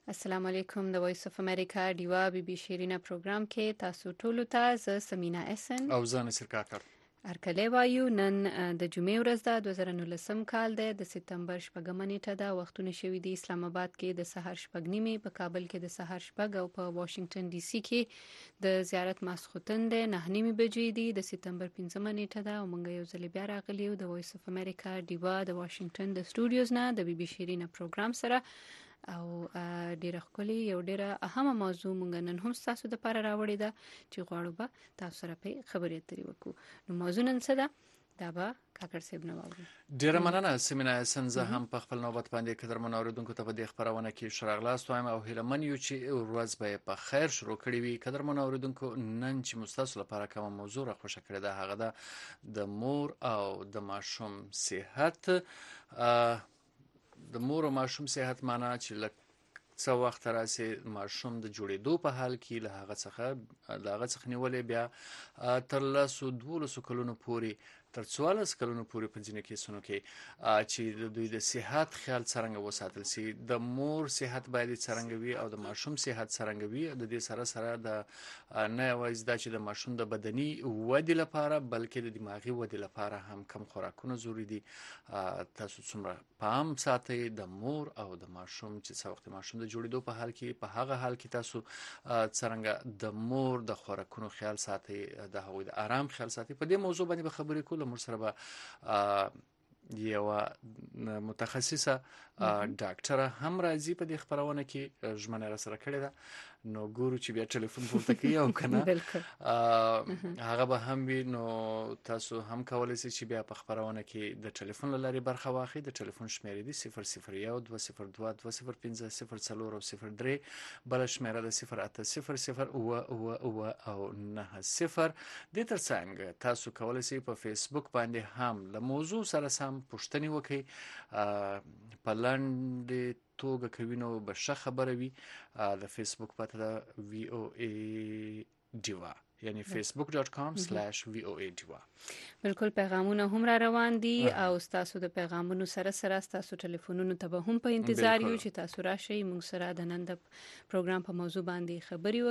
السلام علیکم د وایس اف امریکا دیوا بی بی شیرینا پروګرام کې تاسو ټولو ته ز سمینا اسن او زه نصر کاکړ هرکلی وایو. نن د جمعې ورځ ده، 2019 کال دی، د سپتمبر 8 نیټه ده. وختونه شوي دي اسلام آباد کې د سحر 8:30، په کابل کې د سحر 8 او په واشنگټن ډي سي کې د زیارت ماسختن دی 9:30 بجې دي. د سپتمبر 15 نیټه ده او موږ یو ځل بیا راغلی یو د وایس اف امریکا دیوا د واشنگټن د سټوډیوز نه د بی بی شیرینا پروګرام سره، او ډیره ښکلې یو ډیره اهمه موضوع مونږ نن هم تاسو د لپاره راوړې ده چې غواړو به تاسو سره په خبرې اترې وکړو. نو موضوع نن څه ده دا به کاکړ صاحب نه واورو. ډیره مننه سمینا اسن. زه هم په خپل نوبت باندې قدرمن اوریدونکو ته په دې خبرونه کې شراغلاست وایم او هیله من یو چې ورځ به په خیر شروع کړي وي. قدرمن اوریدونکو، نن چې مستاسو لپاره کومه موضوع را خوښه کړې ده هغه ده د مور او د ماشوم صحت. د مور او ماشوم صحت معنا چې څو وخت راسي ماشوم د جوړېدو په حال کې له هغه څخه نیولې بیا تر 12 کلونو پورې تر 14 کلونو پورې په ځینې کیسونو کې چې د دوی د صحت خیال څرنګه وساتل سي. د مور صحت باید څرنګه وي او د ماشوم صحت څرنګه وي. د دې سره سره د نه یوازې دا چې د ماشوم د بدني ودې لپاره بلکې د دماغي ودې لپاره هم کم خوراکونه ضروري دي. تاسو څومره پام ساتئ د مور او د ماشوم چې څو وخت ماشوم د جوړېدو په حال کې، په هغه حال کې تاسو څرنګه د مور د خوراکونو خیال ساتئ، د هغوی د آرام خیال ساتئ. په دې موضوع باندې به خبرې کوو. مور سره به یو متخصصه ډاکټره هم راځي په دې خبرونه کې. ژمنه را سره کړې ده، نو ګورو چې بیا ټلیفون پورته کوي او کنه هغه به هم وي. نو تاسو هم کولای شئ چې بیا په خبرونه کې د ټلیفون لارې برخه واخلئ. د ټلیفون شمیرې دي 001 202 205 040 او 03. بل شمیره ده 0800 او 90. د ترڅنګ تاسو کولای شئ په فیسبوک باندې هم له موضوع سره سم پوښتنې وکړئ. په لاندې توګه کوي نو به ښه خبره وي. د فیسبوک پته ده VOA دیوا، یعنی facebook.com/VOA دیوا. بالکل پیغامونه هم را روان دي او تاسو د پیغامونو سره سره تاسو ټلیفونونو ته به هم په انتظار یو چې تاسو راشئ موږ سره د نن د پروګرام په موضوع باندې خبرې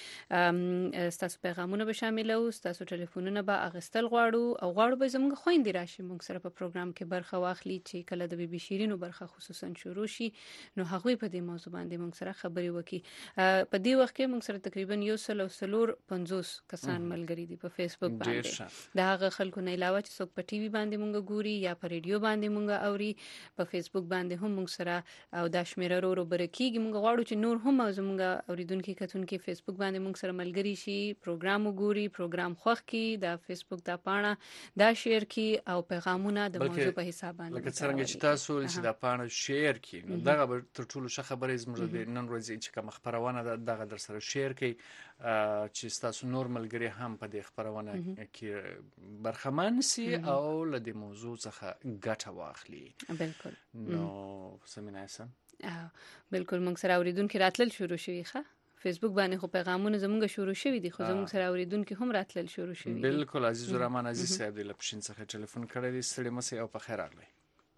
وکړي. تاسو پیغامونه به شاملو، تاسو ټلیفونونه به اغستل غواړو به زموږ خويندې راشي موږ سره په پروګرام کې برخه واخلي چې کله د بی بی شیرینو برخه خصوصا شروع شي نو هغوی په دې موضوع باندې موږ سره خبرې وکړي. په دې وخت کې موږ سره تقریبا 150 کسان ملګری دي په فیسبوک باندې. دا هغه خلکو نه علاوه چې څوک په ټي وي باندې مونږ ګوري یا په ریډیو باندې مونږ اوري، په فیسبوک باندې هم مونږ سره او دا شمیره ورو برکیږي. مونږ غواړو چې نور هم زمونږ اوریدونکو کتونکو فیسبوک باندې مونږ سره ملګری شي، پروګرام وګوري، پروګرام خوښ کی، دا فیسبوک دا پاڼه دا شیر کی او پیغامونه د موضوع په حساب باندې لکه څنګه چې تاسو چې دا پاڼه شیر کی نو دغه تر ټولو ښه خبره زموږ د نن ورځې چې کوم خبرونه دغه در سره شیر کی چې تاسو نور ملګری هم په دې خبرونه کې برخمن سي او له دې موضوع څخه ګټه واخلي. بالکل. نو سمینا اسن بالکل موږ سره اوریدونکو راتلل شروع شوي ښه فیسبوک باندې خو پیغامونه زموږ شروع شوي دي، خو زموږ سره اوریدونکو هم راتلل شروع شوي دي. بالکل. عزیز الرحمن عزیز صاحب د لپشین څخه ټلیفون کړی دی. ستړي مسئ او په خیر راغلی.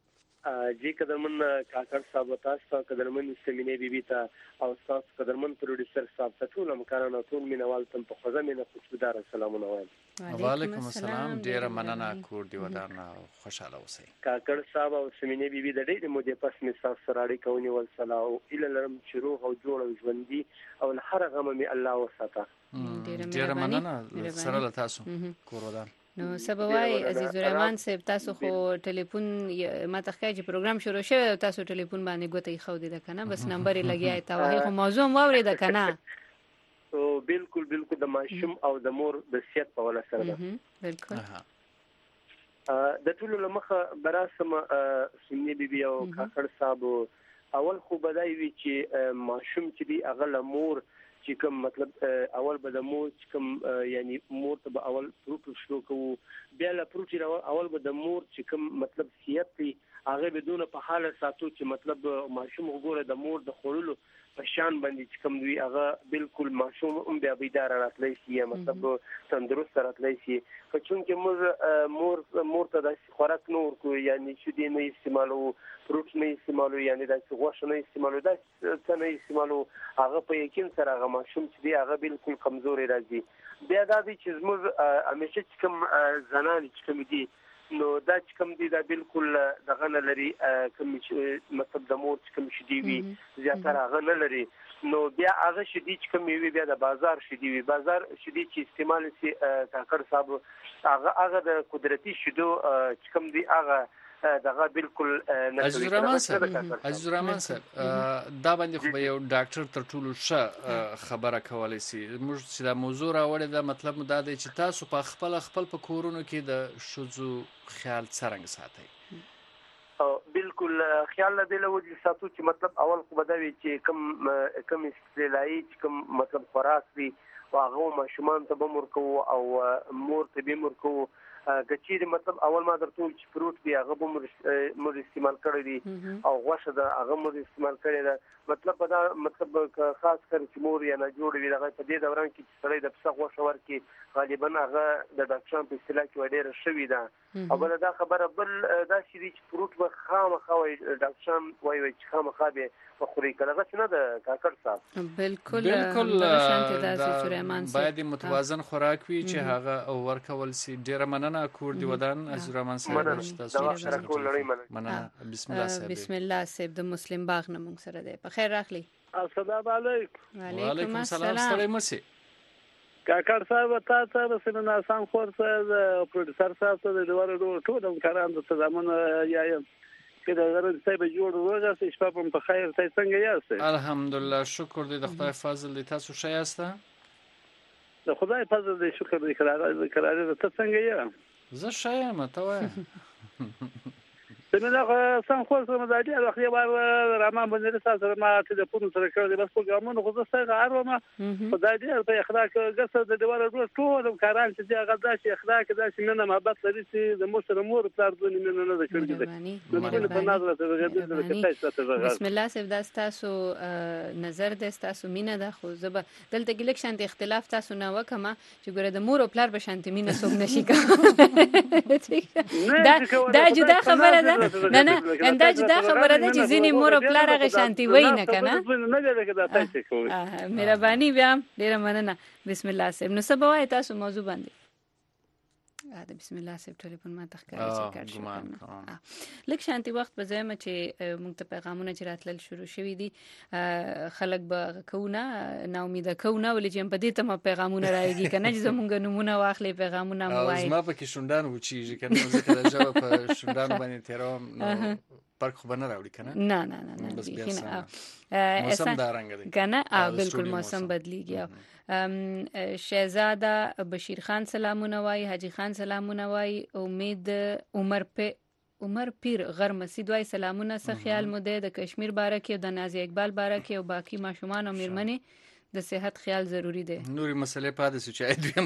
جی قدرمن کاکړ صاحب تاسو قدرمن سمینه بیبي ته او تاسو قدرمن پروډوسر صاحب ته ټول مکرانه ټول مینوال تم په خوځه مینه خوشبودار سلامونه وایم. وعلیکم السلام. ډیره مننه. کور دی ودان خوشاله اوسئ. کاکړ صاحب او سمینه بیبي د ډېرې مودې پس می تاسو سره اړیکه ونیول. سلام اله لرم چې روح او جوړ ژوندۍ او هر غم می الله وساته. ډیره مننه سره له تاسو کور ودان. نو سبوای عزیز الرحمن صاحب تاسو خو ټلیفون ما تخکای چې پروګرام شروع شوی تاسو ټلیفون باندې ګوتې خو دې کنه بس نمبر یې لګیای تا وای خو موضوع موري ده کنه. او بالکل د ماشوم او د مور د صحت په ولا سره ده. بالکل. د ټولو لمخه براسم سنی بیبي او کاکړ صاحب اول خو بدای وی چې ماشوم چې دی اغه مور چې کوم مطلب اول به د مور چې کوم یعنی مور ته به اول پروت شروع کوو، بیا له پروت اول به د مور چې کوم مطلب صحت دی هغه بدون په حاله ساتو چې مطلب ماشوم وګوره د مور د خورلو په شان باندې چې کوم دوی هغه بالکل ماشوم هم بیا بیدار راتلی شي مطلب تندرست راتلی شي که چونکه مور ته د خوراک نور کو یعنی شیدې نه استعمالو فروټ نه استعمالو یعنی د غوښه نه استعمالو د څه نه استعمالو هغه په یقین سره هغه ماشوم چې دی هغه بالکل کمزوري راځي بیا دا دی چې زموږ همیشه چې کوم زنان چې کوم دي نو دا چې کوم دي دا بالکل دغه نه لري کوم مطلب د مور چې کوم شدي وي زیاتره هغه نه لري نو بیا هغه شدي چې کوم وي بیا د بازار شدي وي بازار شدي چې استعمال سي کاکړ صاحب هغه د قدرتي شدو چې کوم دي هغه دغه بالکل عزیز الرحمن صاحب دا باندې خو یو ډاکټر تر ټولو ښه خبره کولای شي موږ چې دا موضوع راوړې دا مطلب دا دی چې تاسو په خپل په کورونو کې د شذو خیال څرنګه ساتئ بالکل خیال دې له وجې ساتو چې مطلب اول خو بدوي چې کم استعلایي چې کوم مطلب خوراک وي واغه ماشومان ته به مرکو او مور ته به مرکو کچیر مطلب اول ما درته چې فروټ دی هغه به مور استعمال کړی دي او غوښه دا هغه مور استعمال کړی دا مطلب دا مطلب خاص کر چې مور یا نه جوړ وي دغه په دې دوران کې چې سړی د پسه غوښه ورکي غالبا هغه د ډاکټرانو په اصطلاح کې ډېره شوې ده او بل دا خبره بل دا چې فروټ به خامخا وي ډاکټران وایي چې خامخا به خوري کله څنګه د کاکړ صاحب بالکل باید متوازن خوراک وي چې هغه ورکول سي ډیره مننه کور دی ودان عزیز الرحمن صاحب مننه بسم الله صاحب د مسلم باغ نه مونږ سره دی په خیر راغلی السلام علیکم وعلیکم السلام ستړي مسی کاکړ صاحب تاسو د سیمه آسان خور سره پروډوسر صاحب ته د ورو ټول کاران د تضامن یا که د غرض صاحب جوړ روزه شپه په خیر تاسو څنګه یاست الحمدلله شکر دې د خدای فضل دې تاسو ښه یاست د خدای فضل دې شکر دې کړه ته څنګه یې زه ښه یم ته وایې سمه سم خو سم د دې اخري بار رامان باندې تاسو ما ته د پونو سره کړی بس په ګامونو خو زه څنګه ارومه خدای دې په اخلاق ګسه د دیوال ټول کاران چې هغه داسې اخلاق داسې مننه محبت لري چې د مشر مور پلار دونې مننه نه ده کړې بسم الله سیف دا تاسو نظر د تاسو مینه ده خو زه دلته کې لیک شانت اختلاف تاسو نه وکما چې ګوره د مور او پلار به شانت مینه څوک نشي دا جدا خبره ده نه انداز دا خبره ده چې ځینې مور او پلار هغه شانتي وای نه کنه مهرباني بیا ډیره مننه بسم الله صاحب نو سبا وای تاسو موضوع باندې دا بسم الله صاحب ټلیفون ما تخکاری چې کار شو لکه شانتي وخت په ځای چې موږ ته پیغامونه چې راتلل شروع شوي دي خلک به کوونه نا امید کوونه ولې چې په دې ته ما پیغامونه راځي کنه چې زمونږ نمونه واخلې پیغامونه مو وایي ما په کې شوندان وچیږي کنه ځکه د جواب په شوندان باندې تیروم نو پرک خو بنه راوړي کنه نه بس بیا موسم دا رنګ دی کنه بالکل موسم بدلیږي شهزاده بشیر خان سلامونه وای حاجی خان سلامونه وای امید عمر پیر غر مسید وای سلامونه څه خیال مو ده د کشمیر باره کې د نازی اقبال باره کې او باقی ماشومان او میرمنې د صحت خیال ضروری ده نوري مسلې پاده سو چې دوی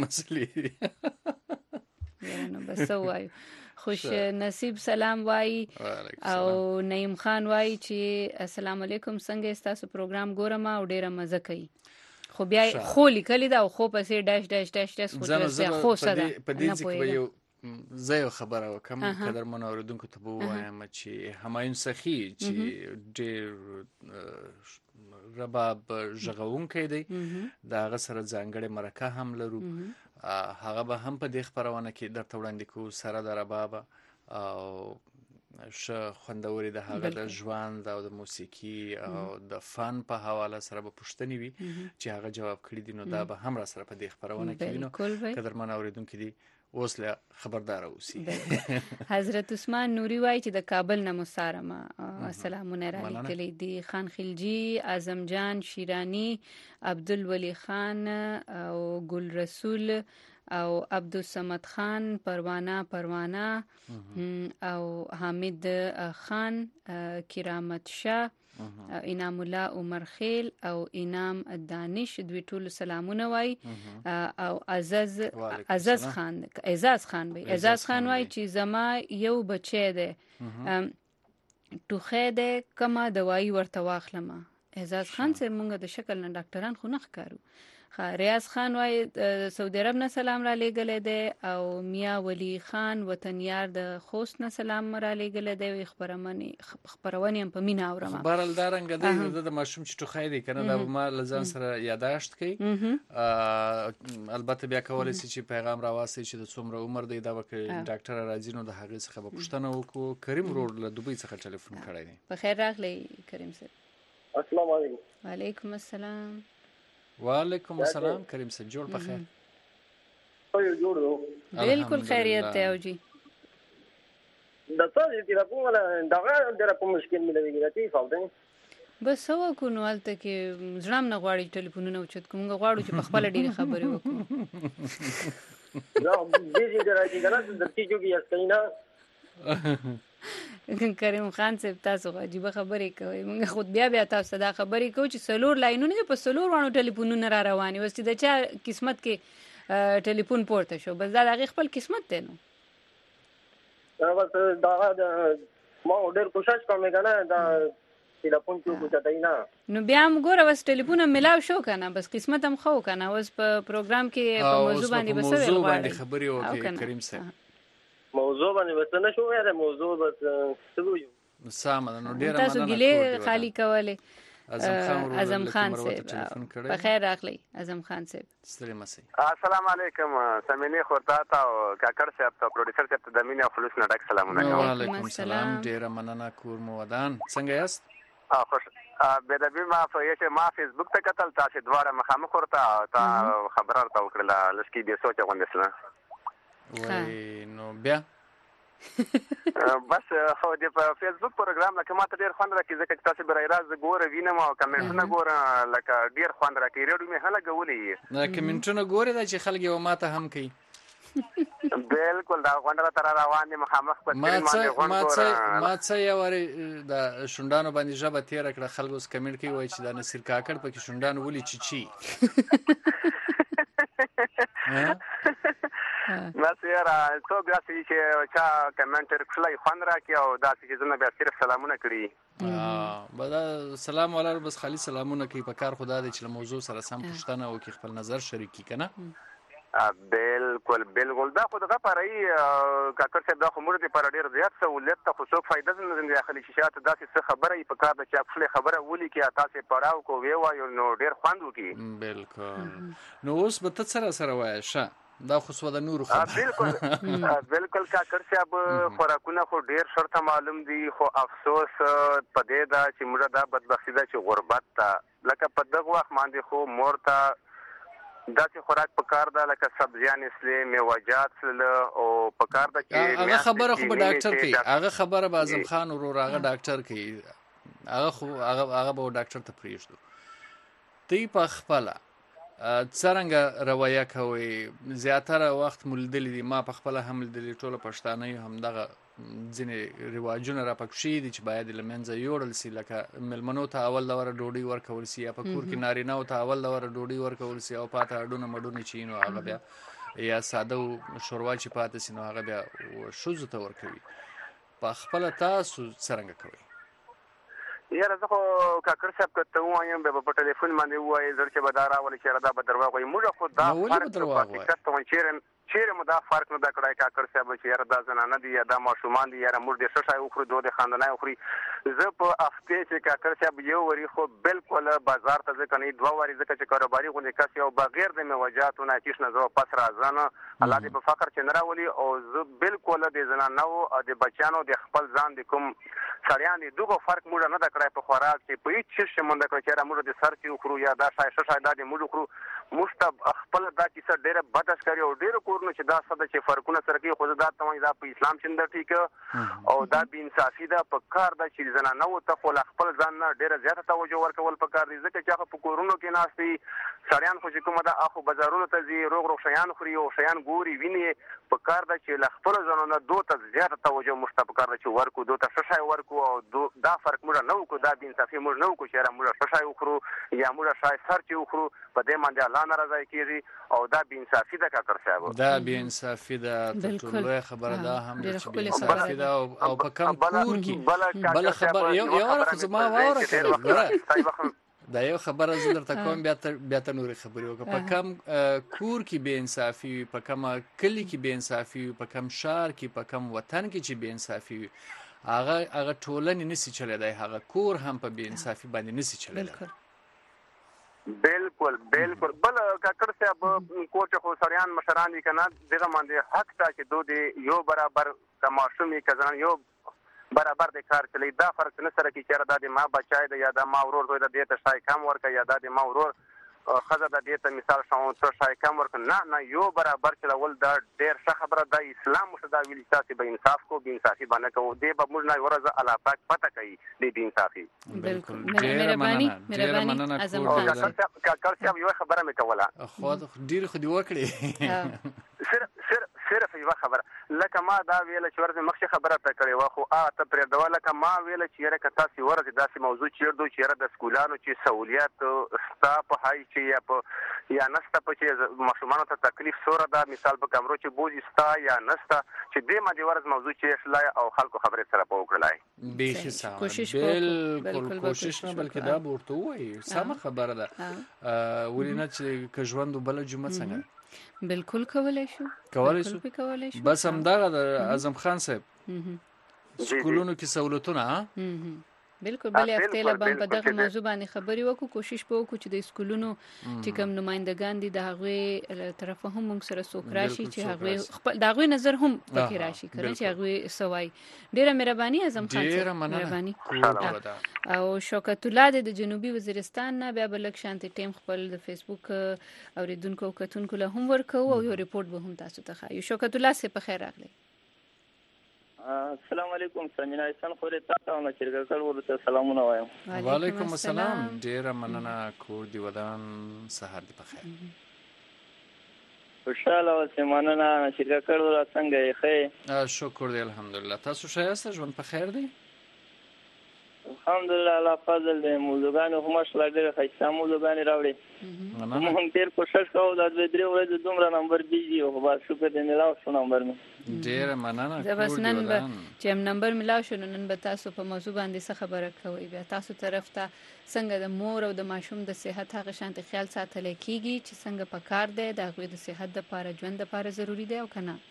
مسلې نو بس وای خوش نصیب سلام وای او نعیم خان وای چې السلام علیکم څنګه تاسو پروګرام ګورم او ډیره مزه کوي خو بیا خو لیکلی دا خو پسې ډاش ډاش ډاش ډاش خو څه خو سره په دې ځکه یو زه خبره وکم قدر من اوریدونکو ته وایم چې همایون سخی چې ډېر رباب ژغونکی دی دا هغه سره ځانګړې مرکه هم لرو هغه به هم په دې خبرونه کې درته وړاندې کوو سره د رباب او خوندوري د هغه د ژوند او د موسیقي او د فن په حواله سره به پوښتنې وي چې هغه جواب کړی دي نو دا به هم را سره په دې خبرونه کې وینو قدرمن اوریدونکو دي اوس له خبردار اوسئ حضرت عثمان نوري وای چې د کابل نه مسارمه سلامونه را لیکلي دي خان خلجی اعظم جان شیرانی عبدالولی خان او گل رسول او عبدالصمد خان پروانه او حامد خان کرامت شاه انعام الله عمر خیل او انعام دانش دوی ټول سلامونه وای او اعزاز خان وای چې زما یو بچی دی ټوخه د کما دوايي ورته واخلم. اعزاز خان سره مونږ د شکل نه ډاکټران خو نه ښکارو. ریاض خان وايي سعودي عرب نه سلام را لېږلی دی او میا ولی خان وطنیار د خوست نه سلام را لېږلی دی. خبرونه هم په مینا اورم. خبرل دارنګ دی د ماشوم چې ټوخی دی کنه دا ما لزان سره یاداشت کوي. البته بیا کولای شي چې پیغام راواسي چې د څومره عمر دی دا وکړي ډاکټر راځي نو د هغه څخه به پوښتنه وکړو. کریم رور له دوبۍ څخه ټلیفون کړی دی. په خیر راغلی کریم سره. السلام علیکم. وعلیکم السلام. وعلیکم السلام کریم صاحب جوړ په خیر. جوړ دو بالکل خیریت ته او جی د څه دې راپو ولا دغه درته مشکل ملوي راځي فاوده بس هو کو نو الته کې ځړم نه غواړي ټلیفونونه اوچت کوم غواړو چې په خپل ډیره خبرې وکړو. دا دې دې راځي کنه د تیجو کې اسکینا کریم خان صاحب تاسو عجیب خبرې کوي. موږ خود بیا تاسو دا خبرې کوو چې سلور لاینونه په سلور وانه ټلیفونونه را رواني وستې د چا قسمت کې ټلیفون پورته شو بس دا د خپل قسمت دی. نو بس دا ما ډېر کوشش کوم کنه دا ټلیفون کې کوچتای نه نو بیا موږ ورس ټلیفون ملاو شو کنه بس قسمت هم خو کنه اوس په پروګرام کې په موضوع باندې بس خبرې وکړي کریم صاحب. موضوع باندې بس نه شو یاره موضوع بس څه وایو سم نو ډیر تاسو ګلې خالی کوله. اعظم خان صاحب په خیر راغلی. اعظم خان صاحب ستړي مسئ. السلام علیکم سمینه خورتا تا کاکړ صاحب ته پروډوسر صاحب ته د مینه خلوص نه ډک سلامونه کوم. وعلیکم السلام ډیر مننه کور مو ودان څنګه یاست؟ خوش به د ما فیسبوک ته کتل تاسو دواړه مخامخ ورته تا خبر ورته وکړه لسکی به سوچ غوندسله وای نو بیا بس خو د فیسبوک پروګرام لکه ماته ډیر خوند راکې ځکه تاسو برای راز ګوره وینم او کمنټونه ګوره لکه ډیر خوند راکې ریډیو مې هله غولې نه کمنټونه ګوره دا چې خلک یو ماته هم کوي. بالکل دا غونډه تر روان دي مخامخ په ما څه یو د شونډانو باندې ژبه تیر کړه خلکو اوس کمنټ کوي وای چې دا نصیر کاکړ پکې شونډان ولي چی نصیر څو بیا چې چا کمنټ کړلای خوند راکې او دا چې زنه بیا صرف سلامونه کړی بدا سلام علیکم بس خالی سلامونه کوي په کار خدا دې چې موضوع سره سم پوښتنه وکړي خپل نظر شریک کنه. بالکل دا خو دغه پرای کاکړ صاحب دا خو موږ ته پر ډیر زیات سہولت ته خو څو فائدہ نه داخلي شیشات داسې څه خبره په کار د چا خپل خبره ولي کې تاسو پړاو کو وی وایو نو ډیر خوند وکي. بالکل نو اوس به ته سره وای شه دا خو سو د نور خو بالکل کاکړ صاحب خوراکونه خو ډیر شرط معلوم دي خو افسوس پدې دا چې موږ دا بدبختی دا چې غربت ته لکه په دغه وخت باندې خو مورته داسې خوراک پکار ده لکه سبزیان اصلي میوه‌جات او پکار ده چې هغه خبره خو به ډاکټر کوي هغه خبره به اعظم خان ورور هغه ډاکټر کوي هغه به ډاکټر ته پریږدو. تی په خپل څنګه روایه کوي زیاتره وخت مولدل دي ما په خپل هم لیدل ټوله پښتانه هم دغه ځینې رواجونه را پکښې دي چې باید لمنځه یوړل سي لکه ملمنو ته اول لور ډوډۍ ورکول سي یا په کور کې نارینه او ته اول لور ډوډۍ ورکول سي او پاته اډونه مډونه چینو هغه بیا یا ساده شوروا چې پاته سي نو هغه بیا شوزو ته ورکوي. په خپل تاسو څنګه کوي؟ یاره زه خو کاکړ صاحب ته وایم به په ټلیفون باندې وایي زر چې بدارا ولې چې دا به درواغ وایي موږ خو دا فرق چیرې مو دا فرق نه دا کړای کاکړ صاحب چې یاره دا زنانه دي یا دا ماشومان دي یاره موږ د ششای وخورو دوه د خاندانای وخوري. زه په هفته چې کاکړ صاحب یو وری خو بالکل بازار ته ځکه نه دوه وری ځکه چې کاروباري غونډه کس یو بغیر د میوجاتو نه هیڅ نه زو پس راځنه الله دې په فقر چې نه راولي او زه بالکل د زنانو او د بچانو د خپل ځان د کوم سړیان دي دغه فرق موږ نه دا کړای په خوراک چې په هیڅ شي مونږ کړی چې موږ د سر چې وخورو یا دا شای دا د موږ وخورو مستب خپل دا کیسه ډیره بدش کوي او ډیره کورونه چې دا څه چې فرقونه سره کې خو دا ته دا په اسلام چې نه ټیک او دا بې انصافي ده په کار دا چې زنانه او ته خپل ځان نه ډیره زیاته توجه ورکول په کار دي ځکه چې هغه په کورونو کې ناشتي سړیان خو چې کومه دا اخو بازارونو ته زی روغ شیان خوري او شیان ګوري ویني په کار دا چې خپل ځانونه دوه ته زیاته توجه مشته په کار دا چې ورکو دوه ته شای ورکو او دا فرق موږ نه وکړو دا بې انصافي موږ نه وکړو چې موږ شای وخورو یا موږ شای سر چې وخورو په دې باندې الله ناراضه کیږي او دا بې انصافي ده کاکړ صاحب دا بې انصافي ده تر ټولو لویه خبره ده هم ده چې بې انصافي ده او په کم کور کې بله خبره یو خبره زما واوره کنه دا یو خبره زه درته کوم بیا ته نورې خبرې وکړه په کم کور کې بې انصافي وي په کم کلي کې بې انصافي وي په کم ښار کې په کم وطن کې چې بې انصافي وي هغه ټولنې نشي چلېدی هغه کور هم په بې انصافي باندې نشي چلېدی بالکل بل کاکړ صاحب کور چې خو سړیان مشران دي که نه دغه باندې حق ته چې دو د یو برابر که ماشوم وي که زنان یو برابر د کار چلی دا فرق نه سره کې چېرې دا د ما بچای دی یا دا ما ورور زوی د دې ته شای کم ورکړه یا دا د ما ورور ښځه د دې ته مثال شاون څه شای کم ورکړه نه یو برابر چلول دا ډېر ښه خبره ده اسلام موږ دا ویلي تاسې به انصاف کو بې انصافي به نه کوو دې به موږ نه ورځ الله پاک پته کوي د بې انصافي بالکل ډېره مننه کاکړ صاحب یوه خبره مې کوله ډېرې خو دې وکړې صرف یوه خبره لکه ما دا ویله چې ورځې مخکې خبره ته کړې وه خو ته پرېږدوه لکه ما ویله چې یاره که تاسې ورځې داسې موضوع چېږدو چې یاره د سکولانو چې سهولیت ستا په حی چې یا نسته په چې ماشومانو ته تکلیف سوره ده مثال په کمرو چې بوځي ستا یا نسته چې دې ما دې ورځ موضوع چېښلی او خلکو خبرې سره په وکړلی بیخي سمه بالکل کوشش نه بلکې دا به ورته ووایي سمه خبره ده ولې نه چې که ژوند و بله جمعه څنګه بالکل کولای شو بس همدغه د اعظم خان صاحب سکولونو کې سہولتونه بالکل بلې هفته له باندې په دغه موضوع باندې خبرې وکړو کوشش به وکړو چې د سکولونو چې کوم نمائندګان دي د هغوی طرفه هم موږ سره څوک راشي چې هغوی خپل د هغوی نظر هم پکې راشي کنه چې هغوی سوای ډېره مهرباني اعظم خان ډېره مننه او شوکت الله د جنوبي وزیرستان نه بیا بلک شانتي ټیم خپل د فیسبوک اوریدونکو او کتونکو له هم ورکو او یو ریپورت به هم تاسو ته خایو شوکت الله سه په خیر راغلی السلام علیکم سنجنا احسان خوري تاسو نه چیرګل ورته سلامونه وایم وعلیکم السلام ډیره مننه کور دی ودان سحر دی په خیر خوشاله اوسه مننه چیرګل ورته څنګه یې خیر شکر دی الحمدلله تاسو ښه یاست ژوند په خیر دی الحمدلله الله فضل دې موضوعانو هم شلا ډېر ښایسته موضوعانې راوړي موږ ډېر کوشش کوو دا دوه درې ورځې دومره نمبر بیزي او خو شکر دې ملاو شو نمبر مې ډېره مننه زه بس نن به چې نمبر ملاو شو نن به تاسو په موضوع باندې څه خبره کوئ بیا تاسو طرف ته څنګه د مور او د ماشوم د صحت هغه شانتي خیال ساتل کیږي چې څنګه په کار دی د هغوی د صحت لپاره ژوند لپاره ضروری دی او که نه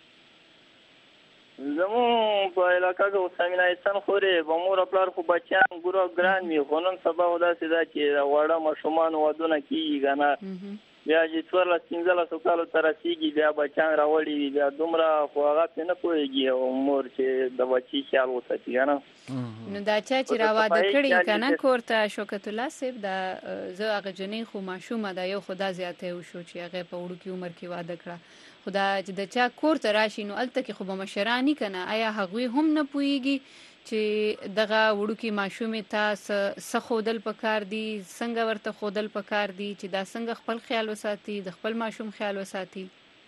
زمون په علاقه کې سامینا احسان خوري به مور خپل خو بچیان ګورو ګران می خو نن سبا وداسې دا چې وړه ماشومان ودونه کیږي کنه بیا چې څوار سنځله سوکالو تر رسیږي بیا بچان راوړي بیا دومره خو هغه نه کوي او مور چې د بچی خیال وساتي کنه نو دا چې راواده کړي کنه کوړه شوکت الله صاحب دا زه هغه جنې خو ماشومه دا یو خدا زیاته وشو چې هغه په وړو کې عمر کې واده کړه خدا چې د چا کور ته راشي نو الته کې خو به مشرانی کنه آیا هغوی هم نه پويږي چې دغه وړوکی ماشومې ته څه خودل پکار دي څنګه ورته خودل پکار دي چې دا څنګه خپل خیال وساتي د خپل ماشوم خیال وساتي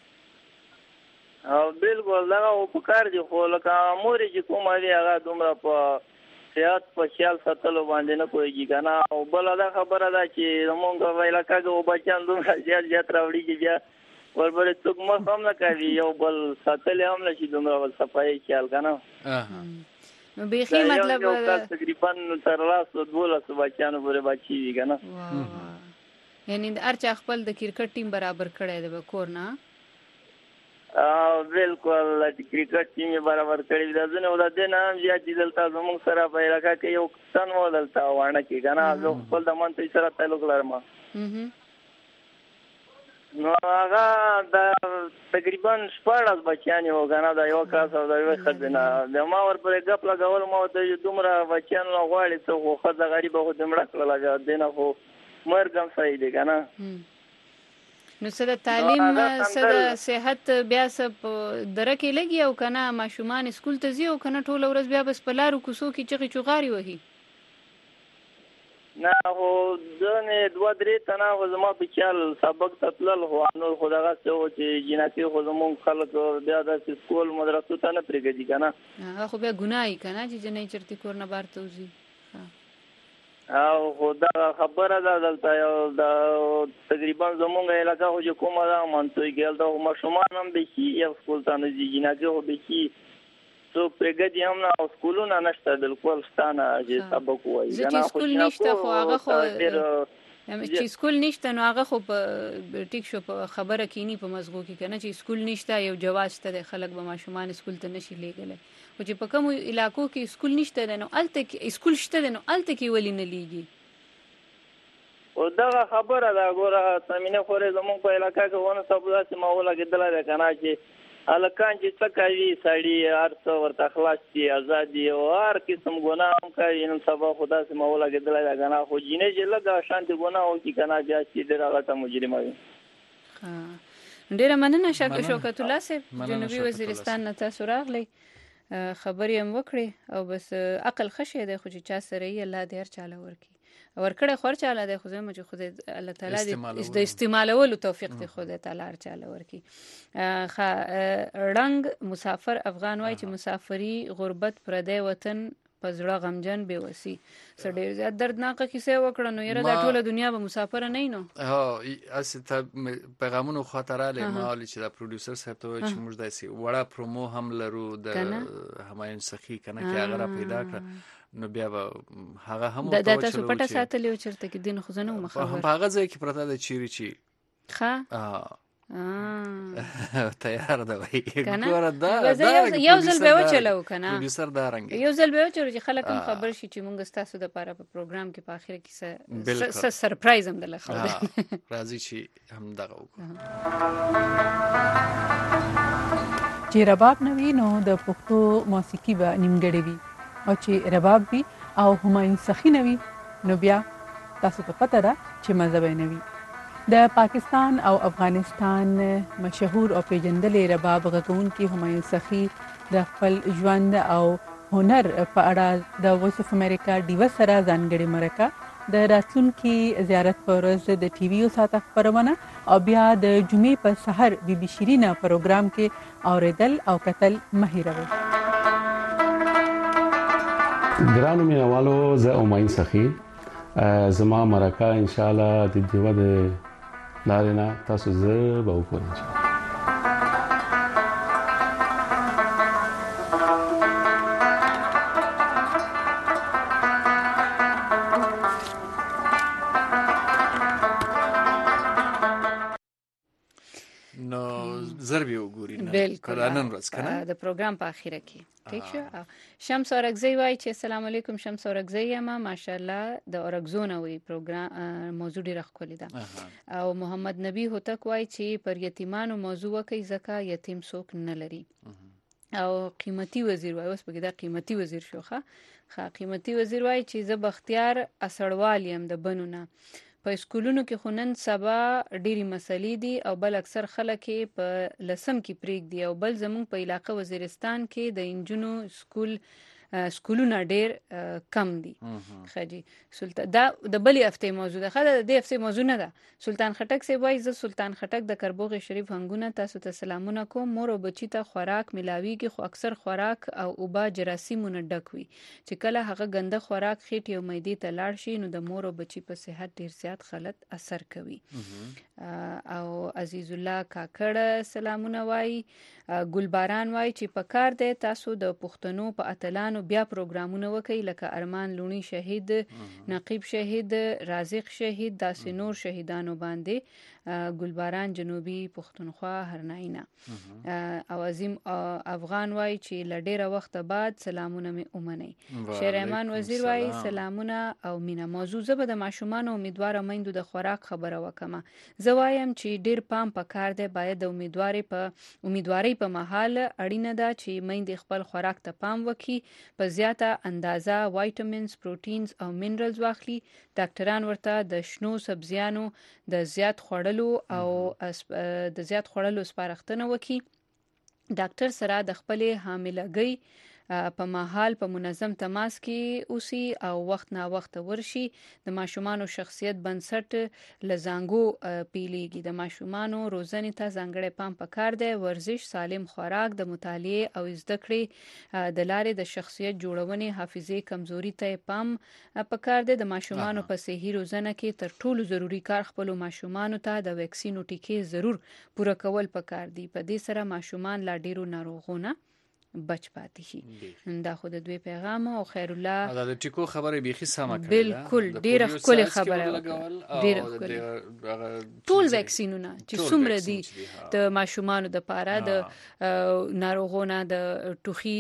او بالکل دا او پکار دي خو لکه مور چې کومه دی هغه دومره په صحت په خیال ساتلو باندې نه کوي کنه او بل دا خبره ده چې موږ په علاقه کې بچان دومره زیات راوړي چې بیا وربره څوک مخ هم نه کوي یو بل ساتل هم نشي دومره ول صفای خیال کنه نو بیخي مطلب تقریبا تر لاسو دولسو بچانو پورې بچي دي کنه یعنی هر چا خپل د کرکټ ټیم برابر کړی دی کور نه بالکل د کرکټ ټیم برابر کړی دی ځنه ولادت نه زیات دلته زموږ سره په علاقه کې یو کسان ولدلته وانه کې کنه زه خپل د منځ سره تعلق لرم نو هغه د تقریبا 14 بچیان یو غنا د یو کاس او د یو خزنه د ما ور پر غپ لګول مو د دومره بچیان غواړي ته خو خزه غریب خو دمړه کړل لګا دینه خو مرګم صحیح دی کنه نو سره تعلیم سره صحت بیا سب درکې لګي او کنه ماشومان سکول ته ځي او کنه ټول ورځ بیا بس په لارو کوڅو کې چغې چغاري وهي نه هو ځنه دوه درې تنه خو زما په خیال سبق تطلل هو نو خدای څه و چې جناتي خو زمون خلک بیا د سکول مدرسو ته نه پرېږدي کنه هغه خو بیا ګناي کنه چې جنې چرته کور نه بارته وځي او خدا خبره ده دلته یو د تقریبا زمونږ علاقه خو چې کومه ده منطقي کې هلته خو ماشومان هم بیخي یو سکول ته نه ځي جینکې خو بیخي څوک پرېږدي هم نه او سکولونه نشته بالکل شته نه چې سبق ووایي چې سکول نشته خو هغه خو چې سکول نشته نو هغه خو په ټیک شو په خبره کینی په مزغو کې کنه چې سکول نشته یو جواز ته د خلک به ماشومان سکول ته نشي لېږلی او چې په کوم علاقو کې سکول نشته نو الته سکول شته نو الته کې ولې نه لیږي او دا خبره دا ګوره تمینه خورې زمونږ په علاقه کې ونه سبا چې ما ولګېدلی دی که نه چې هلکان چې څه کوي سړي هر څه ورته خلاص دي ازاد دي او هر قسم ګناه هم کوي نن سبا خو داسې ما ولګېدلی دی که نه خو جینۍ چې لږه شانتې ګناه وکړي که نه بیا چې ډېره غټه مجرمه وي ډېره مننه شوکت الله صاحب جنوبي وزیرستان نه تاسو راغلی خبرې هم وکړې او بس عقل ښه شی دی خو چې چا سره یې الله دې هر چاله ورکړي ورکړی خو هر چاله دی خو زما چې خدای الله تعالی دې د استعمالولو توفیق دې خدای تعالی هر چاله ورکړي رنګ مسافر افغان وای چې مسافری غربت پردی وطن په زړه غمجن بې وسی څه ډېر زیات دردناکه کیسې وکړه نو یاره دا ټوله دنیا به مسافره نه نو اسې ته پیغامونو خاطر راغلی ما ولې چې دا پروډوسر صاحب ته وایي چې موږ داسې وړه پرومو هم لرو د همایون سخي که نه چې هغه را پیدا کړه نو بیا به هغه هم دا تاسو پټه ساتلی و چېرته کې دین خو زه نه وم خبر په هغه ځای کې پرته ده چیرې چې ښه تیار ده وایي ګوره یو ځل به وچلو که نه پروډوسر دا رنګ یو ځل به وچلو چې خلک هم خبر شي چې مونږ ستاسو دپاره په پروګرام کې په اخر کې څه سرپرایز هم درله ښودلی راځي چې هم دغه وکړو چې رباب نه وي نو د پښتو موسیقي به نیمګړې وي او چې رباب وي او همایون سخي نه وي نو بیا تاسو ته پته ده چې مزه به نه وي د پاکستان او افغانستان مشهور او پیژندلې رباب غږونکي همایون سخي د خپل ژوند او هنر په اړه د وایس اف امریکا ډیوه سره ځانګړې مرکه د راتلونکي زیارت په ورځ د ټي وي یو ساعته خپرونه او بیا د جمعې په سحر بي بي شیرینه پروګرام کې اوریدل او کتل مه هیروئ. ګرانو مینوالو زه همایون سخي زما مرکه ان شاء الله د دیوه د لارې نه تاسو زه به وګورئ ان شاء الله. ضربي وګوري بالکل نن ورځ کنه د پروګرام په اخیره کې ټیک شو. شمس اورګزی وای چې السلام علیکم شمس اورګزی ما ماشاءالله د اورګزونه وی پروګرام موضوع ډیره ښکلې ده او محمد نبی هوتک وای چې پر یتیمانو موضوع کوي ځکه یتیم څوک نه لري او قیمتي وزیر وای اوس پکې دا قیمتي وزیر شوخه قیمتي وزیر وای چې زه بختیار اسړوال یم د بنونه په سکولونو کې خو نن سبا ډېرې مسلې دي او بل اکثر خلک په لسم کې پرېږدي او بل زموږ په علاقه وزیرستان کې د انجونو سکولونه ډېر کم دي. خجی سلطان دا د بلې هفتې موضوع ده خاله د هفتې موضوع نه ده. سلطان خټک سی وای زه سلطان خټک د کربوغ شریف هنګونه تاسو ته سلامونه کوم. مور او بچی ته خوراک ملاویږي خو اکثر خوراک او اوبه جراثیمونه ډک وي چې کله هغه ګنده خوراک خېټې او معدې ته لاړ شي نو د مور او بچی په صحت ډېر زیات غلط اثر کوي. او عزیز الله کاکړ سلامونه وای. ګلباران وای چې په کار دی تاسو د پښتنو په اتلانو بیا پروګرامونه وکي لکه ارمان لونی شهید نقیب شهید رازق شهید داسې نور شهیدانو باندې. ګلباران جنوبي پښتونخوا هرناینه او عظیم افغان وای چې لډیره وخت بعد سلامونه مې اومني. شیرمان وزیر وای سلامونه او مینا موضوع زبه د ماشومان او امیدوار میندو د خوراک خبره وکمه. زه وایم چې ډیر پام پکار دی باید د امیدواري په محل اړینه ده چې میندې خپل خوراک ته پام وکړي په زیاته اندازه وایټامینز پروټینز او منرالز واخلي. ډاکټران ورته د شنو سبزیانو د زیات خوړلو او د زیات خوړلو سپارښتنه وکړي. ډاکټر سره د خپلې حاملګۍ په مهال په منظم تماس کې اوسي او وخت نا وخت ورشي. د ماشومانو شخصیت بنسټ لزانګو پیلېږي. د ماشومانو روزنې ته ځانګړی پام پکار دی. ورزش، سالم خوراک، د مطالعې او زده کړې د لارې د شخصیت جوړونې، حافظې کمزوري ته پام پکار دی. د ماشومانو په صحي روزنه کې تر ټولو ضروری کار خپل ماشومانو ته د ویکسین او ټیکې ضرور پوره کول پکار دي. په دې سره ماشومان لا ډیرو ناروغونه بچ پاتې شي. دا خو د دوی پیغام او خیر الله دا د ټیکو خبره بیخي سمه کړه. بالکل ډیره ښکلې خبره. ډیره ښکلې. ټول ویکسینونه چې څومره دي د ماشومانو د پاره د ناروغونه د ټوخي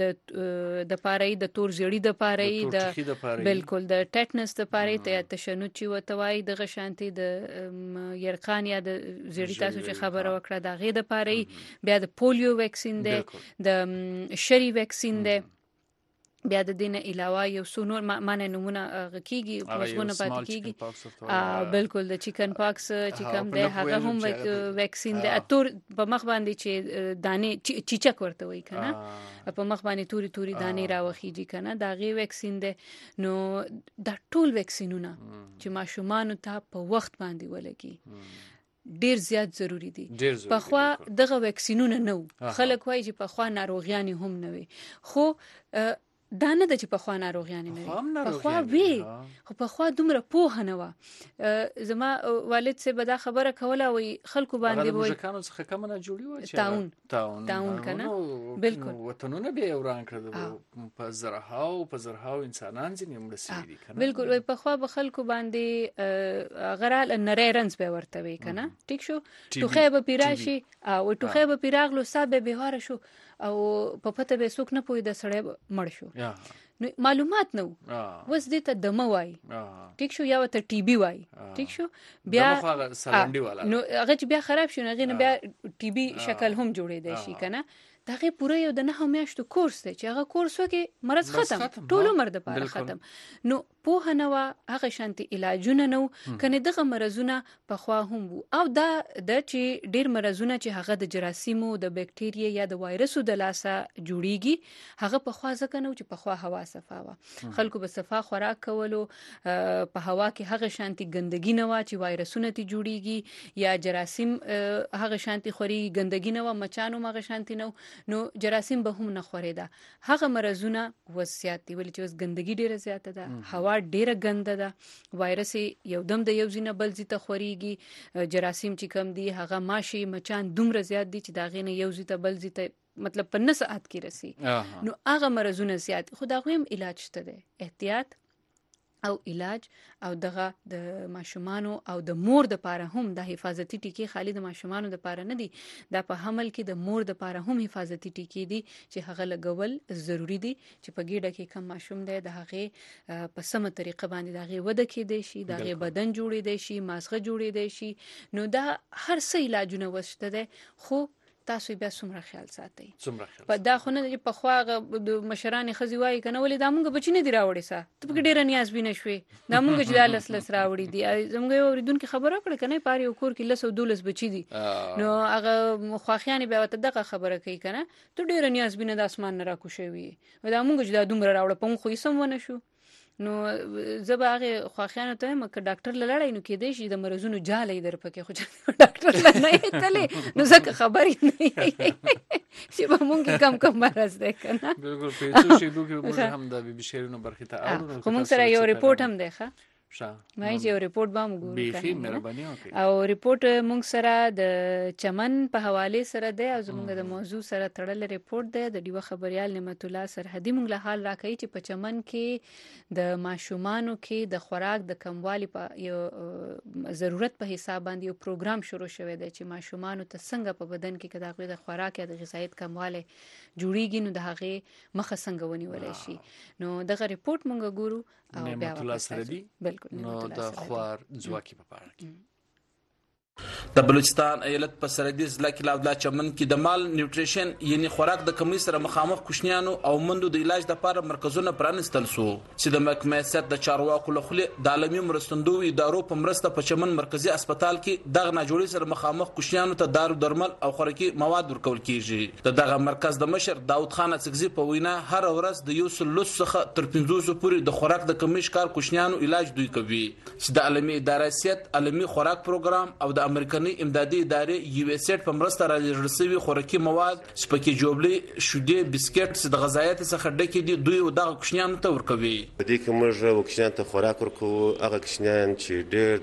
د پاره د تور زیړی د پاره د بالکل د ټیټنس د پاره ته تشنج چې وتوای د غشانتي د يرقان یا د زیړی تاسو چې خبره وکړه د غې د پاره بیا د پولیو ویکسین دی، د شری ویکسین دی، بیا د دینه علاوه یو څو نور معنی نمونه غکیږي پوسونه پاتې کیږي. بالکل د چیکن پاکس چې کوم دی هغه هم ویکسین دی. اتور په مخ باندې چې دانه چیچک ورته وای کنه په مخ باندې توري توري دانه راوخیږي کنه دا غي ویکسین دی. نو دا ټول ویکسینونه چې ماشومان ته په وخت باندې ولګي ډیر زیات ضروری دي. پخوا دغه ویکسینونه نو خلک وایي چې پخوا ناروغیان هم نه وي، خو دا نه د چې پخوا ناروغیان نه وي، پخوا وي خو پخوا دومره پوهه نه و. زما والد سه به دا خبره کوله وي خلکو باندې وای ځکانو څخه کوم نه جوړي و چې تاون کنه بالکل وطنونه به وران کړو په زرهاو انسانان ځنې مړ دي کنه. بالکل وای پخوا به خلکو باندې غرال نری رنس به ورته وي کنه. ټیک شو ټوخه به پیراشي او ټوخه به پیراغلو صاحب به هاره شو او په پته به څوک نه پوي د سړی مړ شو. نو معلومات نو وس دې ته دمه وای ټیک شو یا ته ټي بي وای ټیک شو بیا نو هغه بیا خراب شو نه بیا ټي بي شکل هم جوړې دی شي کنه. دغه پوره یو د 9 میاشتو کورس دی چې هغه کورس وکي مرض ختم ټول عمر د پاره ختم. نو په هنوا هغه شانتي علاجونه نو کنه دغه مرزونه په خوا هم وو او دا د چې ډیر مرزونه چې هغه د جراثیمو د بکټیریا یا د وایرسو د لاسه جوړیږي هغه په خوا ځکه نو چې په خوا هوا صفا و خلکو به صفا خوراک کولو په هوا کې هغه شانتي ګندګي نه و چې وایرسونه تی جوړیږي یا جراثیم هغه شانتي خوري ګندګي نه و مچانو هغه شانتي نو نو جراثیم به هم نه خوريدا. هغه مرزونه وصیت دی ولې چې اوس ګندګي ډیره زیاته ده، هوا ډیره ګنده ده، وایرس یو دم د یو ځینه بل ځای ته خوريږي، جراثیم چې کم دي هغه ماشي مچان دومره زیات دي چې دا غینه یو ځای ته بل ځای ته مطلب په 9 ساعت کې رسی. نو هغه مرزونه زیات خدای هم علاج شته ده احتیاط او علاج او دغه د ماشومانو او د مور د پاره هم د حفاظتي ټیکې خالي د ماشومانو د پاره نه دي، دا په حمل کې د مور د پاره هم حفاظتي ټیکې دي چې هغه لګول ضروری دي چې په ګیډه کې کم ماشوم دی د هغه په سمه طریقه باندې دغه وده کې دی شي دغه بدن جوړې دی شي مازغه جوړې دی شي. نو دا هر څه علاجونه وشته ده خو تاسو بیا څومره خیال ساتئ په دا خو نه په خوا د مشران خزي وای کنه ولې دا مونږ بچی نه دی راوړی سا ته په ډیر نیاز بینه شوي دا مونږ چې دالس لس راوړی دی زموږ یو ریدونکو خبره کړه کنه پاره یو کور کې 112 بچی دي نو هغه خواخیان بیا ته دغه خبره کوي کنه ته ډیر نیاز بینه د اسمان نه راکوشوي دا مونږ چې دا دومره راوړ په مخ یې سم ونه شو. نو زبا هغه خواخیانه ته مکه ډاکټر لړای نو کې دی شي د مرزونو جالې در پکې خو ډاکټر نه تلې نو زکه خبرې نه چې به مونږ کم مرز ده کنه. بالکل پیسو شي دوی موږ هم د بي بي شیرونو برخه ته اورو خو موږ سره یو ریپورت هم ده مای چې یو ریپورت به موږ ګورو او ریپورت موږ سره د چمن په حواله سره ده او زموږ د موضوع سره تړل ریپورت ده د دیو خبريال نعمت الله سرحدي موږ له حال راکړي چې په چمن کې د ماشومانو کې د خوراک د کموالي په یو ضرورت په حساب باندې یو پروګرام شروع شوی دی چې ماشومانو ته څنګه په بدن کې کداغه د خوراک یا د غذایت کمواله جوړیږي نو د هغه مخه څنګه ونیول شي. نو دغه ریپورت موږ ګورو او بیا بالکل نو د خوار ځواکي په اړه کې د بلوچستان ایالت په سرحدي ضلع کې لاودلا چمن کې د مال نیوټریشن یعنی خوراک د کمی سره مخامخ کوشنیانو او مندو د علاج لپاره مرکزونه پرانستل سو چې د محکمې سیاست د چارواکو له خوا د عالمي مرستندوی ادارو په مرسته په چمن مرکزی هسپتال کې دغه ناجوړي سره مخامخ کوشنیانو ته دارو درمل او خوراکي مواد ورکول کیږي دغه مرکز د مشر داود خان اڅکزي په وینا هر ورځ د یو سلوس څخه تر 500 پورې د خوراک د کمی ښکار کوشنیانو علاج دوی کوي چې د عالمي ادارې سیاست عالمي خوراک پروګرام او د امریکایي امدادي ادارې یو اس ایډ په مرسته راځي شوی خوراکي مواد سپکې جوړلي شودې بسکټ د غذایت څخه ډکې دي دوی دغه کوشنیانو ته ورکوي په دې کې موږ کوشنیانو ته خوراک ورکوو هغه کوشنیان چې ډېر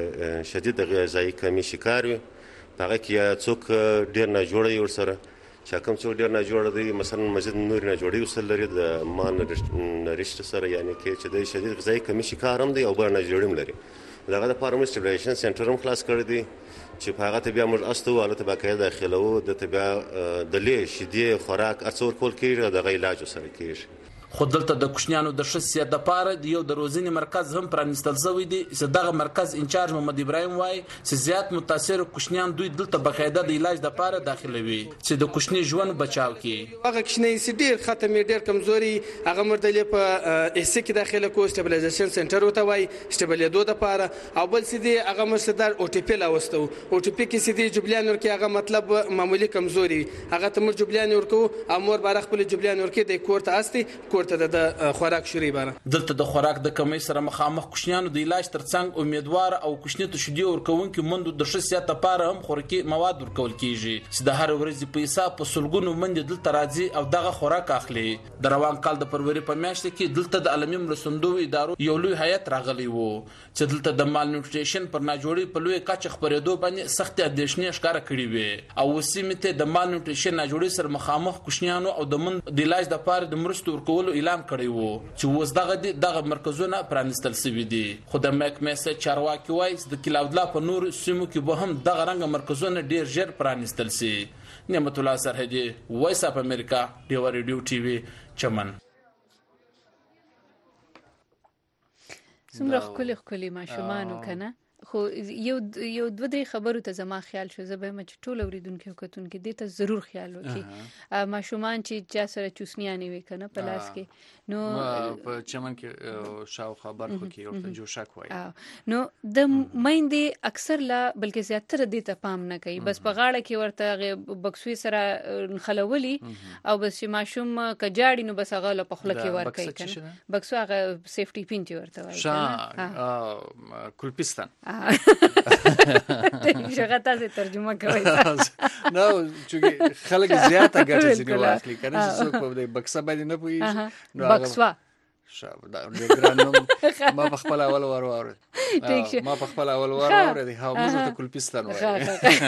د شدید غذایي کمی شکار وي هغه کې څوک ډېر نه جوړي ورسره چې کوم څوک ډېر نه جوړ دی مثلا مزید نور نه جوړي وسل لري د مان نرشت سره یعنی کې چې د شدید غذایي کمی شکار هم دی او بل نه جوړم لري دغه د فارم سټیبلیشن سنټر هم خلاص کړی دی چې په هغه ته بیا موږ استو حالت باقاعده داخلو د ته بیا د لې شیدې خوراک اڅور کول کېږي د علاج سره کېږي خو دلته د کوشنیانو د شخصیت د پاره یو د روزنی مرکز هم پرانستل شوی دی چې دغه مرکز انچارج محمد ابراهیم وای چې زیات متاثر کوشنیان دوی دلته باقاعده د علاج د پاره داخلوي چې د کوشنی ژوند بچاو کی هغه کوشنی سي ډیر ختمه ډیر کمزوري هغه مردلې په اس کې داخله کو سټیبلایزیشن سنټر وته وای سټیبلیدو د پاره او بل سي هغه مصدر او ټي پی لاوستو او ټي پی کې سي جبلیان ورکه هغه مطلب معمولی کمزوري هغه تمر جبلیان ورکو امور بار خپل جبلیان ورکه د کوړه استي ته د خوراک شوري باره دلته د خوراک د کمی سره مخامخ کوشنیانو د علاج ترڅنګ امیدوار او کوشنی ته شدي ورکوونکو مندو د شخصیت لپاره هم خوراکي مواد ورکول کیږي چې د هر ورځې په حساب په سلګونو مند دلته راځي او دغه خوراک اخلي د روان کال د فروری په میاشت کې دلته د عالمي مرستندوی ادارو یو لوی هیئت راغلی وو چې دلته د مال نیوټریشن پر ناجوړي په لوی کچ خبرېدو باندې سخت اندېښنې ښکارا کړې وي او وسیمه ته د مال نیوټریشن ناجوړي سره مخامخ کوشنیانو او د مند د علاج لپاره د مرستو ورکولو اعلان کړی وو چې اوس دغه مرکزونه پرانستل شوي دي خو د محکمې چارواکي وایي د کلاودلا په نور سیمو کې به هم دغه رنګ مرکزونه ډیر ژر پرانستل شي نعمت الله سرحدي وایس اف امریکا ډیو ریډیو ټي وي چمن څومره خولي ماشومان کنه خو یو دوه درې خبرو ته زما خیال شو زه به مچ ټول اوریدونکو کتونکو دې ته ضرور خیال وکړي ماشومان چې چا سره چوسنیانه وي کنه پلاس کې نو په چمن کې شاو خبر خو کې ورته جوشک وای نو د مېندې اکثر لا بلکې زیاتره دې ته پام نه کوي بس په غاړه کې ورته بکسوي سره خلولي او بس ماشوم کجاړي نو بس هغه له پخله کې ور کوي کنه بکسو هغه سیفټي پین چې ورته وای کلپستان شغه تاسو ترجمه کوي نو چې خلک زیاته ګټه ځنی واخلي کنه چې څوک په بکسه باندې نه پوي نو بکسوا شابه دا ګرانم ما په خپل اول ور ما په خپل اول ور دی ها موږ ته کلپستان وای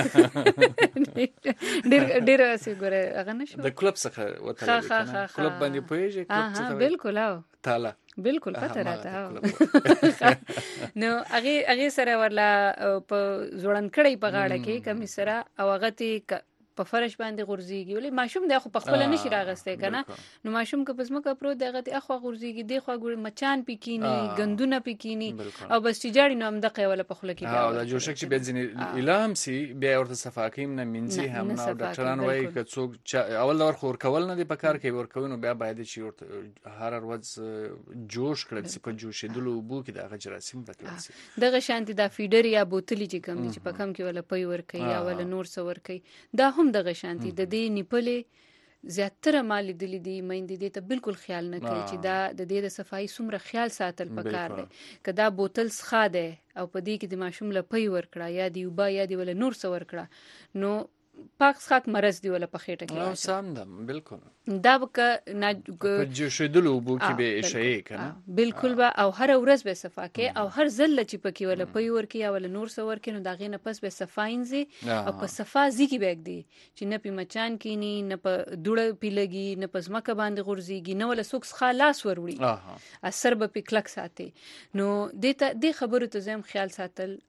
ډیر اسی ګره هغه نشو د کلب څخه وته کلب باندې پويږي کلب څخه بالکل او تعالی بالکل پته راته نو هغه سره ورلا په زوړن کړي په غاړه کې کمی سره او هغه تی په فرش باندې غورځيږي ولې ماشوم د خو په خپل نشي راغسته کنه نو ماشوم که پسمه پرو دغه تی اخو غورځيږي د خو ګور مچان پکینی غندونه پکینی او بس چې جاړي نو هم د قیوله په خله کې او دا جوشک چې بنځنی الهام سي بیا ورته صفاکیم نه منځي هم نو ډاکټران وایي که څوک اول ور خور کول نه دی په کار کې ور کوي نو بیا باید چې ورته هر ورځ جوش کړي چې په جوشیدلو بو کې د غجراسیم بتلسي دغه شانتي د فیډر یا بوتلی چې کم چې په کم کې ولا پي ور کوي یا ولا نور څه ور کوي دا دغه شانتي د دې نیپلې زیاتره مال دي مېندې دې ته بالکل خیال نه کوي چې دا د دې د صفائی سمره خیال ساتل پکار دی کدا بوتل ښه ده او په دې کې د ماشوم لپی ور کړه یا دی وبا یا دی ول نور څه ور کړه نو پاک خاک مرز دی ولا په خېټه کې او سم ده بالکل دا وک نه جو شیدلو بو کې به شي کنه بالکل با او هر ورځ به صفا کې او هر ځل چې پکې ولا پي ور کې یا ولا نور څه ور کې نو دا غینه پس به صفاینځي او په صفا زی کې بیگ دی چې نه پی مچان کینی نه په دوړه پی لګي نه پس مکه باندې غورځيږي نه ولا سوکس خلاص ور وړي اثر به پکلک ساتي نو د خبرو ته زم خیال ساتل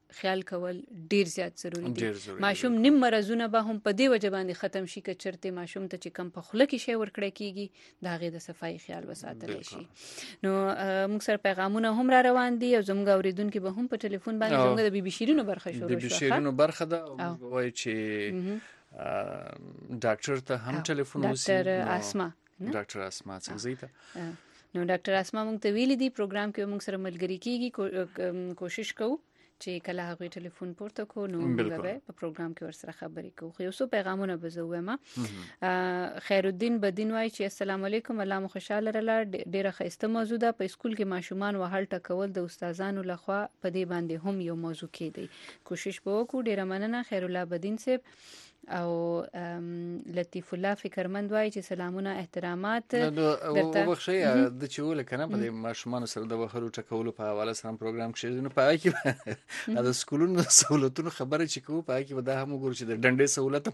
خیال کول ډیر زیات ضروری دي. ماشوم نیم مرزونه به هم په دې وجه باندې ختم شي که چرته ماشوم ته چې کم په خوله کې شی ورکړی کیږي د هغې د صفایي خیال وساتلی شي. نو موږ سره پیغامونه هم را روان دي او زموږ اوریدونکي به هم په ټلیفون باندې زموږ د بي بي شیرینو برخه شروع شوه. د بي شیرینو برخه ده او موږ وایو چې ډاکټر ته هم ټلیفون وسی. ډاکټر اسما څنګه ته نو ډاکټر اسما موږ ته ویلي دي پروګرام کې موږ سره ملګری کیږي، کوشش کوو چې کله هغه ټلیفون پورته کو نو موږ به په پروګرام کې ورسره خبرې کوو. خو یو څو پیغامونه به زه ووایم. خیر الدین بدین وایي چې السلام علیکم، الله مو خوشاله لرله، ډیره ښایسته موضوع ده. په اسکول کې ماشومان وهل ټکول د استادانو لخوا په دې باندې هم یو موضوع کېدی. کوشش به وکړو. ډیره مننه خیر الله بدین صاحب. او لطیف الله فکرمند وایي چې سلامونه احترامات درته وبخښئ د چې ول کنه په دې ماشومان سره د وهلو ټکولو په حواله سره پروګرام کې نو پای کې د سکولونو سہولتونو خبره چې کوو پای کې دا هم وګورو چې د ډنډې سہولت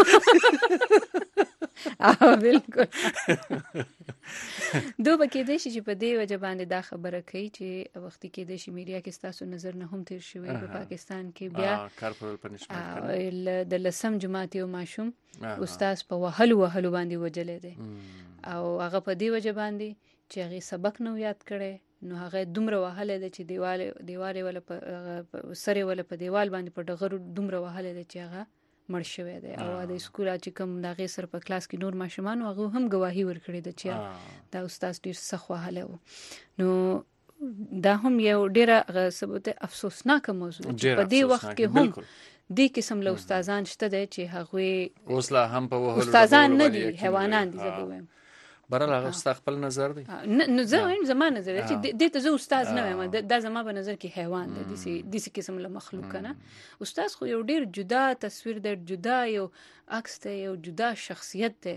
بالکل دو بکې د شي چې په دې وجه باندې دا خبره کوي چې وختي کې د شمیریا کې ستاسو نظر نه هم تیر شوی په پاکستان کې بیا کارپورل پنشمنت د لسم جماعت یو ماشوم استاد په وهلو باندې وجلې دی او هغه په دې وجه باندې چې هغه سبق نو یاد کړي نو هغه دومره وهلې دی چې دیواله ولا په سره ولا په دیوال باندې په ډغرو دومره وهلې دی چې هغه مړ شوی دی. او د اسکول چې کوم د هغې سره په کلاس کې نور ماشومان هغه هم ګواهي ورکړې ده چې دا استاد ډېر سخت وهلی و. نو دا هم یو ډېره ثبوت افسوسناکه موضوع ده چې په دې وخت کې هم دې قسم له استادان شته دی چې هغوی اوس لا هم په وهلو استادان نه دي، حیوانان دي. زه به وایم برال هغه ستا خپل نظر دی. نه زه وایم زما نظر دی چې دې ته زه استاد نه وایم، دا زما په نظر کې حیوان دی، داسې قسم له مخلوق کنه. استاد خو یو ډیر جدا تصویر دی، جدا یو عکس دی، یو جدا شخصیت دی.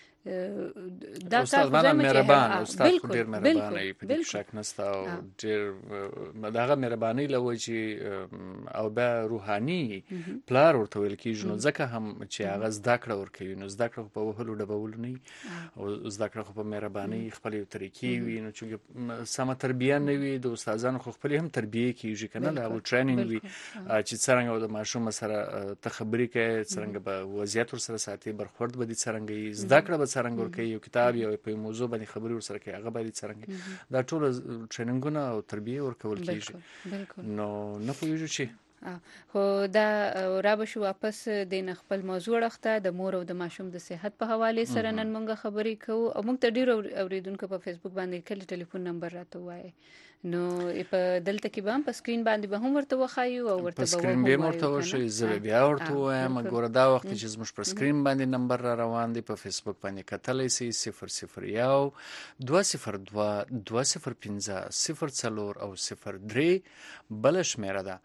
دا استاد باندې مهربان، استاد خو ډیر مهربان دی په دې شک نشته او ډیر دغه مهرباني لوي چې او به روحاني پلار ورته ویل کیږي. نو ځکه هم چې هغه زده کړه ورکوي، نو زده کړه په وهلو ډبولو نه او زده کړه په مهرباني خپل یو طریقې وي. نو چې سمه تربیه نه وي د استادانو خو خپل هم تربیه کیږي کنه، لا او ټریننګ وي چې څنګه د ماشوم سره ته خبرې کوي، څنګه به وضعیت ور سره ساتي، برخورد به دي څنګه زده کړه څنګه ورکوي، یو کتاب یو په موضوع باندې خبرې ورسره کوي هغه باندې څنګه دا ټول ټریننګونه او تربیه ورکول کیږي. نو نه پوهیږو چې خو دا را به شو واپس د خپل موضوع راخته د مور او د ماشوم د صحت په حواله سره نن موږ خبرې کوو او موږ ته ډیر اوریدونکو په فیسبوک باندې کله ټلیفون نمبر راته وایي. نو په دلته کې به هم په سکرین باندې به هم ورته وخایو او ورته به سکرین به ورته وشي. زه بیا ورته وایم ګوره دا وخت چې زموږ پر سکرین باندې نمبر را روان دی په فیسبوک باندې کتلی سي 001 202 205 04 او 03 بل شمیره ده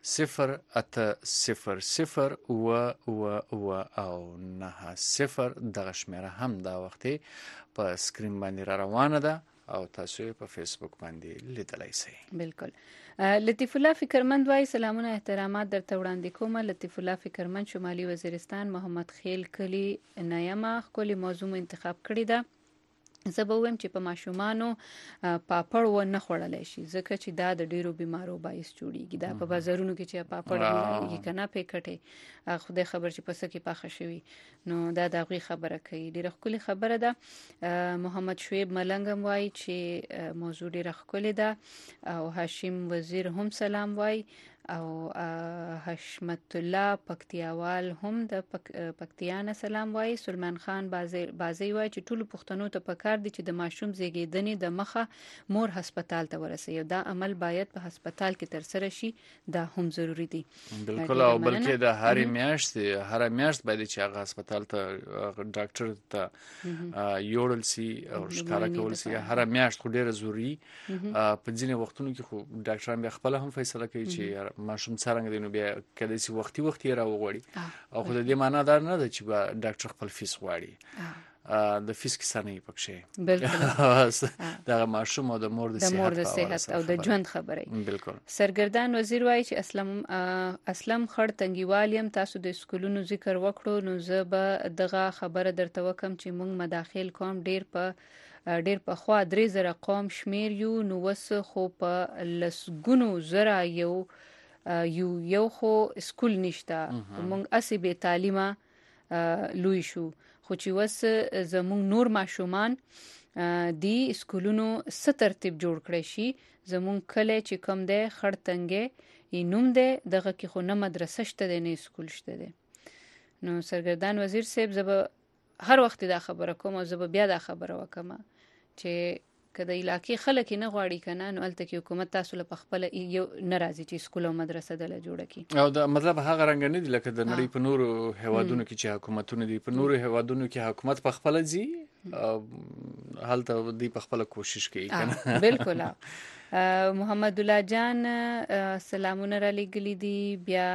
08000 او 90 دغه شمیره هم دا وخت په سکرین باندې را روانه ده او تاسو په فیسبوک باندې لیدلای شئ. بالکل. لطیف الله فکرمند وایي سلامونه احترامات درته وړاندې کوم. لطیف الله فکرمند شمالي وزیرستان محمد خیل کلی نیمه ښکلې موضوع انتخاب کړې ده. زه به وایم چې په ماشومانو پاپړ و نه خوړلی شي ځکه چې دا د ډیرو بیمارو باعث جوړیږي. دا په بازارونو کې چې پاپړ ملایږي کنه پیکټې خدای خبر چې پسه کې پاخه شوي نو دا د هغوی خبره کوي. ډیره ښکلې خبره ده. محمد شعیب ملنګ وایي چې موضوع ډیره ښکلې ده او هاشم وزیر هم سلام وایي او حشمت الله پکتیاوال هم د پکتیانه سلام وایي. سلمان خان بازی وایي چې ټولو پښتنو ته پکار دي چې د ماشوم زیږیدنې د مخه مور هسپتال ته ورسوي او دا عمل باید په هسپتال کې ترسره شي، دا هم ضروری دي. بالکل. او بلکې د هر میاشت باید چې هغه هسپتال ته ډاکټر ته یوړل سي او ښکارا کول سي. هر میاشت خو ډیره ضروری. په ځینې وختونو کې خو ډاکټران بیا خپل هم فیصله کوي چې ماشوم څنګه دی، نو بیا کله چې وختي را وغوړي او خو د دې معنا دا نه ده چې ډاکټر خپل فیس غواړي. د فیس کیسه نه پکې. بالکل. دا ماشوم او د مور د صحت او د ژوند خبره. بالکل. سرګردان وزیر وایي چې اسلم خړ تنګیوالیم تاسو د سکولونو ذکر وکړو نو زه به دغه خبره درته وکم چې موږ مداخل کوم ډیر په خوا 3000 قوم شمیر یو نو وس خو په لسګونو زره یو یو خو سکول نشته موږ اسی به تعلیمه لوی شو خو چې وس زموږ نور ماشومان دی سکولونو ست ترتیب جوړ کړی شي زموږ کله چې کوم دی خړتنګې نوم دی دغه کې خو نه مدرسه شته دی نه سکول شته دی نو سرګردان وزیر صاحب زب هر وخت دا خبره کوم او زب بیا دا خبره وکم چې کله علاقې خلک نه غواړي کنه نو الته کې حکومت تاسو له خپل یو ناراضي چې سکول او مدرسه دله جوړه کی او دا مطلب هغه رنګ نه دی لکه د نړۍ په نورو هوادونو کې چې حکومتونه دي په نورو هوادونو کې حکومت په خپل ځي حالت دی په خپل کوشش کوي کنه بالکل محمد الله جان سلامونه را لګلی دي بیا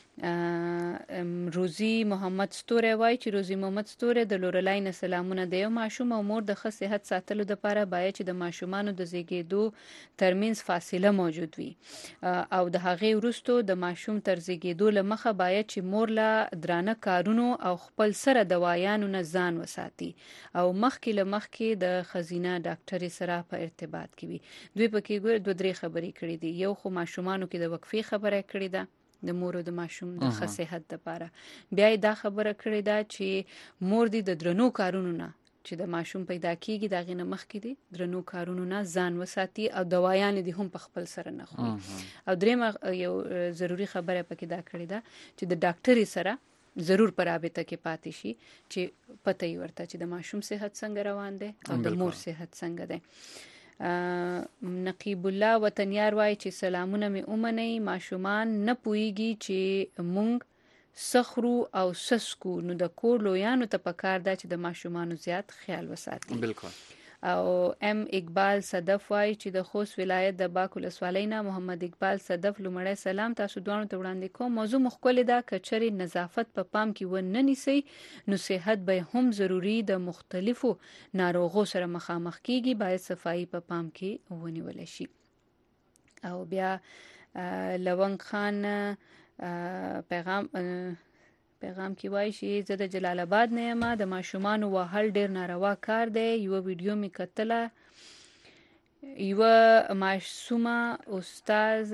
روزي محمد ستوره وای چې روزي محمد ستوره د لورلاین سلامونه د یو ماشوم او مور د ښه صحت ساتلو لپاره باید چې د ماشومانو د زیږیدو ترمنځ فاصله موجود وي او د هغې وروسته د ماشوم تر زیږیدو لمخه باید چې مور له درانه کارونو او خپل سره دوايانو نه ځان وساتي او مخکې د خزینه ډاکټر سره په ارتباط کې وي دوی پکې ګور دوه درې خبرې کړې دي یو خو ماشومانو کې د وقفې خبره کړې ده د مور او د ماشوم د ښه صحت لپاره بیا دا خبره کړې ده چې مور دي د درنو کارونو نه چې د ماشوم پیدا کیږي دا غینه مخ کې دي درنو کارونو نه ځان وساتي او دوايان دي هم په خپل سره نه خوري او دریم یو ضروری خبره پکې دا کړې ده چې د ډاکټر سره ضرور پر رابطه کې پاتې شي چې پته یې ورته چې د ماشوم صحت څنګه روان دي او د مور صحت څنګه ده نقیب الله وطنیار وای چې سلامونه می اومنی ماشومان نه پويږي چې مونږ سخرو او سسکو نو د کور لویانو ته پکار ده چې د ماشومانو زیات خیال وساتي بالکل او ام اقبال صدف وای چې د خوست ولایت د باکو لسوالینا محمد اقبال صدف لومړی سلام تاسو دوه ته وړاندې کوم موضوع مخکله ده کچري نظافت په پام کې و نه نیسي نو صحت به هم ضروری د مختلفو ناروغو سره مخامخ کیږي باید صفائی په پام کې ونیول شي او بیا لونګ خان پیغام کې وایي چې زه د جلال آباد نه یم د ماشومان وهل ډیر ناروا کار دی یو ویډیو می کتله یو معصومه استاد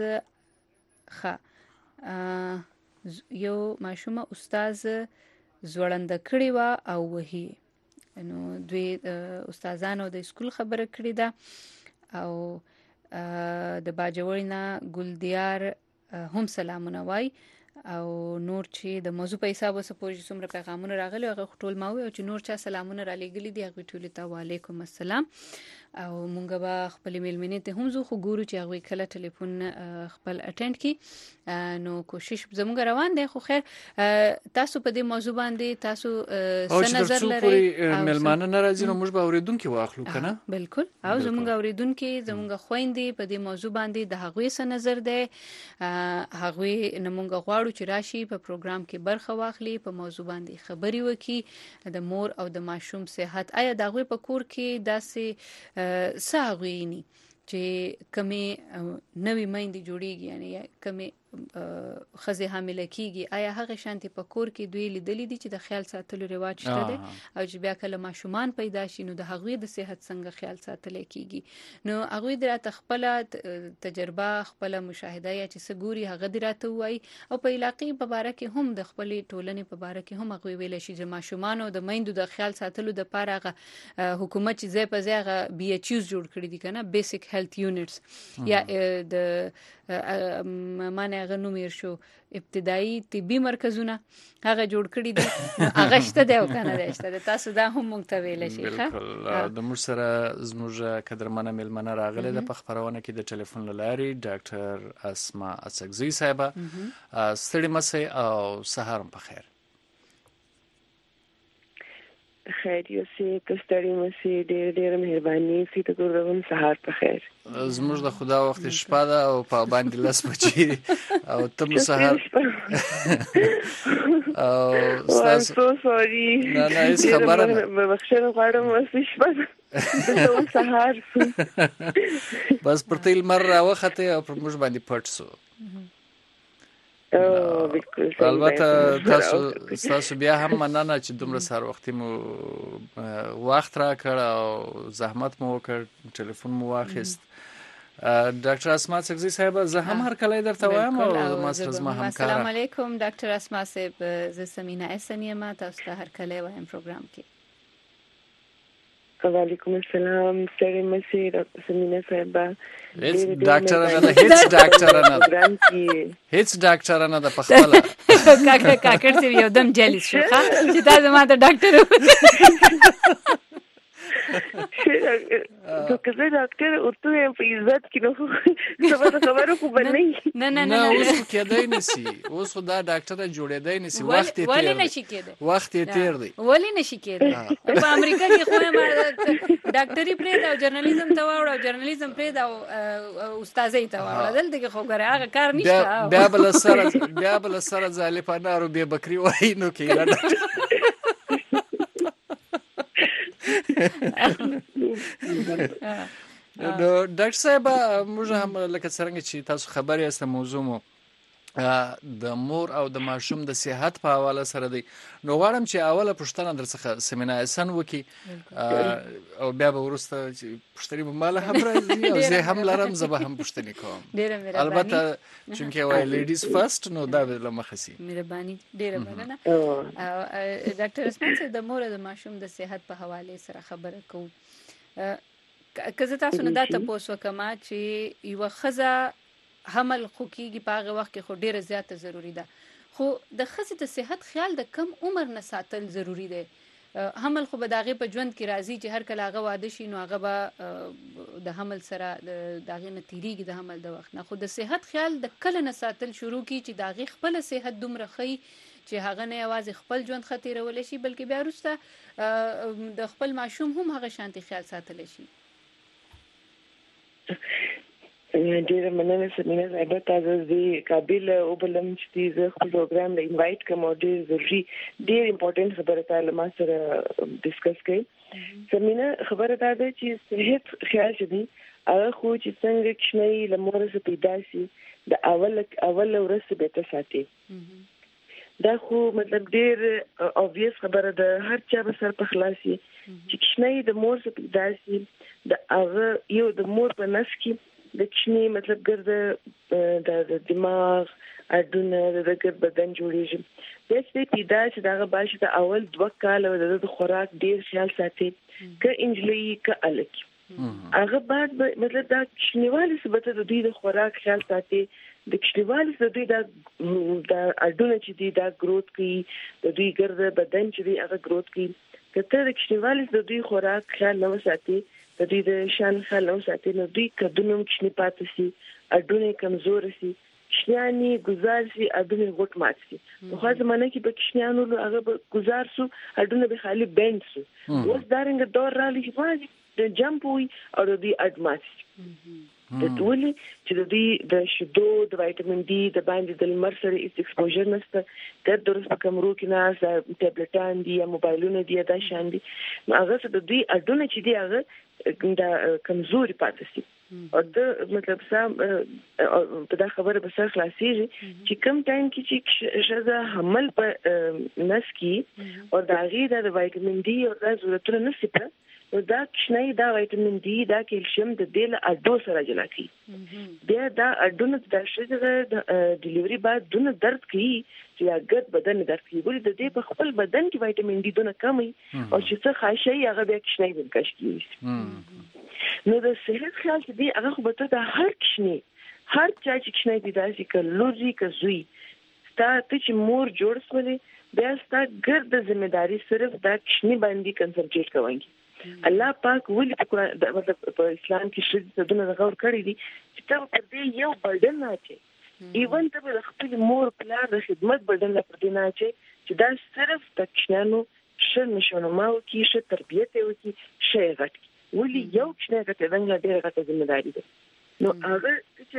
یو معصومه استاد زوړند کړي وا او وਹੀ نو دوی استادانو د سکول خبره کړې ده او د باجوړینا ګلدیار هم سلامونه وای او نور چې د موضوع په حساب وسه پوجي څومره پیغامونه راغلي هغه ټول ما وي او چې نور چا سلامونه را لګلي دي هغه ټول ته وعلیکم السلام او مونږ به خپل میلمنې ته هم زو خو ګورو چې هغه کله ټلیفون خپل اټینډ کی نو کوشش زموږ روان دی خو خیر تاسو په دې موضوع باندې تاسو څه نظر لرئ میلمانه ناراضي نو موږ به اوریدونکو واخلو کنه بالکل او زموږ اوریدونکو زموږ خويندې په دې موضوع باندې د هغوی څه نظر دی هغوی نمونږ غواړو چې راشي په پروګرام کې برخه واخلي په موضوع باندې خبري وکړي د مور او د ماشوم صحت آیا د هغوی په کور کې داسې ساغوینی چې کمی نوې میندې جوړیږي یعنی کمی خزه حامله کیږي آیا هغه شانتي په کور کې دوی لیدلې دي چې د خیال ساتلو رواج شته دي او چې بیا کله ماشومان پیدا شي نو د هغوی د صحت څنګه خیال ساتل کیږي نو هغوی درته خپل تجربه خپل مشاهده یا چې سګوري هغه درته وای او په علاقې په باره کې هم د خپل ټولنې په باره کې هم هغوی ویل شي چې ماشومان او د میندو د خیال ساتلو د لپاره حکومت چې ځای په ځای هغه بي ایچ یوز جوړ کړی دي کنه بیسیک هیلث یونټس یا د معنی هغه نومیر شو ابتدایي طبي مرکزونه هغه جوړ کړی دي هغه شته دی او کنه دی شته تاسو دا هم مونږ ته ویل شي بالکل د موږ سره زموږ قدرمنه میلمنه راغله د خبرونه کې د ټلیفون لاري ډاکټر اسماء اڅکزی صاحب ستړي مسي او سهار په خیر خیر یو سي کستړی مسي ډېر مهرباني سي ته ګورم سهار په خیر زموږ د خدا وخت شپه ده او په باندې لاس بچي او تم سهار او سو سوري نه هیڅ خبره نه بخښنه غواړم واسه شپه د سهار بس پر تل مر راوخته او پر موږ باندې پټ سو البته تاسو بیا هم مننه چې دومره سهار وختي مو وخت را کړ او زحمت مو وکړ ټلیفون مو واخیست ډاکټر اسماء سکزي صاحب زه هم هر کله درته وایم او ما سره زما همکار السلام علیکم ډاکټر اسماء صاحب زه سمینا احسن یم تاسو ته هر کله وایم پروګرام کې وعلیکم السلام ستړي مشه ډاکټر سمینا صاحب ډاکټر نه هیڅ ډاکټر نه هیڅ ډاکټر نه د پخپله کاکړ سی یو دم جلیس شو چې تاسو ما ته ډاکټر تو کله ډاکټر اوته په عزت کې نو خبرو خو باندې نه اوس کېدای نسی اوس دا ډاکټر جوړېدای نسی وخت یې ولی نشي کېدای وخت یې تیر دی ولی نشي کېدای په امریکا کې خو ما ډاکټري پرې دا جرنالیزم ته واړو جرنالیزم پرې دا استادۍ ته واړو دلته کې خو ګره هغه کار نشته بیا بل سره ظالفانه رو به بکری وای نو کې نو ډاکټر صاحب موږ هم لکه څنګه چې تاسو خبر یاست موضوع مو د مور او د ماشوم د صحت په حواله سره دی نو غواړم چې اوله پوښتنه درڅخه سمینا احسن وکي او بیا به وروسته چې پوښتنې به مال هم راځي او زه هم لرم زه به هم پوښتنې کوم البته چونکه وای لیډیز فرست نو دا به لمخسي مهرباني ډیره مننه ډاکټر اسماء صاحب د مور او د ماشوم د صحت په حواله سره خبره کوم که تاسو نه دا تاسو کما چې یو خزه حمل خو کېږي په هغه وخت کې خو ډیره زیاته ضروری ده خو د ښځې د صحت خیال د کم عمر نه ساتل ضروری دی حمل خو به د هغې په ژوند کې راځي چې هر کله هغه واده شي نو هغه به د حمل سره د هغې نه تېرېږي د حمل د وخت نه خو د صحت خیال د کله نه ساتل شروع کړي چې د هغې خپله صحت دومره ښیي چې هغه نه یوازې خپل ژوند ښه تېرولی شي بلکې بیا وروسته د خپل ماشوم هم هغه شانتي خیال ساتلی شي ډیره مننه سمینا صاحب تاسو دې قابل او بلم چې زه خپل پروګرام له انوایټ کوم او ډیر ضروري ډیر امپورټنت خبره تعالی ما سره ډیسکس کړئ سمینا خبره دا ده چې صحت خیال شدي هغه خو چې څنګه کښنی لمر څخه پیدا شي د اول ورځ به ته ساتي دا خو مطلب ډیر اوبویس خبره ده هر چا به سر په خلاصي چې کښنی د مور څخه پیدا شي د هغه یو د مور په نس کې د کښنی مطلب ګرځه د دماغ اډونه د ګر بدن جوړیږي د دې پیدا چې دا باشه د اول 2 کال د خوراک ډیر خیال ساتي ک انجلی ک الک هغه بعد مطلب دا کښنیوالي سبته د دې د خوراک خیال ساتي د کښنیوالي د دې د اډونه چې دی دا گروث کوي د دې ګرځه بدن چې دی هغه گروث کوي کته د کښنیوالي د دې خوراک خیال نه ساتي د دې د شان خیال نه ساتي نو دوی کډونم کښنی پاتې شي اډونه کمزور شي کښنیانی گزار شي اډونه غټ مات شي په خاصه معنی کې په کښنیانو هغه گزار شو اډونه به خالی بند شو اوس دارنګ دور را لې باندې د جمپ وي او د اډمات د ټولي چې د دې د شیدو د وټامین ډي د باندې د لمر سره ایکسپوژر نشته د درس په کمرو کې نه ټابلټان دي یا موبایلونه دي دا شان دي هغه څه د دې اډونه چې دی هغه د کمزوري پاتې شي او د مطلب سم په دا خبره به سره خلاصيږي چې کم ټایم کې چې شزه حمل په نس کې او دا غي د وټامین ډي او د ضرورتونو نشي په دا کښنی دا وټامین ډي دا کیلشیم د دې له اډو سره جلا کی بیا دا اډونه د شزه د ډیلیوري بعد دونه درد کوي چې هغه بدن درد کوي ګوري د دې په خپل بدن کې وټامین ډي دونه کمی او چې څه خاصه هغه بیا کښنی ورکش کیږي نو د صحت خیال دې هغه خو به ته هر کښنی هر چا چې کښنی پیدا شي کلوري کزوي ستا ته چې مور جوړ سولې بیا ستا ګرد ذمہداري صرف دا کښنی باندې کنسنټریټ کوي الله پاک ولې په قرآن مطلب په اسلام کې شې د دنیا غوړ کړی دي چې ته په دې یو برډن نه اچي ایون ته د خپل مور پلار د خدمت برډن نه پردي نه اچي چې دا صرف د کښنانو شر نشونه ماو کې ش تربیته وکي شي غټ ولې یو کښنه ته څنګه ډیره غټه ذمہداري ده نو هغه چې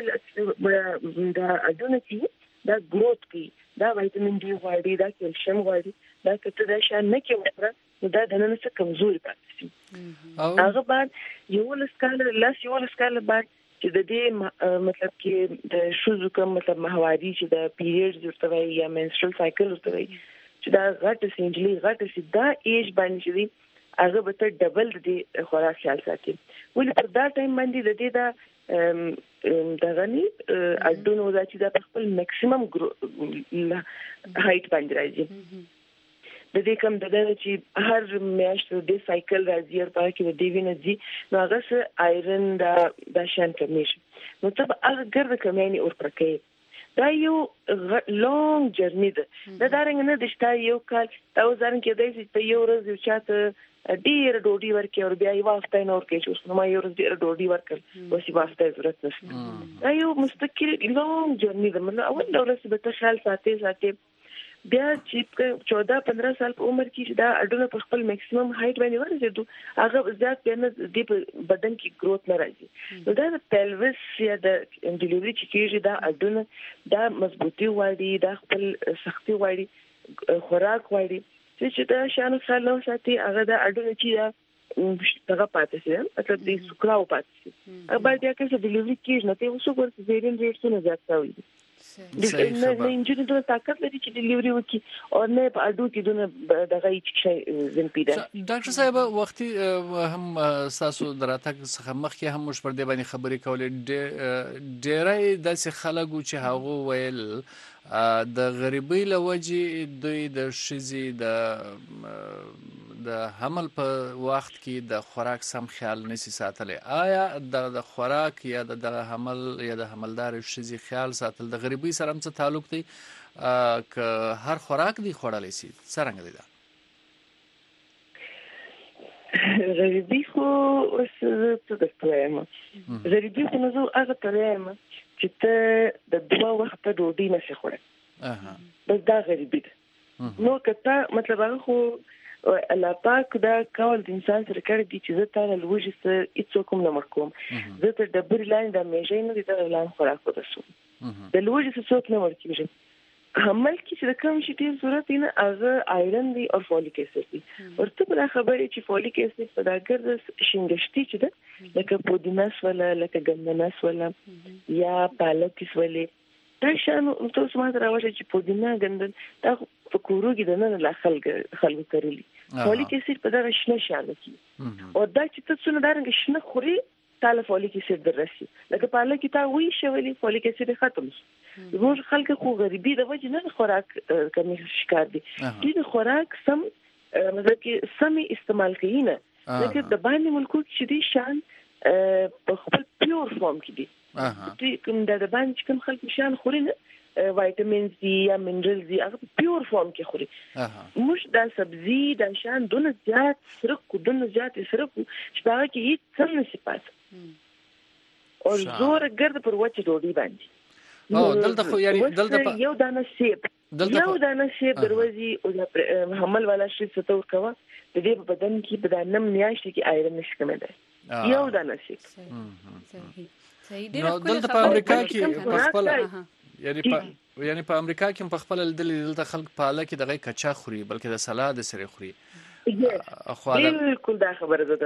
دا اډونه چې دا گروث کوي دا وټامین ډي غواړي دا کیلشیم غواړي دا کته دا شان نه کې وپره دا د نن څخه کمزوري پاتې شي هغه بعد یو لسکاله بعد چې د دې مطلب کې د شوزو کوم مطلب ماهواري چې د پیریډز ورته وي یا منسترل سایکل ورته وي چې دا غټ سینجلی غټ سي دا ایج باندې چې هغه به ته ډبل د خوراک خیال ساتي ولې پر دا ټایم باندې د دې دا دغه نه اډونو دا چې د خپل میکسیمم هایټ باندې راځي د دې کوم د چې هر میاشت د سایکل راځي او پاره کې د دی وینې دي نو هغه سره آیرن د شان کمیږي نو ته هغه ګرد کمینی اور پرکې دا یو لونګ جرنی ده دا دارنګ نه دشته یو کال دا وزن کې دی چې یو ورځ یو چاته ډیر ډوډۍ ورکې او بیا یو وخت نه ورکې چې نو ما یو ورځ ډیر ډوډۍ ورکړ وسی واسطه ضرورت نشته دا یو مستقل لونګ جرنی ده نو اول ورځ به ته خیال ساتي بیا چې 14-15 سال په عمر کې دا اډونه په خپل میکسیمم هایټ باندې ورسېدو هغه زیات نه د بدن کې گروث نه راځي نو دا پیلوس یا د ډیلیوري چې کېږي دا اډونه دا مضبوطی وایي دا خپل سختي وایي خوراک وایي چې دا شانو خیال نو ساتي هغه دا اډونه چې دا دغه پاتې شي مطلب دې سکراو پاتې شي هغه بیا چې ډیلیوري کېږي نو ته اوس ورته زیرین ریټونه زیات شوی نه انجینر د طاقت لري چې ډیلیوري وکړي او نه په اډو کې دونه دغه هیڅ شي زم پیدا ډاکټر صاحب وختي هم تاسو دراتک څخه مخکې هم مش پر دې باندې خبرې کولې ډېرای داسې خلک چې هغه ویل د غریبۍ لوجې دوی د شذې د حمل په وخت کې د خوراک سم خیال نشي ساتلی آیا د خوراک یا د حمل یا د حملدار شذې خیال ساتل د غریبۍ سره هم څه تعلق دی که هر خوراک دی خوړلی شي څرنګه دی دا غریبۍ خو اوس څه درته وایم غریبۍ خو نو زه هغه ته وایم چې ته د 2 وخته ډوډۍ نشې خوړلی بس دا غریبۍ ده نو که ته مطلب هغه خو الله پاک دا کول د انسان سره کړی دی چې زه تعالی لوجه سره هیڅ کوم نه مرکوم زه ته د بر لاین د میژې نه دي د لاین خوراک ورسو د لوجه څه څوک نه ورکیږي عمل کې چې کوم شي ډیر ضرورت نه هغه آیرن دی او فولیک اسید دی ورته په خبرې چې فولیک اسید په داګر شینګشتي چې ده لکه پودیناس ولا لکه ګندناس ولا یا پالکس ولا دا شانو تاسو ما راوځي چې پودینا ګندن دا په کوروګي د نن لا خلک کړلی فولیک اسید په دغه شنه شانو کې او دا چې تاسو نه دارنګ شنه خوري تعالی فولیک اسید درسي لکه پالک تا وی شولې فولیک اسید ختم زموږ خلک خو غریبي د وجه نه خوراک کمی شکار دي د خوراک سم مطلب کې سمي استعمال کوي نه لکه د باندې ملکو چې دي شان په خپل پیور فارم کې دي کوم د باندې کوم خلک شان خوري نه وایټامینز دي یا منرالز دي هغه پیور فارم کې خوري مش دا سبزي دا شان دونه زیات سره کو دونه زیات سره کو چې هغه کې هیڅ څه نشي پات او زور ګرد پر وچه ډوډۍ باندې دلته خو یعنی دلته یو دانه سیب دروازي او حمل والا شي ستو کوا د دې په بدن کې په دانم میاشت کې آیرن نشي کمه یو دانه سیب صحیح نو دلته په امریکا کې په خپل یعنی په امریکا کې په خپل دلته خلک پاله کې دغه کچا خوري بلکې د سلاد سره خوري بالکل دا خبره ده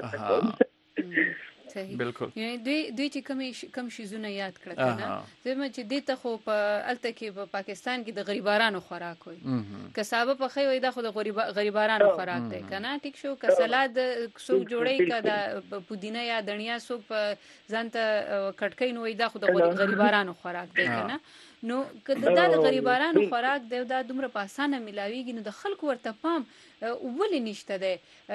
بالکل یعنی دوی چې کم شیزونه یاد کړل کنه زما چې د ته خو په الته کې په پاکستان کې د غریبانو خوراک وي کسابه په خی وي دا خو د غریبانو خوراک دی کنه ټیک شو ک سلاد سوق جوړی ک د پودینه یا دنیا سوق په ځانته کټکې نو دا خو د غریبانو خوراک دی کنه نو کله دا د غریبانو خوراک دی دا دومره په اسانه ملاویږي نو د خلکو ورته پام ولې نشته دی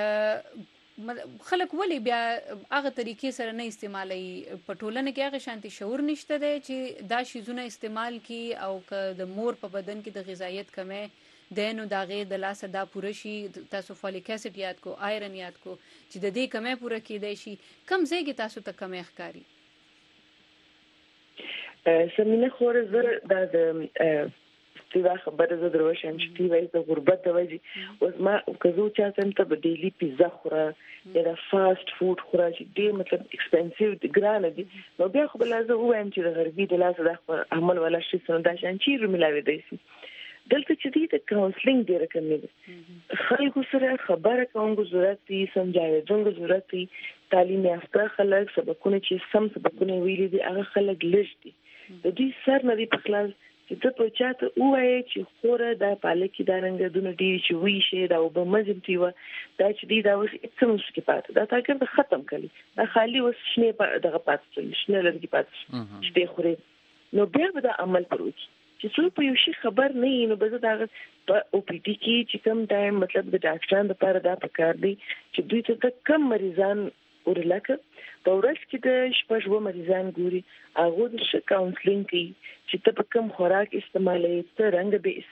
خلک ولی بیا هغه طریقې سره نه استعمالي په ټولنه کې هغه شانتي شعور نشته دی چې دا شیزونه استعمال کی او که د مور په بدن کې د غذایت کمه دینو داغه د لاسه دا پوره شي تاسو فولیک اسید یاد کو آیرن یاد کو چې د دې کمه پوره کیدای شي کم ځای تاسو ته کمه ښکاری سمینه خور زر د دا خبره زه دروښم چې دی وایي د غربت د وجې اوس ما کزو چاته ته به ډیلی پیزا خوره یا د فاست فود خوره چې ډیر مطلب ایکسپنسیو ګران دي نو بیا خو بل زه وایم چې د غربي د لاسه د عمل ولا شي څنګه دا شان چیر ملاوي دی دلته چې دی د کاونسلینګ ډیر کمی دی خلکو سره خبره کوم ضرورت دي سمجھاوي ضرورت دي تعلیم یافته خلک سبقونه چې سم سبقونه ویلي دي هغه خلک لږ دي د دې سر نه دی په خلاص چې ته په چاته وایې چې خوره دا پالکي دا رنګ دونه ډیر چې وی شي دا وب مزم تیوه دا چې دی دا اوس هیڅ مشکل پاتې دا تاګر د ختم کړي دا خالی اوس شنه دغه پاتې شنه لږی پاتې چې دی خوري نو بیا به دا عمل پروي چې څو په یو شي خبر نه نو به دا په او پی ټی کې چې کم ټایم مطلب د ډاکټرانو لپاره دا پکار دی چې دوی ته کم مریضان ورلکه په ورځ کې د شپږ مریضان ګوري هغه د ش کاونسلینګ کوي چې ته په کوم خوراک استعمالې ته رنګ به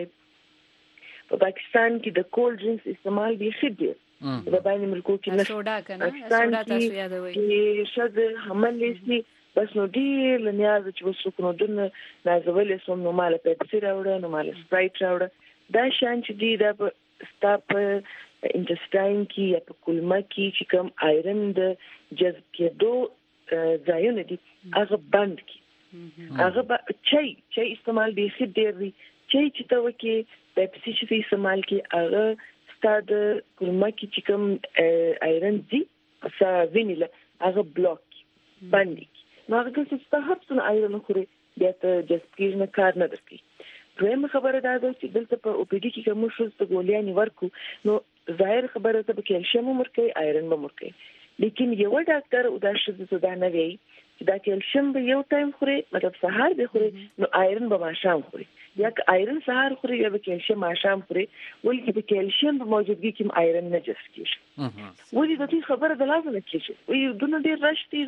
استعمالې په پاکستان کې د کولډ ډرینکس استعمال به خدي په باندې ملکو کې نه سوډا کنه سوډا تاسو یادوي چې شذ حمل لسي بس نو ډیر لنیاز چې وسو دن نازولې سوم نو مال په پیپسي راوړه نو مال سپرایټ راوړه دا شان چې دی دا ستاپ انټسټاین کې یا په کولمه کې چې کوم آیرن د جذب کېدو ځایونه دي هغه بند کی هغه چای استعمال به خې ډیر وي چای چې ته وکي پیپسي چې استعمال کی هغه ستاد کولمه کې چې کوم آیرن دي اسا وینیلا هغه بلوک بند کی نو هغه چې ستاسو څنګه آیرن خوري بیا ته جذب کې نه کار نه درکې دویم خبره دا ده چې دلته په او پی ډی کې کوم شوز ته ګولیانې ورکو نو ظاهر خبره ته کیلشیم مرکي آیرن به مرکي لیکن یو ډاکټر او دا شوز ته دا نه وی چې دا کیلشیم به یو ټایم خوري مطلب سهار به خوري نو آیرن به ماښام خوري یا که آیرن سهار خوري یا به کیلشیم ماښام خوري ولې به کیلشیم په موجودګي کې آیرن نه جذب کیږي ولې د دې خبره د لازم کیږي وي دونه ډیر راشتي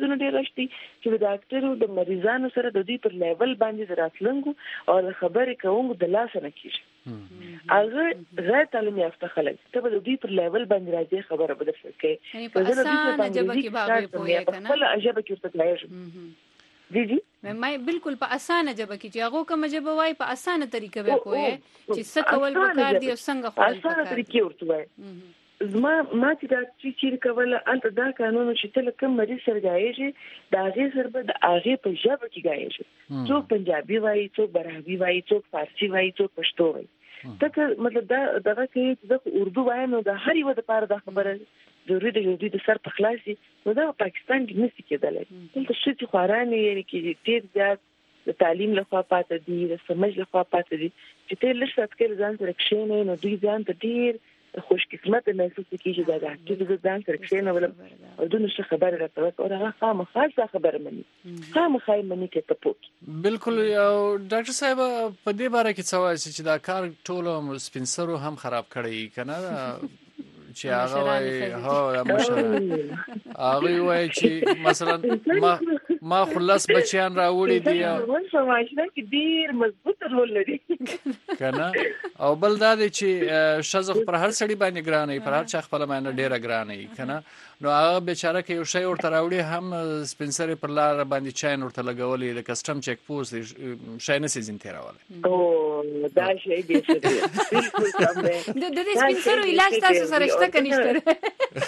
چې ډاکټر د مریضانو سره د دې پر لیول باندې راتلنګو او خبرې کوم د لاس نه کیږي هغه غیر تعلیم یافته خلک ته د دې پر لیول باندې راځي خبره به درته کوي په اسانه جبه کې بابي پوهه کنه خپل عجبه کې ورته لایږي جی مې بالکل په اسانه جبه کې چې هغه کوم جبه وای په اسانه طریقه به پوهه چې څه کول وکړ دی او څنګه خپل اسانه طریقې ورته وای ما چې دا چې کوله انت دا قانون چې تل کوم مریض سره غایږي دا غي سره به د هغه په جبه کې غایږي څوک پنجابي وای څوک براوي وای څوک فارسی وای څوک پښتو وای تک مطلب دا دغه کې د اردو وای نو د هر یو د پاره د خبره ضروري د یو د سر په خلاصي نو دا پاکستان کې نشي کېدلی دلته شتي خورانه یې کې ډیر زیات د تعلیم لخوا پاتې دي د سمج لخوا پاتې دي چې ته لږ څه ځان سره کښینې نو دوی ځان ته ډیر خوش قسمت محسوس کیږي دا چې د ځان سره کښینې ولې او دونه څه خبره راته او هغه خامخا خبره مني خامخا مني کې ته پوه بالکل او ډاکټر صاحب په دې باره کې څه وایي چې دا کار ټول سپینسرو هم خراب کړی کنه چې هغه وای هو مشره هغه وای چې مثلا ما خلاص بچیان راوړي دي او سماشنه کې ډیر مضبوط رول لري کنه او بل دا دی چې شزخ پر هر سړي باندې ګرانې پر هر چا خپل باندې ډیره ګرانې کنه نو هغه بیچاره کې یو شی ورته راوړي هم سپینسر پر لار باندې چاین ورته لګولې د کسٹم چیک پوسټ شای نه سي ځین تیراواله او دا شی دی بالکل سم دی د سپینسر علاج تاسو سره شته کنيشته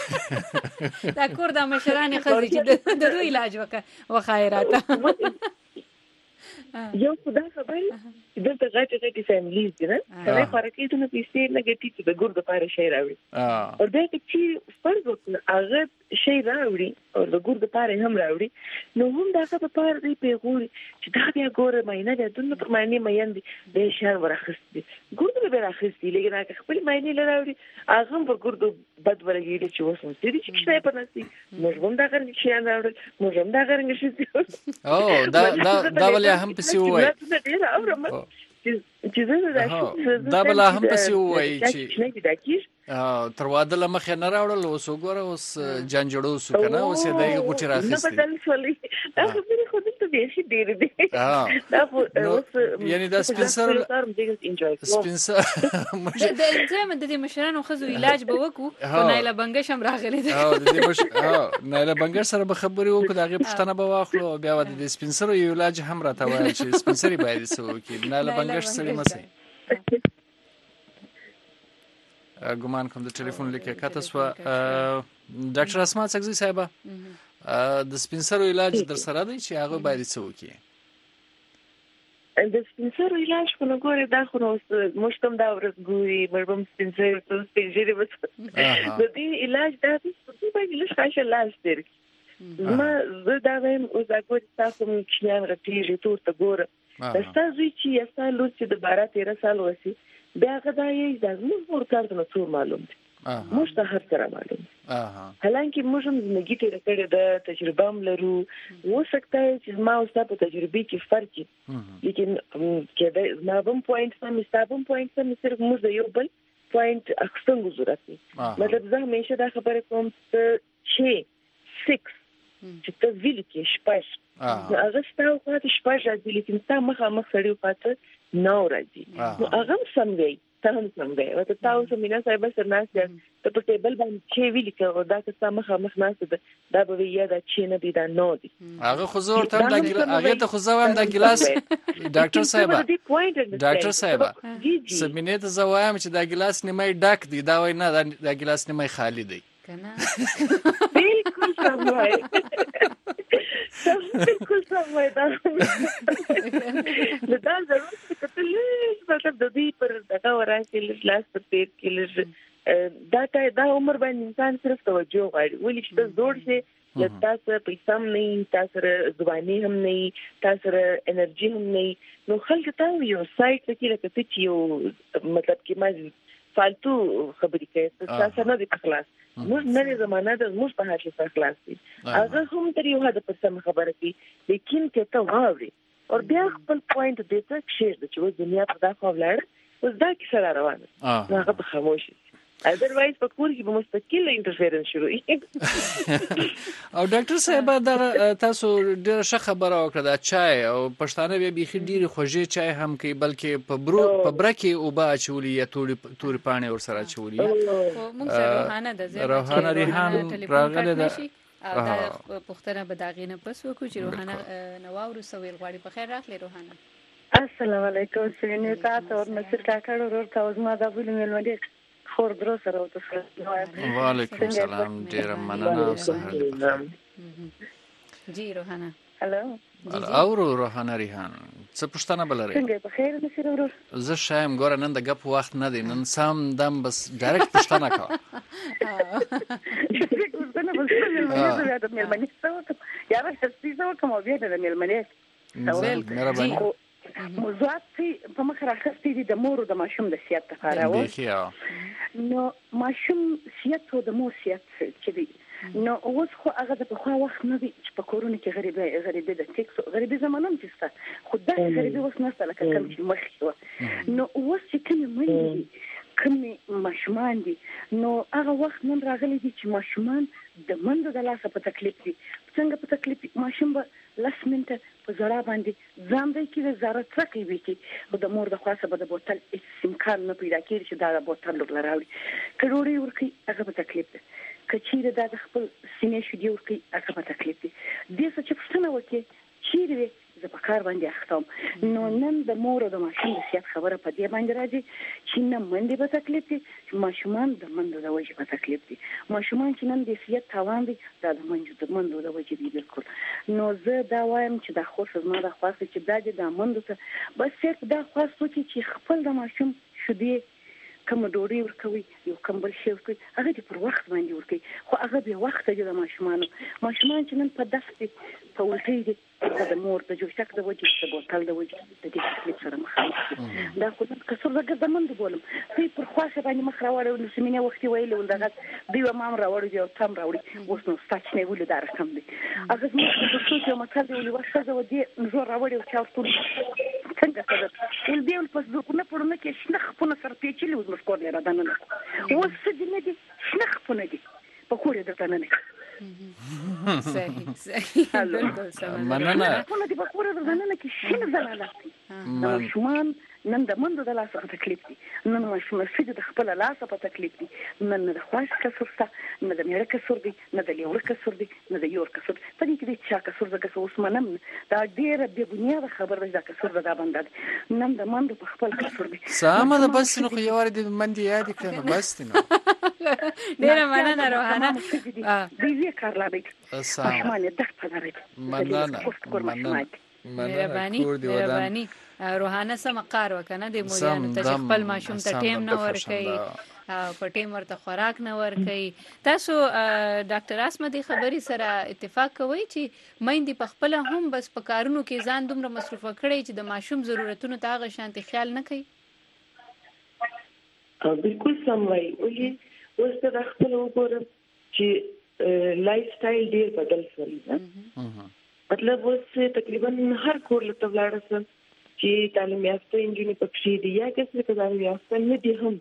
دا کور د مشران خزي چې د دوی علاج وخایراته یو خدای خبره دلته غټي فیملیز دي نه سره فرقې ته پیسې لګټي چې د ګور د پاره شي راوړي او دا چې فرض وکړه هغه شي راوړي او د ګور د پاره هم راوړي نو هم دا څه په پاره دی پیغوري چې دا بیا ګوره مینه ده دنه پر معنی مېند د شهر ورخصتي ګور به راخصتي لګي نه خپل معنی لراوړي هغه پر ګور د بد ورګي چې وسم ستې چې څه په نسي موږ دا غره چې نه راوړل موږ دا غره چې او دا ولې هم پسې وای دا بل هم پسې وای چې تر واده لمخ نه راوړل اوس وګوره اوس جنجړو سو کنه اوس دای غوټی راخسته دا خبره خو دې به شي ډیر دي دا اوس یعنی دا سپینسر د زموږ د مشرانو خزو علاج به وکړو او نایله بنګش هم راغلی دی او د دې نایله بنګش سره به خبرې وکړو دا غي پښتنه به واخلو بیا د سپینسر یو علاج هم راته وایي چې سپینسر باید سو کې نایله بنګش سره مسه ګمان کوم د ټلیفون لیکه کاته سو ډاکټر اسماء سګزي صاحب د سپینسر علاج در سره دی چې هغه باید څه وکړي د سپینسر علاج کو نه ګوري دا خو نو مشتم دا ورګوري مربم سپینسر ته سپینسر وس د دې علاج دا څه باید له خاصه علاج دی ما زه دا وایم او دا ګوري تاسو مې کښین غټیږي تور ته ګوره تاسو چې تاسو لور چې د 12-13 سال وسی بیا غدا یې د نور کار نه څو معلوم دي موږ ته هر څه معلوم حالانکه موږ هم زندگی تیر کړې د تجربه هم لرو و سکتا چې ما اوس په تجربه کې فرق دي لیکن کې دا ما هم پوینټ سم استابم پوینټ سم صرف موږ یو بل پوینټ اکسنګ ضرورت دي مطلب زه همیشه دا خبره کوم چې 6 چې ته ویل کې شپږ هغه ستاسو خاطر شپږ راځي لیکن تاسو مخ سړیو خاطر نو راځي نو هغه سم وی تاسو سم وی او تاسو مینا صاحب سره ناس ته په ټیبل باندې چې ویل کې او دا تاسو مخ ناس دا به یا دا چې نه دي دا نو دي هغه خو زور ته د هغه ته خو زوام د ګلاس ډاکټر صاحب سمینه ته زوایم چې دا ګلاس نیمه ډک دی دا وای نه دا ګلاس نیمه خالی دی کنه بالکل سم وای بالکل سم وای دا ضرور کتلې مطلب د دې پر دغه ورانکې لاس په پیټ کې دا عمر باندې انسان صرف توجه غواړي ولې چې د زوړ شي تاسو پیسې هم نه تاسو زبانی هم نه تاسو انرژي هم نه نو خلک ته یو سایت کې لکه چې یو مطلب کې ما فالتو خبرې کوي تاسو نه دي خلاص موږ نه زمانہ د موږ په هغه څه خلاص دي هغه هم تر یو حد په سم خبره کوي لیکن کې ته واوري او بیا خپل پوینټ دې ته شیر د چې دنیا په دغه ولر اوس دا کې سره روانه هغه به خاموش otherwise په کور کې به مستقله انټرفیرنس شروعي او ډاکټر صاحب دا تاسو ډیره ښه خبره وکړه دا چای او پښتانه به بيخي ډیره خوږه چای هم کوي بلکې په برکه او با چولي یا توري پانی ور سره چولي موږ روحانه د زه روحانه ریحان راغله دا پښتنه بداغینه پس وکړو چې روحانه نواورو سویل غواړي په خیر راغلی روحانه السلام علیکم سینه تاسو او نصر کاکړ ورور تاسو ما دا بل ملمدي خور درو سره او تاسو وعلیکم السلام ډیر مننه سهار جی روحانه هلو او روحانه ریحان څه پښتنه بلره څنګه په خیر نصر ورور زه شایم ګور نن د غپ وخت نه دی نن سام دم بس ډایرکټ پښتنه کا د ملمنې څو یا راځي څو کوم بیا د ملمنې مهرباني موضوعات په مخ راخستې دي د مور او د ماشوم د صحت لپاره و نو ماشوم صحت او د مور صحت چې دي نو اوس خو هغه د په وخت نه دي چې په کورونه کې غریبه د ټیکس غریبه زمانم چې ستا خو دا غریبه اوس نه ستل کم چې مخ نو اوس چې کوم مې کوم ماشومان دي نو هغه وخت نن راغلي دي چې ماشومان د منډو د لاسه په تکلیف دي څنګه په تکلیف ماشوم به لاس منټه په زړه باندې ځان دی کې زړه ترکي وي کې او د مور د خاصه به د بوتل امکان نه پیدا کېږي چې دا بوتل لراوي کډوړي ورکی هغه په تکلیف دي کچېره د خپل سینې شو دی ورکی هغه په تکلیف دي د څه چې پښتنه وکي چیرې زه په کار باندې اختم نو نن د مور او د ماشوم د صحت خبره په دې باندې راځي چې نه منډه په تکلیف دي ماشومان د منډو د وجې په تکلیف دي ماشومان چې نن د صحت تاوان دي دا د منډو د وجې دي بالکل نو زه دا وایم چې د خو زما د خاصه چې د منډو ته بس صرف دا خاصه چې خپل د ماشوم شودي کوم ډوډۍ ورکوي یو کوم بل شی ورکوي هغه دې پر وخت باندې ورکوي خو هغه به وخت دی د ماشومان چې نن په دفتر په ولټي دي د مور د جوړښت د وجې د بوتل د وجې د دې تکلیف سره مخامخ دا خو کسر زګر د منډ بولم په پر خواشه باندې مخ راوړل نو سمینه وخت ویل ولدغه دی مام راوړل دی او تم راوړي اوس نو ستاچ نه ول دا رقم دی هغه زموږ د څو چې مکه دی ول وښه د دې نور راوړي او چاوټول څنګه څه ول دی ول پس دغه پرونه کې شنخ په نصر پیچلی وز مسکور لري دا نه اوس څه دې دي شنخ په نه دي په کوړه درته نه صحیح بالکل سم مننه په دې په کوړه درته نه کې شنه زلاله ماشومان نن د منډو د لاسه په تکلیف دي نن ماشومان چې د خپل لاسه په تکلیف دي نن د خواش کسر ته نه د میړه کسر دي نه د لیور کسر دي نه د یور کسر په دې کې چې کسر زګه اوس منم دا ډیره به بنیاد خبره ده کسر د باندې نن د منډو په خپل کسر دي سامه د بس نو خو یوار د منډي یاد کړه بس نو ډیره مننه روحانه دې کار لا بیت ماشومان د په مننه مهرباني روحانه سم قار وکنه د مولانو ته خپل ماشوم ته ټیم نه ورکړي په ټیم ورته خوراک نه ورکوي. تاسو ډاکټر اسمه دې خبرې سره اتفاق کوئ چې میندې په خپله هم بس په کارونو کې ځان دومره مصروفه کړی چې د ماشوم ضرورتونو ته هغه شانتي خیال نه کوي؟ بالکل سم وایي. ولې اوس د خپل وګورم چې لایف سټایل ډیر بدل شوی. مطلب اوس تقریبا هر کور له تبلاړه سره چې تعلیم یافته انجینر پکې دی یا کس له تعلیم یافته نه دی هم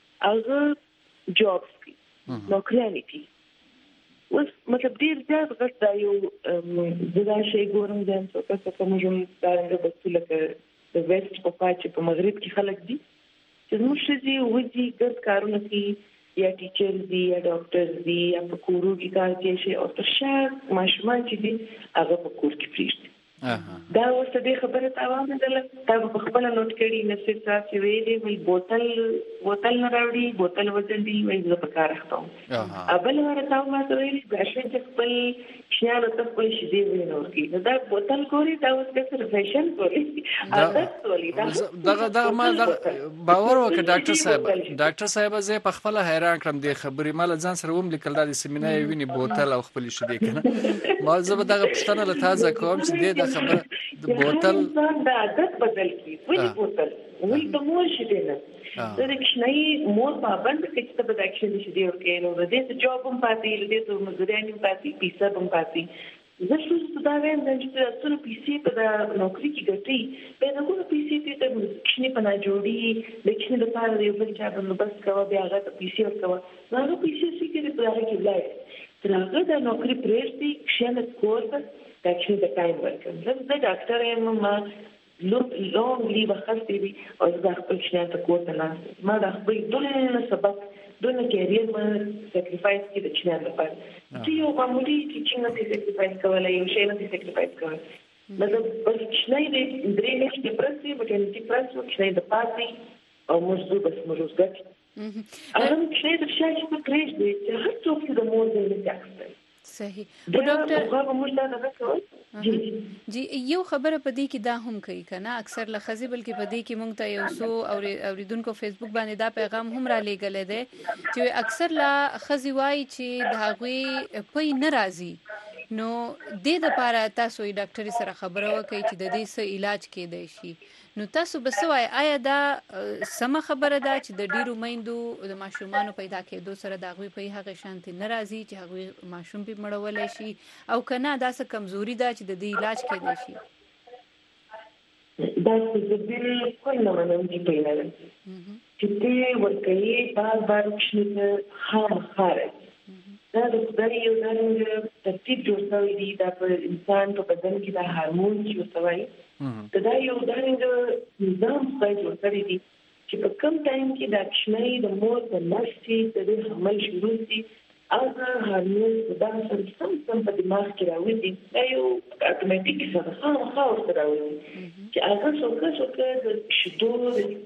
هغه جابس کوي نوکریانې کوي. اوس مطلب ډیر زیات غټ دا یو دا شی ګورم ځان څه څه کوم دا رنګ بس لکه د ویسټ په پاتې په مغرب کې خلک دي چې موږ شې وځي ګرد کارونه کوي یا ټیچر دي یا ډاکټر دي یا په کورو کې کار کوي شي او تر شا ماشومان چې دي هغه په کور کې پریږدي. دا ورته دې خبره تاوان نه ده تا په خپل نوٹ کړي نفسي تاسو ویلې وي بوتل نه راوړي بوتل وځل دي وایي زه په کار اخته ابل ورته ما ته ویلي غاښ چې خپل شیانو ته خپل شي دی ونور کی دا بوتل کوي دا اوس څه فیشن کوي عادت ولې دا ما باور وکړه ډاکټر صاحب زه په خپل حیران کړم دې خبرې مال ځان سره ووم لیکل د سیمینار ویني بوتل او خپل شي دی کنه ما زه دغه پښتنه له تازه کوم چې دې د خبره د بوتل دا عادت بدل کی وایي بوتل وایي د مور شي دی نه د کښنۍ مور پابند کې چې په اکشن شي دی ورکه نو د دې جواب هم پاتې دې ته مزدوري هم پاتې پیسه هم پاتې زه شو دا وایم چې تاسو پیسې په نوکری کې ګټي په دغه پیسې ته کښنۍ په نه جوړي د کښنۍ د پاره یو بل چا باندې بس کاوه بیا هغه پیسې ورکوه نو پیسې چې کې په هغه کې لای تر هغه د نوکری پرېږدي کښنۍ کور ته actually the time worker. The doctor and ma long leave خرڅې دي او زه خپل شنه ته کوته نه ما د خپل دونه سبق دونه کیریئر ما سیکریفایس کړی د شنه لپاره چې یو معمولی ټیچینګ نه سیکریفایس کولای یو شی نه سیکریفایس کولای مطلب بس شنه دې درې میاشتې پرستی مټنټی پرسو شنه د پاتې او موږ بس موږ ګټ هغه شنه د شاشه په کریش دی چې هر څوک د مور دې نه صحیح. ډاکټر جی یو خبره په دې کې دا هم کوي کنه اکثر لخذ بلکې په دې کې مونږ ته یو سو اوریدونکو فیسبوک باندې دا پیغام هم را لېږل دي چې اکثر لا خزي وای چې د هغوی پي ناراضي نو د لپاره تاسو ډاکټر سره خبره وکړئ چې د دې څه علاج کېدای شي نو تاسو بسوای آیا دا سم خبره ده چې د ډیرو میندو د ماشومانو پیدا کېدو سره د هغوی په هغه شانتي ناراضي چې هغوی ماشوم په مړولای شي او کنه دا څه کمزوري ده چې د دې علاج کېدای شي دا څه دې کوم نه منم چې پیدا چې دې ورکې بار کښنه هم خارج دا د خدای یو ځانګړی ترتیب جوړ شوی دی دا په انسان په بدن کې د هورمون چې وسوي دا یو ځانګړی نظام جوړ کړی دی چې په کوم ټایم کې د کښنۍ د مور په نشي د حمل شروع شي هغه هورمون د داسې سم په دماغ کې راوځي دا یو اتوماتیک سره خاص راوځي چې هغه څوک د شیدو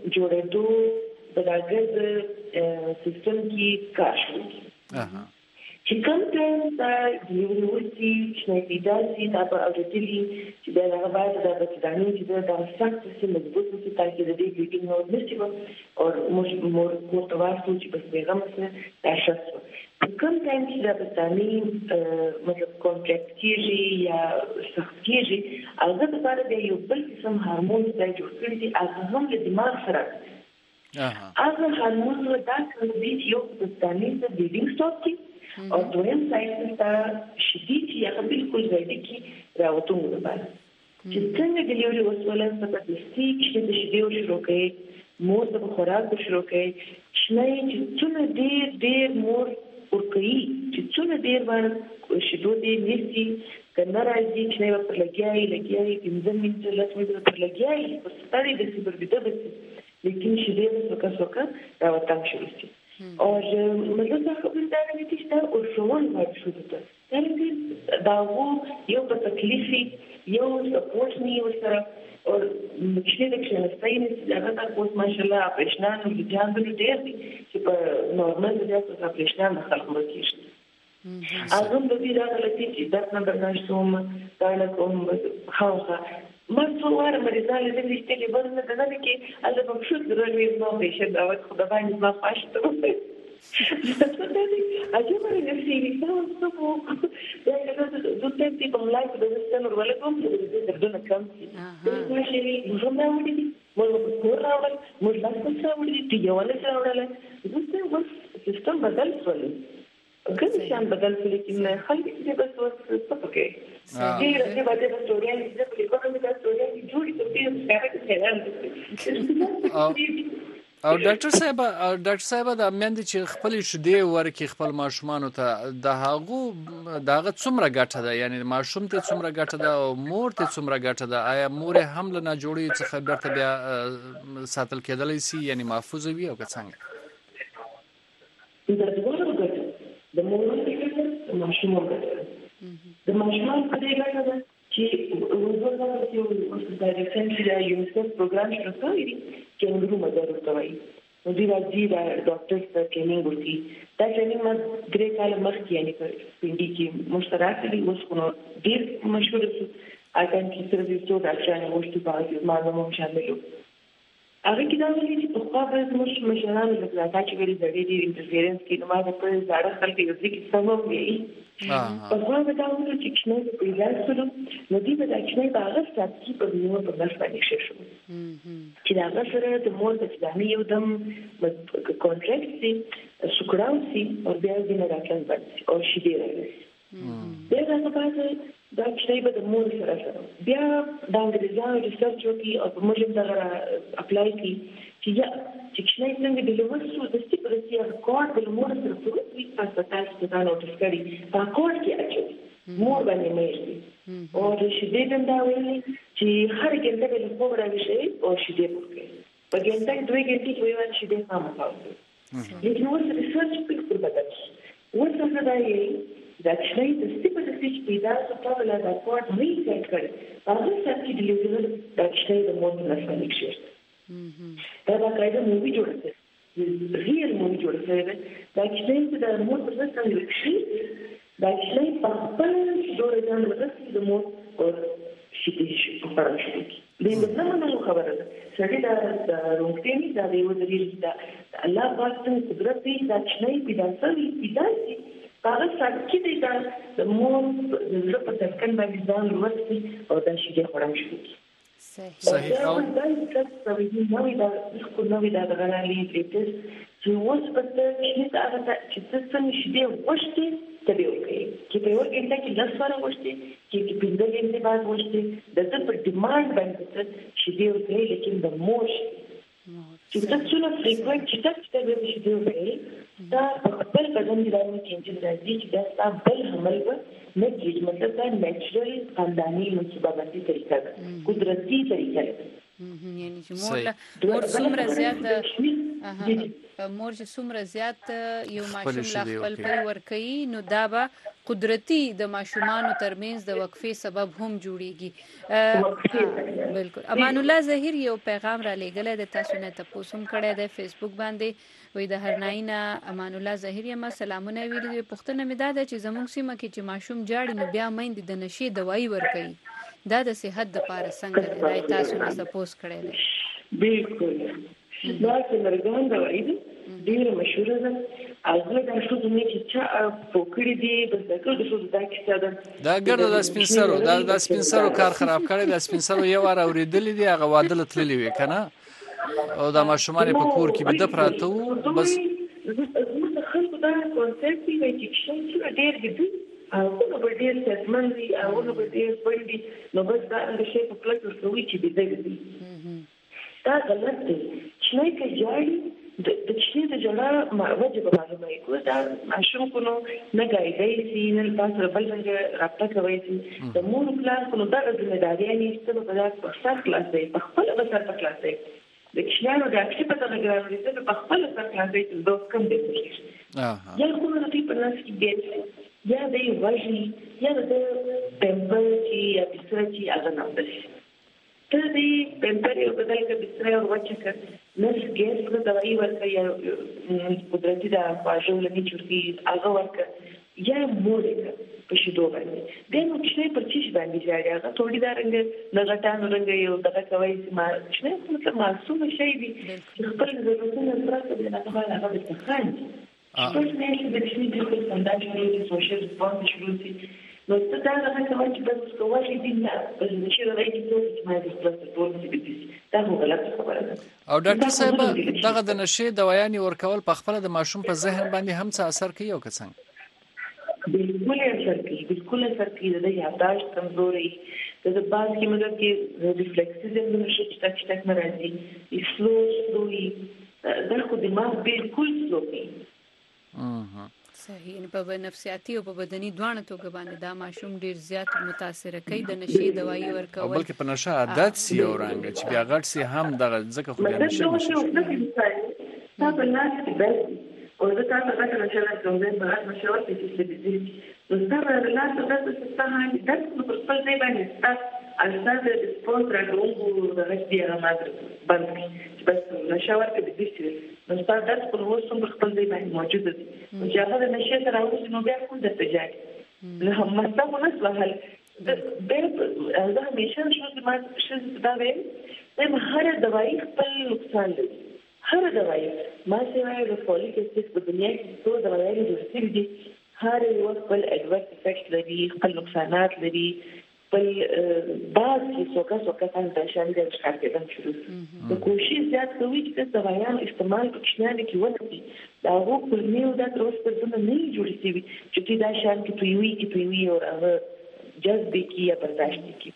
جوړېدو د راګر سیستم کې کار کوي چې کوم څه د یونیورسيټي چې پیداسي دا په اورېدلي چې دا هغه باید دا په ځانګړي چې دا سخت چې مضبوط شي ترڅو د دې ګډین نو نشي او موږ متوازن چې په پیغام سره تاسو کوم ټایم چې دا په ځاني مطلب کانټریکټ کیږي یا سخت کیږي هغه د لپاره د یو بل قسم هورمون د جوړ کړي دي هغه هم د دماغ سره هغه هورمون دا کوي چې یو د ځاني د بیډینګ سټاپ کې او دویم سایت ته شدید یا بالکل زیاتې کې راوتون لپاره چې څنګه د یو وسوله په دستي کې د شیدو شروع کوي مور د خوراک شروع کوي چې څونه ډېر مور ورکوي چې څونه ډېر باندې شیدو دې نيسي کنه راځي چې په لګیاي 15 منټه لږ مې په لګیاي په ستاري د سپر بده بس لیکن شیدو څوکا راوتان شروع شي اور مطلب دا خبره دا نه دي چې او شوون باید شو ته دا وو یو په تکلیفي یو سپورټ نی وسره او چې د کښنستاین چې هغه تاسو ماشاءالله اپریشنان او ځان به ډېر دي چې په نورمال ځای کې اپریشنان خلک ورکیږي اغه به دا غلطي چې دا نمبر نشوم دا کوم خاصه مرسوار مریضان لازم يشتغل برضه كذلك على مبسوط بالرجل ما بيشد أو خدامين ما فاشته عجبني نفسي سووا يعني دو تنتي بملاك بدستنور ولا كم بدون كم ماشي مجمع ولدي مرة بكور راول مرة بس راول تيجي ولا راول بس السيستم بدل سولي كل شيء بدل لكن خلي بس اوكي دي بعد بس وريان دي بيقولوا بس وريان جوړي ته پیښه او ډاکټر صاحب د امند چې خپل شیدې ورکې خپل ماشومان ته د هغه څومره ګټه ده یعنی ماشوم ته څومره ګټه ده او مور ته څومره ګټه ده آیا مور هم له جوړې څخه برته بیا ساتل کېدلای شي یعنی محفوظ وي او څنګه د مور ته ماشوم ګټه د ماشوم په دې ګټه ده چې وګورئ چې د ریسنټلی یونیسف پروګرام شروع کړی کېنګرو مدار ورته نو دی راځي دا ډاکټر ته ټریننګ ورکړي دا ټریننګ ما درې کاله مخکې یعنی په پنډي کې مشترک دي اوس نو ډېر مشهور شو اګان کې سرویس ټو ډاکټر وشتي باندې معلومه شامل هغه کې دا ولې چې په خپل مش مشرانو د پلاټا چې ویلي د دې انټرفیرنس کې نو ما په ځاړه خلک یو ځکه سبب وي په هغه دا ولې چې څنګه په ځای سره نو دې د څنګه په هغه سات کې په نیو په بل باندې شې شو چې دا سره د مور د ځاني یو دم کانټراکټ سي سوکراو سي او بیا دې نه راځي باندې او شي دې راځي دا څه دا چې به د مور سره بیا د انګریزانو ریسرچ وکړي او په موږ دا اپلای کړي چې څنګه د لوړسو د سپیپرسي اکورډ د مور سره پروتي په تاسو ته نو تذکرې په اکورډ کې اچي مور باندې مېږي او د شدې دا ویلي چې هر ګنده به له کومه راوشي او شدې پکې په ګنده دوه ګنټې کې وایي چې د سم تاسو لیکن اوس ریسرچ په بدل ورته دا یې دا چې د سپیپرسي چې پیدا څه له دا اکورډ مې سیټ کړي هغه څه چې د لیدل دا چې د مور نه سمې شي دا باید مووی جوړ کړي ریل مووی جوړ کړي دا چې د مور په څیر څنګه شي دا چې په خپل جوړ ځان ورته د مور او شي په پاره شي د نن خبره ده چې دا روغتيني دا یو د دې دا الله پاک څنګه قدرت دې دا چې پیدا سوي پیدا شي هغه څنګه چې دا د مور د په تکن باندې ځان ورته او دا شي د خورم شي صحیح او دا نوې دا غنالي لیټس چې اوس په چې دا چې څنګه شي دی وشتي ته دی اوکي چې په یو کې چې د سره وشتي چې په دې کې بعد وشتي د څه په ډیماند باندې چې دی اوکي لیکن د موش چې تاسو نو فریکوئنت چې تاسو ته به شي دی اوکي دا خپل بدن دی راوړي چې راځي چې دا بل حمل به نه کیږي مطلب دا نیچرل خاندانی منصوبه طریقه ده قدرتي طریقه ده یعنی چې مور څومره زیات مور چې څومره زیات یو ماشوم لا خپل پي ورکوي نو دا به قدرتي د ماشومانو ترمنځ د وقفې سبب هم جوړيږي بالکل امان الله ظهیر یو پیغام را لېږلی د تاسو نه تاسو هم کړی د فیسبوک باندې وې د هرناینه امان الله ظهیر یم سلامونه ویلي د پښتنه مې دا چې زموږ سیمه کې چې ماشوم جاړي نو بیا مېند د نشي دوايي ورکوي دا د صحت لپاره څنګه دی تاسو نه سپوز کړی دی بالکل دا چې مرګان دوايي ډیره مشهوره ده هغه د شو د میچ چې فوکړی دی بس دا ټول شو د کیسه ده دا ګرځي د سپینسرو د سپینسرو کار خراب کړی د سپینسرو یو ور اوریدل دي هغه وادل تللی وي کنه او دا ماشومان په کور کې بده پراته وو بس زموږ خلکو دا کانسپټ دی چې ډیر دي او نو په ډیر څرمن دي او نو په ډیر باندې نو بس دا د شی په پلاټ وسوي چې دي دا غلط دی چې نه کې جاړي د چې د جلا وجه به معلومه وي دا ماشوم کو نو نه ګایډای شي نه تاسو بل څنګه رابطه کوي چې د مور پلان کو نو دا ځمې داري نه ستاسو په ځای په سر کلاس دی په خپل بسر په کلاس دی د کښانو د اکټیو په تګ راوړي ته په خپل سر کلاس دی چې دوه کم دی یا کومه د په ناس کې دی یا د وژني یا د پمپر چې یا بستر چې هغه نه دی ته دې پمپر یو بدل کې بستر او وچه کړ نس ګیس په دوايي ورکړي یا قدرتي دا پاجو لني چورتي هغه ورکړي یا مورګه په شیدو باندې د نو چې پر چی باندې ځای هغه ټوډي دا رنګ نه غټان رنګ یو دغه کوي چې ما چې مطلب معصوم شي دي خپل ضرورتونه پرته د نه خبره هغه څه خاندي په دې کې د شي د خپل ستاندارد شروع سوشل ریسپانس شروع شي نو څه دا هغه کوي چې بس کوي دي نه په دې شي راځي چې ما د خپل ټول دي دا هو غلط خبره ده. او ډاکټر صاحب دغه د نشې دوايانې ورکول په خپل د ماشوم په ذهن باندې هم څه اثر کوي او که څنګه؟ بالکل اثر کوي د یاداشت کمزوري د باز کې مطلب کې ریفلیکسیزم د نشې چې تک نه راځي سلوي دا خو دماغ بالکل سلوي. صحیح. په نفسیاتي او په بدني دواړو توګه باندې دا ماشوم ډیر زیات متاثر کوي د نشي دوايي ورکول بلکې په نشه عادت سي او رنګ چې بیا غټ سي هم دغه ځکه خو بیا نشي تا په لاس کې بس او دا تاسو غټ نشه لا کوم په هغه مشوره کې چې دې نو دا په لاس کې تاسو څه هغه د خپل ځای باندې تاسو الستاذ سپونسر راغونګو د رښتیا رامات باندې بس نشاور کې د دې نو تاسو د خپل وسوم خپل ځای باندې موجود دي چې هغه د نشه سره اوس نو بیا کوم د تجارت له هم مستو نسله هل د دا همیشه شو چې ما څه دا وې د هر دوايي خپل نقصان لري هر دوايي ما سره د فولیک اسید په دنیا کې څو دوايي جوړې دي هر یو خپل ایڈورس افیکټ لري خپل نقصانات لري بل بعض کې څوکا څنګه شان دي چې کار کوي شروع د کوشش زیات کوي چې دوايان استعمال کوچنیانه کې ونه دا هو په نیو دا تر اوسه په دنیا نه جوړې شي چې دا شان کې توي او هغه جذب کی یا برداشت کی.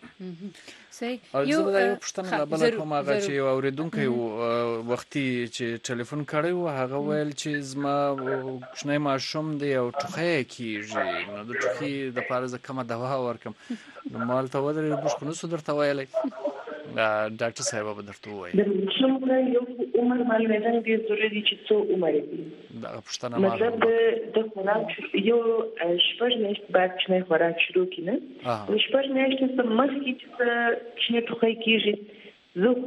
صحیح. یو پښتنه لا بل کوم هغه چې اوریدونکو وختي چې ټلیفون کړی و هغه ویل چې زما کوچنی ماشوم دی او ټوخی کیږي نو د ټوخی د پاره کومه دوا ورکم نو مال ته ودرې بوش کو نو درته ویلای ډاکټر صاحب به درته وایي د څومره یو عمر باندې دا ډیر ضروري دي چې څو عمر دي دا پښتنه ما مطلب د خوراک یو شپږ میاشتې بعد چې خوراک شروع کینه او شپږ میاشتې څخه مخکې چې ټوخی کیږي زه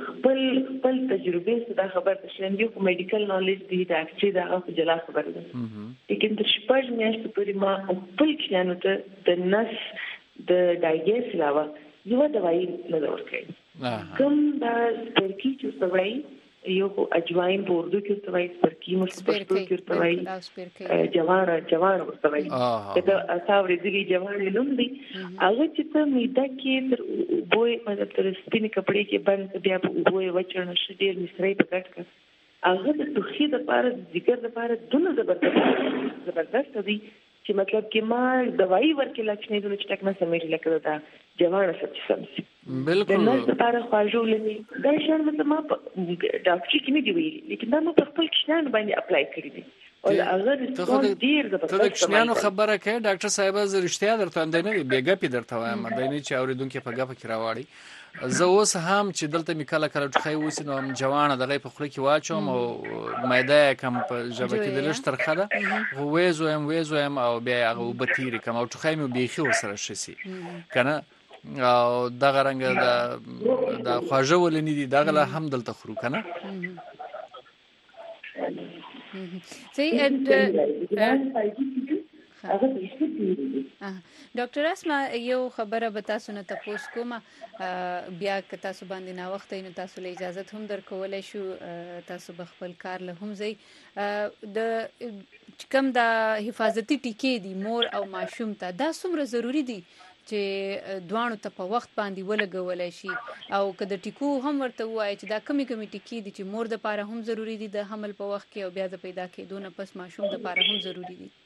خو خپل تجربه څخه دا خبر تشم یو میډیکل نالج دی دا چې دا خو جلا خبر ده لیکن د شپږ میاشتې پورې ما خپل کښانو ته د نس د ډایجست علاوه یو دوايي نه ورکړي کوم دا سپرکی چې سوي یو اجواین په اردو کې سوي سپرکی مستپشتو کې سوي جوار سوي دا اساوري دي جوار لومبي هغه چې ته میدا کې تر بوې مطلب تر سپینې کپڑے کې باندې بیا په بوې وچړن شډیر مصری په کټ کا هغه د توخي د پاره ذکر د پاره دونه زبردست دي چې مطلب کې ما دوايي ورکړل چې نه چې ټکنه سمېږي لکه دا جوانه سچ سمسي بالکل نو د پاره خواجو لني دا شان مطلب ما ډاکټر کې نه دی ویلي لیکن دا نو په خپل کښنان باندې اپلای کړی دي او هغه د ډیر د ته د کښنانو خبره کوي ډاکټر صاحب زه رښتیا درته اندنه بیګه پی درته وایم دای نه چې اوریدونکو په غاپه کې راوړي زه اوس هم چې دلته می کله ټوخی وسی نو جوانه دغه په خله کې واچوم او مایده کم په ژبه کې د لشتر خله وېزوم او بیا هغه وبتیری کم او ټوخی مې بیخي وسره شسي کنه او دغه رنګ د خواجه ولنی دي دغه هم دلته خرو کنه ډاکټر اسما یو خبره به تاسو نه تاسو کومه بیا که تاسو باندې نا وخت نو تاسو له اجازه هم درکولای شو تاسو بخپل کار له هم زی د کم د حفاظتي ټیکې دي مور او ماشوم ته دا څومره ضروری دي چې دوانو ته په وخت باندې ولګولای شي او که د ټیکو هم ورته وایي چې دا کمی ټیکې دي چې مور د پاره هم ضروری دي د حمل په وخت کې او بیا د پیدا کېدو نه پس ماشوم د پاره هم ضروری دي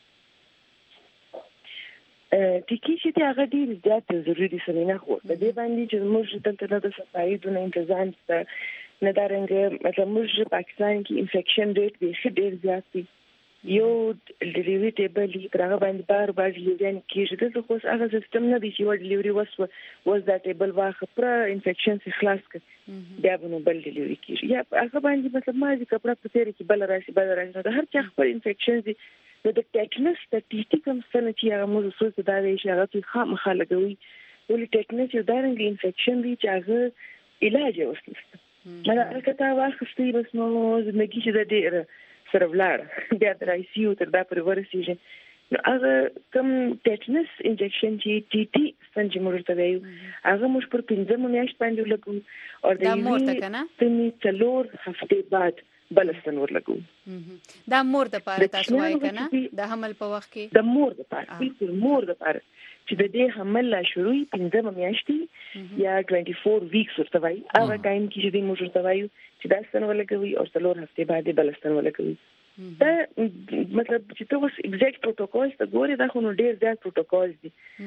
ټیکې چې هغه ډیر زیات ضروری سمینه خو د دې باندې چې موږ دلته د صفایي د انتظام ته نه دارنګ مطلب موږ پاکستان کې انفیکشن ریټ به ډیر زیات دی یو ډیلیوری ټیبل هغه باندې بار ډیلیوری کیږي د خو هغه سیستم نه دی چې و ډیلیوری وس دا ټیبل واخه پر انفیکشن څخه خلاص کړي بیا به نو بل ډیلیوری کیږي یا هغه باندې مطلب مازی کپڑا په تیر کې بل راشي د هر چا خپل انفیکشن دي د ټیټنس د ټیټی کوم څه چې هغه موږ څه دا وی چې هغه خامخا لګوي ولې ټیټنس یو دارنګ انفیکشن دی چې هغه علاج وسته دا هغه تا واخستې بس نو زندگی چې د ډیر سره ولاړ بیا د ICU تر دا پر ورسېږي هغه کوم ټیټنس انجکشن چې ټي ټي څنګه موږ ته وایو هغه موږ پر 15 میاشت باندې لګو او دا مور ته کنه په 3 هفته بعد بلستن ورلګو دا مور د پاره تاسو وایي کنه د حمل په وخت کې د مور د پاره بالکل مور د پاره چې د دې حمل لا شروع 15 میاشتې یا 24 ویکس ورته وایي هغه ټایم کې چې موږ ورته وایو چې بلستن ورلګوي او 3 هفته بعد بلستن ورلګوي دا مطلب چې تاسو ایگزیکټ پروتوکول ته ګورئ دا خو نو ډیر زیات پروتوکول دي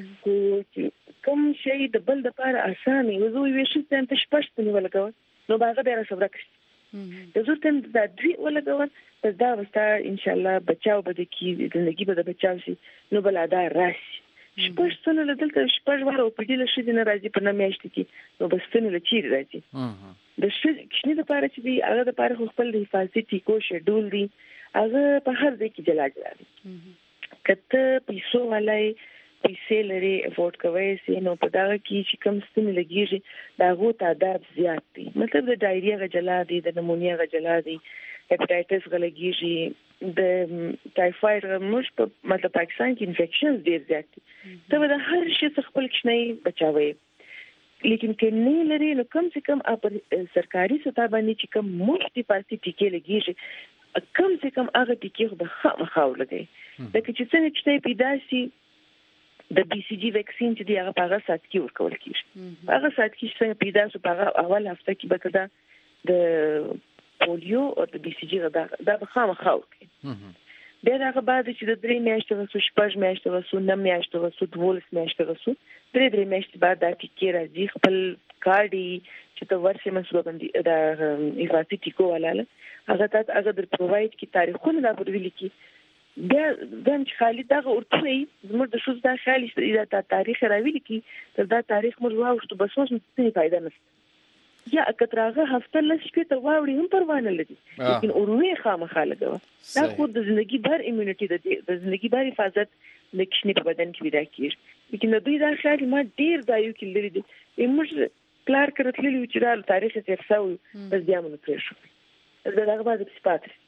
کوم شی د بل د لپاره اسانه وي زه وی شي ته شپږ ته ولګو نو باغه ډیر صبر کړئ د زړه ته د دوی ولګو ته دا وستا ان شاء الله بچاو به د کی زندگی به د بچاو شي نو بل ادا راشي شپږ څنګه لدلته شپږ واره په دې لشي د ناراضي په نامېشت کې نو بس څنګه لچیر راځي د شنه لپاره چې دی هغه د لپاره خپل د حفاظتي کو شیډول دی هغه په هر ځای کې جلا جلا دي کته پیسو ولای پیسې لري افورد کوي سي نو په دا کې چې کم ستنه لګیږي دا غو تعداد زیات دي مطلب د ډایریا غجلا دي د نمونیا غجلا دي هپاتایټس غلګیږي د ټایفاید موږ په مطلب پاکستان کې انفیکشنز ډیر زیات دي ته د هر شي څخه خپل کښنی بچاوي لیکن کې نه لري نو کم سے کم اپ سرکاري سطح باندې چې کم مفتی پارتي ټیکې لګیږي کم سے کم هغه ټیکې خو به خامخاو لګي لکه چې څنګه چې پیدا شي د بي سي جي ویکسین چې دی هغه په هغه سات کې ورکول کیږي هغه سات کې څنګه پیدا شو په اول هفته کې به کدا د پولیو او د بي سي جي دا به خامخاو کوي بیا هغه بعد چې د 3 میاشتې وسو شپږ میاشتې وسو 9 میاشتې وسو 12 میاشتې وسو 3 میاشتې بعد دا ټیکې راځي خپل کارډي چې ته ورسې مسوله باندې د حفاظتي ټیکو ولاله هغه در پرووايډ کی تاریخونه دا پرویل کی بیا دم چې خالي دغه ورته زموږ د شوز دا خالي دا تاریخ راویل کی تر دا تاریخ موږ واوښتو بس اوس څه فائدہ نشته یا کترغه هفته لږ کې ته واوړي هم پروانه لدی لیکن اوروي خامخا لګو دا خو د ژوندۍ بهر ایمونټي د ژوندۍ بهر حفاظت نکښنی په بدن کې پیدا کیږي لیکن دوی دا خالي ما ډیر دایو کې لري دي موږ پلار کړتلې چې دا تاریخ یې څه بس بیا موږ پرې شو دا هغه باندې سپاتري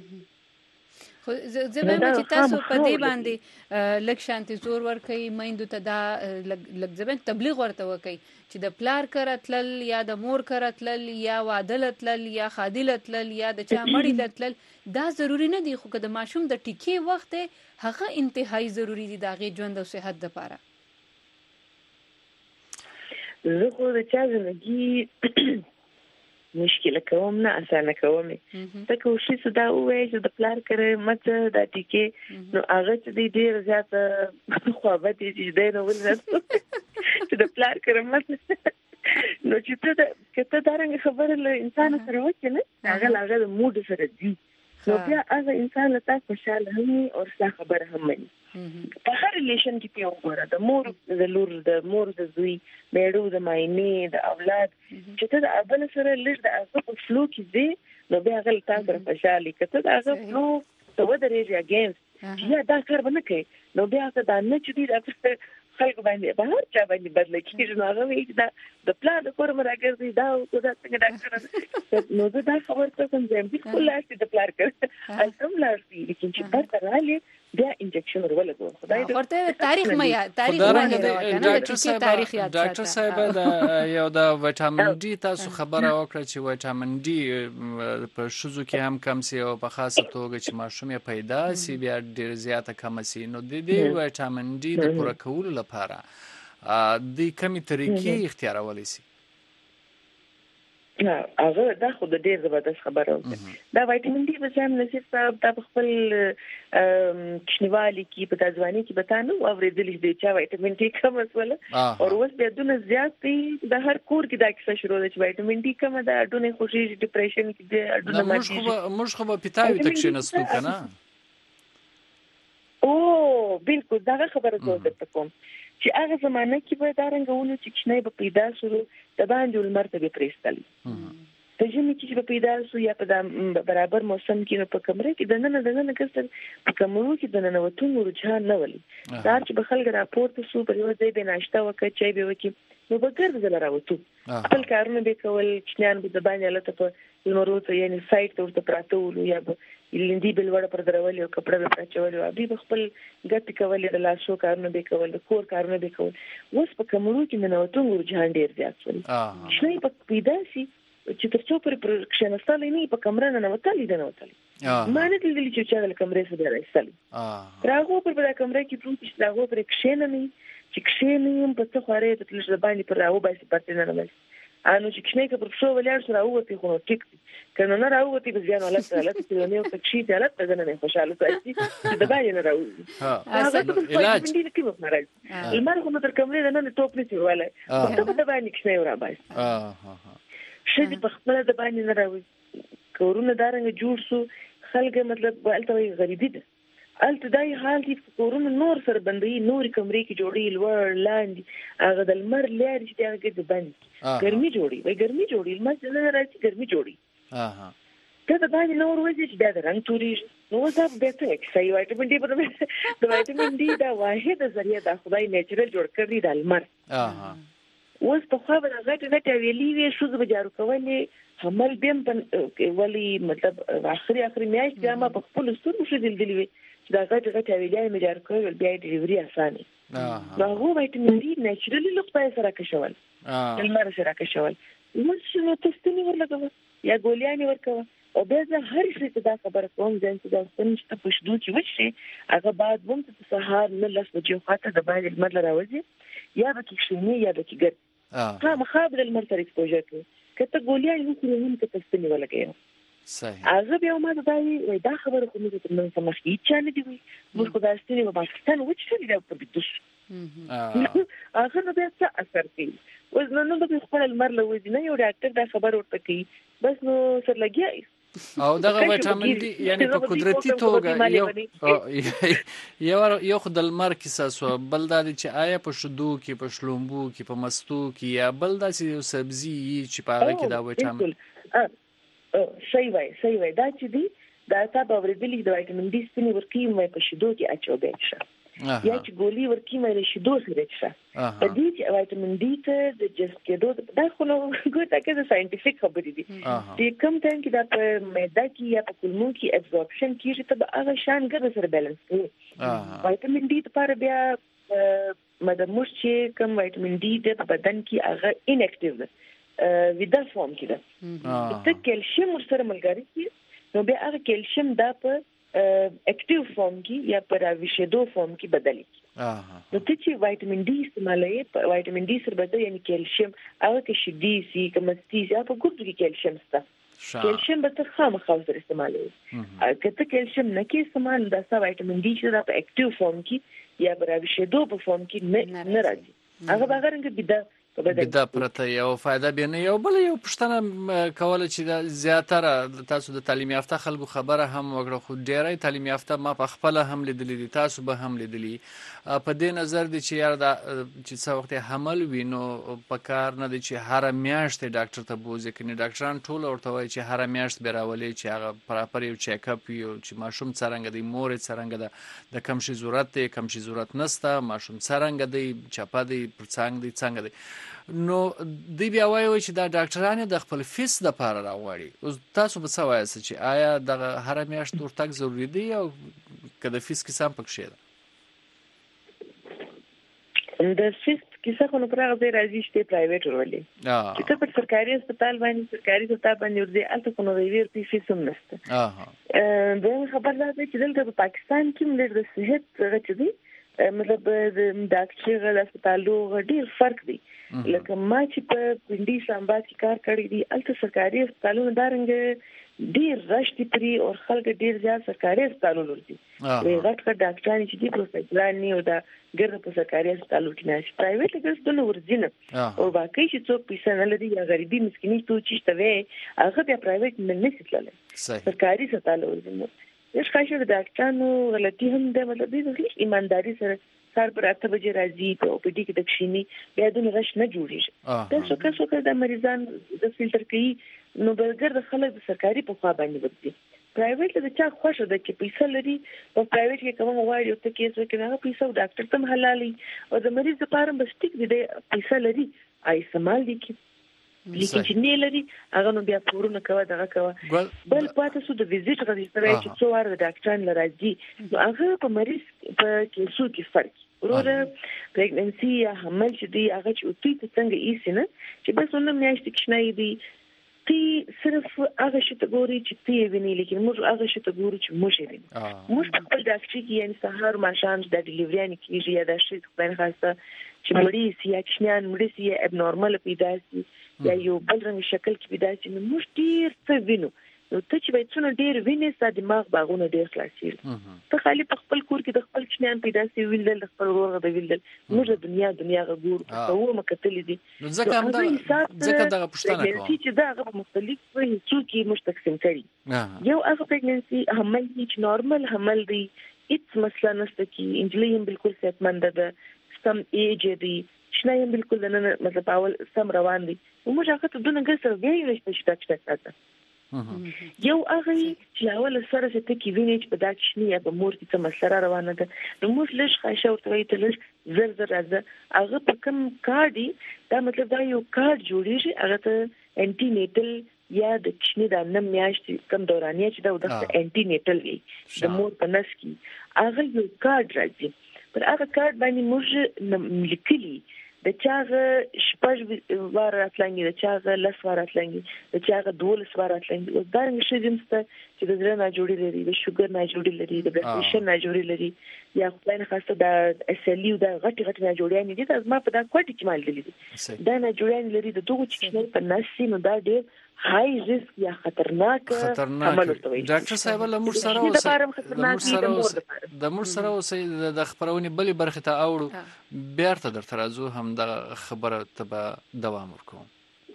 خو زموږ چې تاسو په دې باندې لک شانتي زور ورکړي مېندو ته دا لک ځبن تبلیغ ورته وکړي چې د پلار کرتل یا د مور کرتل یا وادلتل یا خادلتل یا د چا مړی تل دا ضروری نه دی خو که د ماشوم د ټیکې وخت هغه انتهایی ضروری دی د هغې ژوند او صحت لپاره زه خو د چا ژوندګي مشکل کوم نه اسانه کوم ته کوشش دا وایي چې د پلان کړې مته د ټیکې نو هغه چې ډیر زیات خو به دې دې نو ولر چې د پلان کړې مته نو چې ته کته دارنګ خبره له انسان سره وکړي هغه د موډ سره دی نو بیا هغه انسان له تاسو خوشاله هم او څه خبره هم وي په هر ریلیشن کې په وګوره د مور د لور د مور د زوی میړو د ماینې د اولاد چې ته د ابل سره لږ د هغه په فلو کې دی نو بیا هغه تاسو خوشاله کته د هغه فلو ته ودرېږي اگینست یا دا کار باندې کوي نو بیا هغه د نه چې دی خلک باندې به هر چا باندې بدل کېږي نو هغه وی دا د پلان د کور مرګري دا او دا څنګه ډاکټر نو دا خبر ته کوم ځم بالکل لاسي د پلان کړ البته لاسي لیکن چې پر تراله بیا انجکشن ورولګو خدای دې ورته تاریخ مې تاریخ باندې کنه د ټیکې تاریخ یاد ډاکټر صاحب دا یو د وټامین ډي تاسو خبره وکړه چې وټامین ډي په شوزو کې هم کم سي او په خاصه توګه چې ماشوم یې پیدا سي بیا ډیر زیاته کم سي نو د دې وټامین ډي د پوره کولو لپاره د کومې طریقې اختیارولای سي هغه دا خو د ډیر زبردست خبره وکړه دا وټامین ډي په ځان نصیب صاحب د خپل کښنیوالي کې په ځواني کې بتانو اوریدلې دی چې وټامین ډي کم وسوله او اوس بیا دونه زیات دی د هر کور کې دا کیسه شروع ده چې وټامین ډي کم ده اډونه خوشي ډیپریشن کې دی اډونه موږ خو په پیتاوي تک نستو کنه او بالکل دا خبره زه درته کوم چې هغه زمانه کې به دارنګونه چې کښنه به پیدا شروع د باندې المرتبه پرېستل ته ژمي کې به پیدا شو یا په برابر موسم کې په کمره کې د نن کسر په کمرو کې د نن وتون رجحان نه ولي دا چې به خلک راپورته شو په یو ځای به ناشته وکړي چای به وکړي نو بغیر د راوته خپل کارونه به کول چنان به د باندې لته په لمرو ته یعنی سایت ته ورته پراته ول یا لندې بل وړ پر درول او کپڑا به پراچول او به خپل ګټ کول د لاسو کارونه به کول د کور کارونه به کول اوس په کمرو کې منوتون ورجهان ډیر زیات شول شنو په پیدا شي چې تر څو پر کښنستل نه په کمره نه وتلی نه وتلی ما نه دلی چې چا د کمرې سره راځي راغو پر د کمرې کې پروت چې راغو پر کښنه نه چې کښنه په څه خوره ته تل ځبانی پر راو باسي پاتې نه نه انو چې کښنه کې پر شو ولر سره اوته خو ټیک کنه نه راوته به ځان ولته چې نه یو تکشي ته لته نه نه خوشاله شي چې د باندې نه راوځي علاج دې کې مو راځي المر کوم تر کمرې نه ټوپ نه سی ولا ته د باندې کښنه ورا باسي شې په خپل د باندې نه راوځي کورونه دارنګ جوړ سو خلک مطلب الته غریبي ده الته دای حال دي کورونه نور سره بندي نور کمرې کې جوړي لور لاندې هغه د لمر لري چې هغه د باندې ګرمي جوړي وای ګرمي جوړي لمر څنګه راځي ګرمي جوړي ته د باندې نور وځي چې د رنگ توري نو دا به ته اکسای وایټامین ډي په د وایټامین ډي دا واحد ذریعہ د خدای نیچرل جوړ کړی د لمر اوس په خو به غټه ویلي وي شو د جارو کولې حمل بیم ولی مطلب اخري میاشت بیا ما په خپل ستورو شو دلدلی وي چې دا غټه ویلي مې جارو کول بیا ډیلیوري اسانه نو هغه وایټامین ډي نیچرلی لوک پای سره کښول لمر سره کښول اوس نو تستنی ورلګو یا ګولیانې ورکوه او بیا زه هر شي ته دا خبره کوم چې دا څنګه په شدو کې وشي هغه بعد ووم چې سهار نه لس بجې خاطر د باندې لمر راوځي یا به کې شینه یا به کې ګرد مخابر المر سره ایکسپوژر کوي کته ګولیانې وکړو هم ته تستنی ولګي صحیح هغه بیا ما دا دا خبره کوم چې موږ سمخ هیڅ چانه دی موږ خدای ستنی په پاکستان وچې دی په بيدوس هغه نو بیا څه اثر کوي اوس نو د خپل المر لوي نه یو ډاکټر دا خبر ورته کوي بس نو سر لګي او دغه ویټامین ډي یعنی په قدرتي توګه یو خدای المر کې ساسو بل د چې آیا په شدو کې په شلومبو کې په مستو کې یا بل د سبزي چې په هغه کې دا ویټامین صحیح وای دا چې دی دا تاسو اوریدلی د ویټامین ډي سپینې ورکی مې په شدو کې اچو بیچ یا چې ګولي ورکی مې له شدو سره ښه په دې چې ویټامین ډي ته د جست کېدو دا خو نو ګوته کې د ساينټیفیک خبرې دي چې کوم ټایم کې دا په معده کې یا په کولمو کې ابزورپشن کیږي ته هغه شان ګر سره بیلانس کوي ویټامین ډي لپاره بیا مدموش چې کوم ویټامین ډي د بدن کې هغه انیکټیو ده ویدا فارم کې ده ته کیلشیم سره ملګری کی نو بیا هغه کیلشیم دا په اکټیو فارم کې یا پر اویشدو فارم کې بدلی نو ته چې ویټامین ډي استعمالوي ویټامین ډي سره بدل یعنی کیلشیم هغه کې شي ډي سي کوم ستیز یا په ګردو کې کیلشیم سته کیلشیم به ته خامخا سره استعمالوي کته کیلشیم نه کې استعمال دا ویټامین ډي چې په اکټیو فارم کې یا پر اویشدو په فارم کې نه راځي هغه بغیر بدا پرته یو فائدہ به نه یو بل یو پښتنه کوله چې زیاتره تاسو د تعلیم یافته خلکو خبره هم وګړو خو ډیرای تعلیم یافته ما په خپل هم لیدلې تاسو به هم لیدلې په دې نظر دي چې یار دا چې څو وخت حمل وینو په کار نه دي چې هر میاشت ډاکټر ته بوزي کني ډاکټران ټول ورته وایي چې هر میاشت به راولي چې هغه پراپر یو چیک اپ یو چې ماشوم څنګه دی مور څنګه ده د کم شي ضرورت دی کم شي ضرورت نسته ماشوم څنګه دی چپا دی پرڅنګ دی څنګه دی نو دی بیا وایي چې دا ډاکټرانو د خپل فیس د پاره راوړي اوس تاسو به څه وایي چې آیا د هر میاشت ورتګ ضروری دی او کله فیس کې سم پکې ده د فیس کیسه خو نو پرغه ځای راځي چې پرایویټ ورولې چې ته په سرکاري هسپتال باندې ورځي الته کو نو ویور پی فیس هم نشته دا خبر راځي چې دلته په پاکستان کې موږ د صحت غوښتي مطلب د ډاکټر غل هسپتالو ډیر فرق دی لکه ما چې په پنډي سامبا کې کار کړی دی الته سرکاري هسپتالونو دارنګ ډیر رشتي پری او خلک ډیر زیات سرکاري هسپتالونو ورځي وی غټ ډاکټران چې دي پروفیسوران نه او دا ګرځي په سرکاري هسپتالو کې نه پرایویټ هسپتالونو ورځي نه او باقي چې څوک پیسې نه لري یا غریبي مسکینی ته چې توې هغه بیا پرایویټ نه نشي تللی سرکاري هسپتالو ورځي یو ښه د ډاکټرانو غلطي هم ده مطلب دې ایمانداري سره سر پر 8 بجې راځي په پی ډي کې د کښینی بیا د رش نه جوړیږي تاسو که د مریضان د فلټر کوي نو برګر د خلک د سرکاري په خوا باندې ودی پرایویټ د چا خوښه ده چې پیسې لري او پرایویټ کې کوم وایي ته کیسه کې نه پیسې ډاکټر تم حلالي او د مریض لپاره بس ټیک دی پیسې لري استعمال دي لیکن چې نه لري هغه نو بیا پورونه کوي دغه کوي بل پاتې سو د ویزیټ رجستر چې څو واره ډاکټر لراځي نو هغه په مریض په کیسو کې فرق ورته پریګننسي یا حمل چې دی هغه چې اوتی ته څنګه ایسنه چې بس نو میاشتې کې نه دی تی صرف هغه شته ګوري چې تی ویني لیکن موږ هغه شته ګوري چې موږ ویني موږ خپل ډاکټر کې یعنی سهار ماشام د ډیلیوري نه کیږي یا د شي په خاصه چې مریض یا کښنان مریض یا ابنورمال پیدا شي یا یو بل رنګ شکل کې پیدا شي نو موږ ډیر څه وینو نو ته چې وایې څونه ډیر وینې ستا دماغ باغونه ډیر خلاصېږي ته خالي په خپل کور کې د خپل کښنیان پیدا شي ویلدل د خپل ورغه د ویلدل موږ د دنیا غوړو په و مکتلې دي نو ځکه دغه پښتنه کوم چې دا هغه مختلف څو کې مشتقسم کړي یو هغه پریګننسي حمل چې نورمال حمل دی هیڅ مسله نشته کې انجلۍ هم بالکل صحتمند ده سم ایج دی شنه هم بالکل نه مطلب اول سم روان دي موږ هغه ته دونه ګسر ویل نشته چې تاسو یو هغه چې اول سره چې ته کې ویني چې په دا کښنی یا په مور کې څه مسله روانه ده نو موږ لږ خاصه ورته وایي ته لږ زر راځه هغه په کوم کارډي دا مطلب دا یو کارډ جوړیږي هغه ته انټي نیټل یا د کښنی د نم میاشتې کم دورانیه چې دا د انټي نیټل وي د مور په نس کې هغه یو کارډ راځي پر هغه کارډ باندې موږ لیکلي د چاغه شپږ وار راتلنګي د چاغه لس وار راتلنګي د چاغه 12 وار راتلنګي او دا رنګ شې جنسته چې د زړه نه جوړی لري د شوګر نه جوړی لري د بلډ پريشر نه جوړی لري یا خپل نه خاصه د اس ال یو د غټ نه جوړیان دي دا ما په دا کوټ کې مال دي دا نه جوړیان لري د دوه چې په ناسي نو دا ډېر هاي ریسک یا خطرناک عمل وي ډاکټر صاحب له موږ سره اوسه د خبرونه بلې برخه ته اوړو بیرته درته راځو هم د خبره ته دوام ورکوم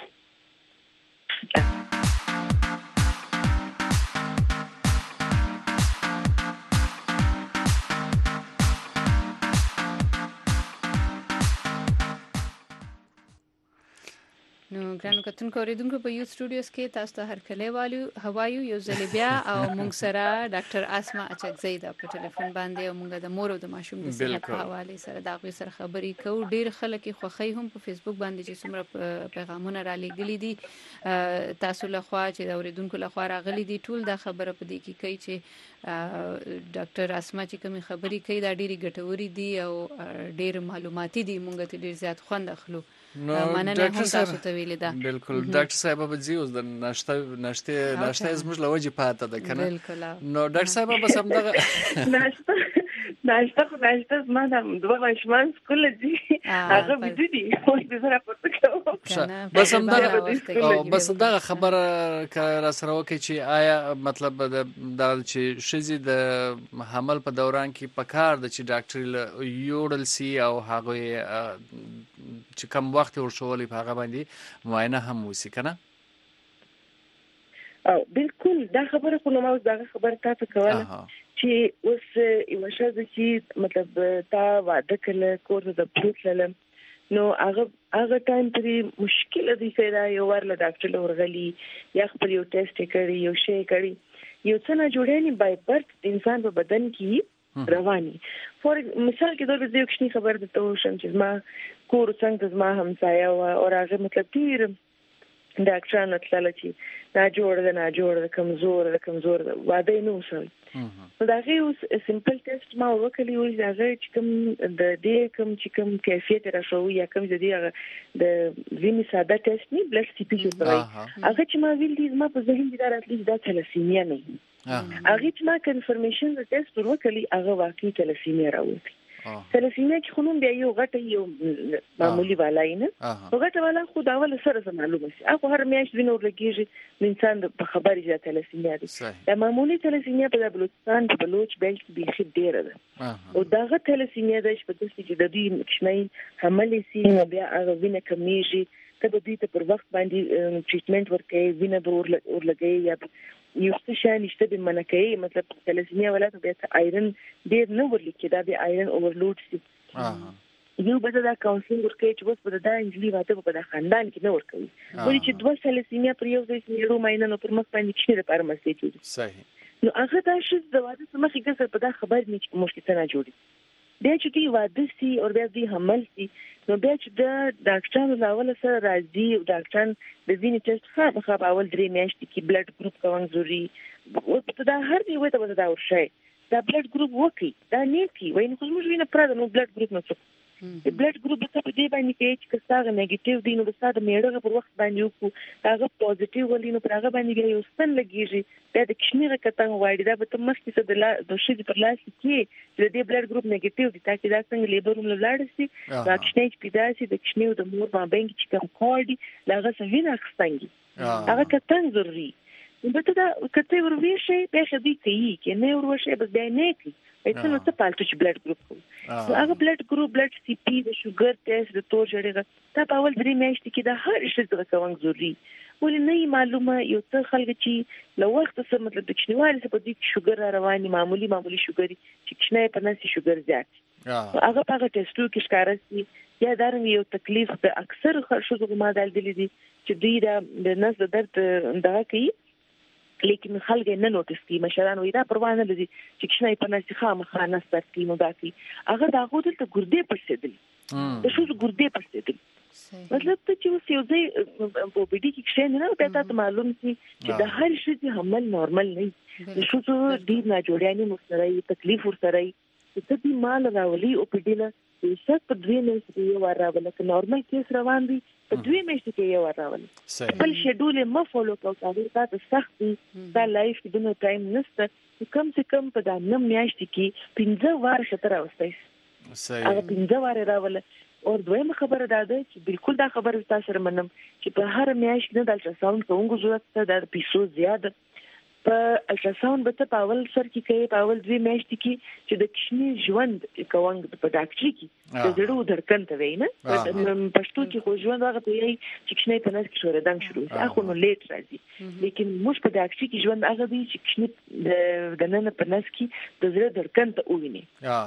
نو ګرانو کتونکو اوریدونکو په یو سټوډیوز کې تاسو ته هر کله والو هوایو یو ځل بیا او موږ سره ډاکټر اسما اچکزی دا په ټلیفون باندې او موږ د مور او د ماشوم د صحت په حواله سره دا غوي سره خبرې کوو ډیر خلک خوخی هم په فیسبوک باندې چې څومره پیغامونه را لګلي دي تاسو له خوا چې د اوریدونکو له خوا راغلي دي ټول دا خبره په دې کې کوي چې ډاکټر اسما چې کوم خبرې کوي دا ډیره ګټوري دي او ډیر معلوماتي دي موږ ته ډیر زیات خوند اخلو نو ډاکټر صاحب بالکل ډاکټر صاحب به زی اوس د ناشته زموږ لوجه پاته ده کنه نو ډاکټر صاحب به سم دغه ناشته ما د دوه ماشومان سکول دي هغه بده دي خو دې سره پورته کوم بس هم دغه خبره را سره وکي چې آیا مطلب دا چې شزي د حمل په دوران کې پکار د چې ډاکټر یوړل سي او هغه چې کوم وخت ورشولې په هغه باندې معاینه هم وسی کنه او بالکل دا خبره خو نو ما دا خبره تاسو کوله چې اوس یو شاده چې مطلب تا واده کله کور د پروتلم نو هغه ټایم پرې مشکل دي چې یو ورله ډاکټر ورغلی یا خپل یو ټیسټ کړی یو شی کړی یو څه نه جوړېنی بای برت انسان په بدن کې رواني فور مثال کې دا د یو کښنی خبر د توشم چې ما کور څنګه زما همسایه او هغه مطلب تیر ډاکټر نه تلل چې نه جوړ د کمزور واده نه وشول نو دا غي اوس سمپل ټیسټ ما وکړی او دا غي چې کوم د دې کوم کیفیت راښوي یا کوم د دې د وینې ساده ټیسټ نه بلډ سی پی جوړوي هغه چې ما ویل دي ما په ذهن کې دا راتلی دا تلاسیمیا نه هغه چې ما کنفرمیشن د ټیسټ ورکړی هغه واقعي تلاسیمیا راوړي تلاسیمیا چې خونم بیا یو غټه یو معمولی والای نه غټه والا خو دا ول سره معلومه شي هغه هر میاشت وینور لګیږي انسان په خبرې چې تلاسیمیا ده دا معمولی تلاسیمیا په بلوچستان په بلوچ بیلټ کې بيخي ډیره ده او داغه تلاسیمیا ده چې په دې چې د دې کښنۍ حمل سي بیا هغه وینه کمیږي ته به دې ته پر وخت باندې ټریټمنټ ورکړي وینه به ورلګي یا یو څه شان نشته د منکې مطلب تلاسیمیا ولته به آیرن ډیر نه ورلکې دا به آیرن اوورلود شي یو به دا کاونسلینګ ورکړي چې بس په دا انجلي واته په دا خاندان کې نه ورکوي ولې چې دوه تلاسیمیا پر یو ځای کې یو ماینه نو پر مخ باندې کښې د فارماسي کې صحیح نو هغه دا شې د واده سمخې ګسه په دا خبر نه چې مشکل نه جوړي بیا چې دوی واده سي او بیا دوی حمل سي نو بیا چې د ډاکټرانو لاول سره راځي او ډاکټران د وینې ټیسټ خامخا اول 3 میاشتې کې بلډ ګروپ کوم ضروري دا هر دی وته دا ورشي دا بلډ ګروپ وکي دا نه کی وای نو موږ وینې پرد نو بلډ ګروپ نو څه د بلډ ګروپ څه په دې باندې کې چې کساغه نیگیټیو دي نو د ساده میړه پر وخت باندې وکړو هغه پوزټیو ولې نو پر هغه باندې یو ستن لګیږي دا د کشمیره کته وایي دا به تم مستي څه د شې پر لاس کې د دې بلډ ګروپ نیگیټیو دي تاکي دا څنګه لیبروم لاړ شي دا کشنیج پیدا شي د کشمیو د مور باندې چې کوم کار دي هغه سوینه خستنګي هغه کته ضروري نو ته دا کته ورو شي به شدي کوي کې نه ورو شي بس دا نه کوي ایتنو څه پالتو چې بلډ ګروپ کوي هغه بلډ ګروپ بلډ سی پی د شوګر ټیسټ د تور جوړیږي دا په اول 3 میاشتې کې د هر شي د کوم ضروري ولې نه معلومه یو څه خلک چې لو وخت څه مطلب د کښنوالي څخه په دې شوګر رواني معمولی شوګر چې کښنه په نسي شوګر زیات هغه په ټیسټو کې ښکارا سي یا دارنګ یو تکلیف د اکثر خلکو ما دالدلې دي چې دوی د نس د درد دغه کوي لیکن خلک نه نوټس کوي مشران وې دا پروا نه لري چې کښنه په نسي خامخا نستر کوي نو دا کوي هغه دا غوډل ته ګردې پړسېدل د شو ګردې پړسېدل مطلب ته چې اوس یو ځای په بډی کې کښنه نه به تاسو معلوم شي چې د هر شي حمل نورمال نه د شو ډیر نه جوړیاني مستری تکلیف ورسره ته دې مال راولي او په دې له څه په 2 میاشتې کې یو راولي که نورمال کیس روان دي په 2 میاشتې کې یو راولي بل شیډول ما فالو کوو تاسو سخت دا لایف کې دنه ټایم نشته کم سے کم په دا 9 میاشتې کې 15 وار شتر اوسئ هغه 15 وار راولي او دویمه خبره ده چې بالکل دا خبره تاسو سره منم چې په هر میاشت نه د الټراساوند کوونکو ضرورت ده د پیسو زیاده په الټراساوند به په اول سر کې کوي په اول 2 میاشتې کې چې د کشمیر ژوند کوونک په ډاکټري کې د زړه درکن ته وینه پښتو کې خو ژوند هغه ته یي چې کشمیر په نس کې شوردان شروع شي اخو نو لیټ راځي لیکن موږ په ډاکټري کې ژوند هغه دی چې کشمیر د نن په نس کې د زړه درکن ته ویني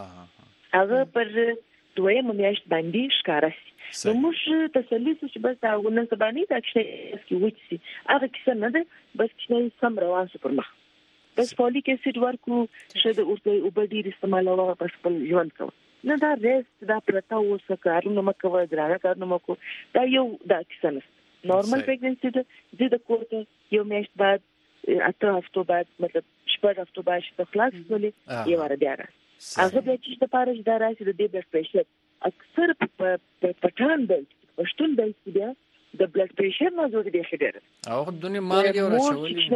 هغه پر دویمه میاشت باندې ښکارا شي نو موږ تسلی چې بس دا ونه سبانه دا چې وڅي هغه کیسه نه ده بس چې سم روان سو پر مخ بس فولیک اسید ورکو شته ورته وبډیر استعمالوه بس په ژوند کو نه دا ریست دا پرتا اوسه کارونه مکو درانه کارونه مکو دا یو دا کیسه نه نورمال پریګننسي د کوټه یو میاشت بعد اته هفتو بعد مطلب شپږ هفتو بعد چې خلاص ولې یو ور بیا هغه به چې د پاره د راشي د بلډ پريشر اکثر په پټان بل پښتون بل بیا د بلډ پريشر نه جوړ دی خډر او دنیا مارګ او راشولې د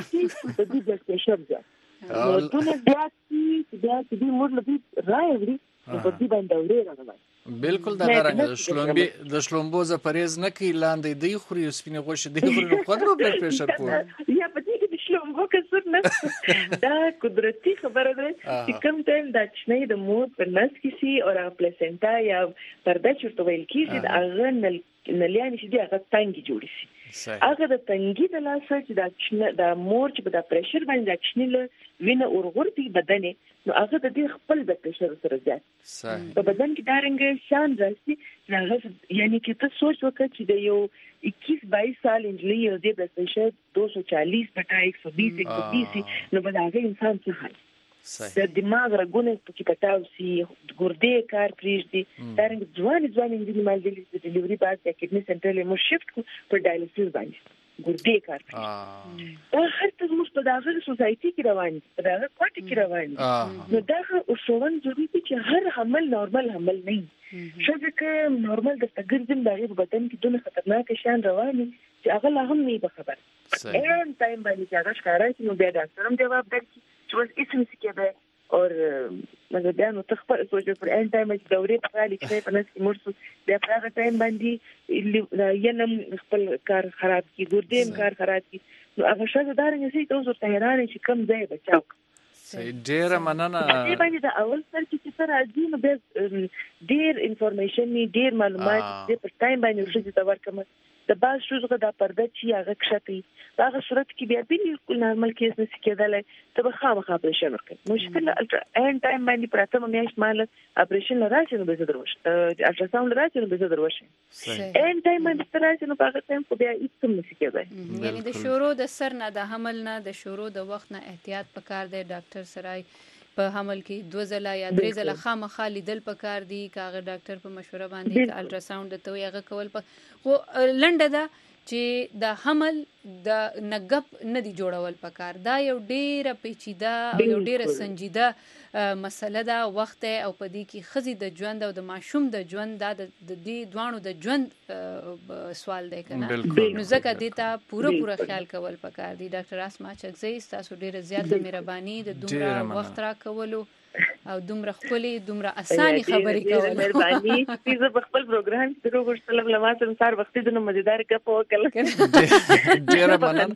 بلډ پريشر ځه نو دونه بیا چې د مور لبي راوړي په دې باندې اوري بالکل دا رنګ د شلومبو ز پرهیز نه کی لاندې دی خوري سپینه غوښه دی خوري نو خود به بلډ پريشر کو یا په دې کې شلومبو کسر نه دا قدرتي خبره ده چې کوم ټایم د چنې د مور په نس کې سي او پلاسنټا یا پرده چورته ویل کیږي د اغه نلیان چې دی هغه تنګي جوړي شي هغه د تنګي د لاسه چې د مور چې په د پريشر باندې د چنې وینه اورغورتي بدن نو هغه د دې خپل د پريشر سره زیات په بدن کې دارنګ شان راځي هغه یعنی چې ته سوچ وکړې چې د یو 21-22 سال انجلی او د پريشر 240 بټا 120 نو به هغه انسان څه حال د دماغ رګونه کې پټاو سي ګردې کار پریږدي دارنګ ځوان انجلی مال د ډیلیوري بعد د کډنی سنټر له مو شفت کو پر ډایلیسیس باندې ګردې کار دا هر څه موږ په دغه سوسايټي کې روان دي په دغه کوټه کې روان دي نو دا اصولن ضروري دي چې هر حمل نورمال حمل نه شته که نورمال د تګرځم دغه بدن کې دونه خطرناک شان رواني چې هغه لا هم نه خبر ان ټایم باندې چې هغه ښکارا چې نو بیا ډاکټر هم جواب درکړي چې اوس هیڅ نشي کېدای او مګر بیا نو تخپل سوچ پر ان ټایم چې دورې په حالي کې په نس کې مرسو بیا په هغه ټایم باندې ینم خپل کار خراب کی ګردې کار خراب کی نو هغه شاده دارنګ سي تاسو ته حیران چې کم ځای بچاو ډیر مننه دې باندې د اول سر کې چې سره راځي نو ډیر انفارمیشن ډیر معلومات دې په ټایم باندې ورشي دا ورکمه د باز شوزغه د پرده چې هغه کښتي هغه صورت کې بیا بالکل نورمال کیس نشي کېدلای ته به خامخا اپریشن وکړي مشکل ان ټایم باندې پراتم میاشت مال اپریشن راځي نو به دروش الټراساوند راځي نو به دروش ان ټایم باندې راځي نو هغه ټایم په بیا هیڅ نشي کېدای یعنی د شورو د سر نه د حمل نه د شورو د وخت نه احتیاط پکار دی ډاکټر سره په حمل کې 2 ځله یا 3 ځله خامخا لیدل پکار دي کاغه ډاکټر په مشوره باندې الټراساوند ته یې کول خو لنډه ده چې د حمل د نګپ نه دی جوړول پکار دا یو ډیره پیچیده او یو ډیره سنجیده مسله ده وخت او پدې کې خزي د ژوند او د ماشوم د ژوند د دې دوانو د ژوند سوال دی کنه نو ځکه دې ته پوره خیال کول پکار دي ډاکټر اسما چکزی تاسو ډیره زیاته مهرباني د دومره وخت را کولو او دومره خپلې دومره اساني خبرې کول مهرباني چې په خپل پروګرام شروع کړل لمات سره وختي د مزیدار کپ وکړل ډیره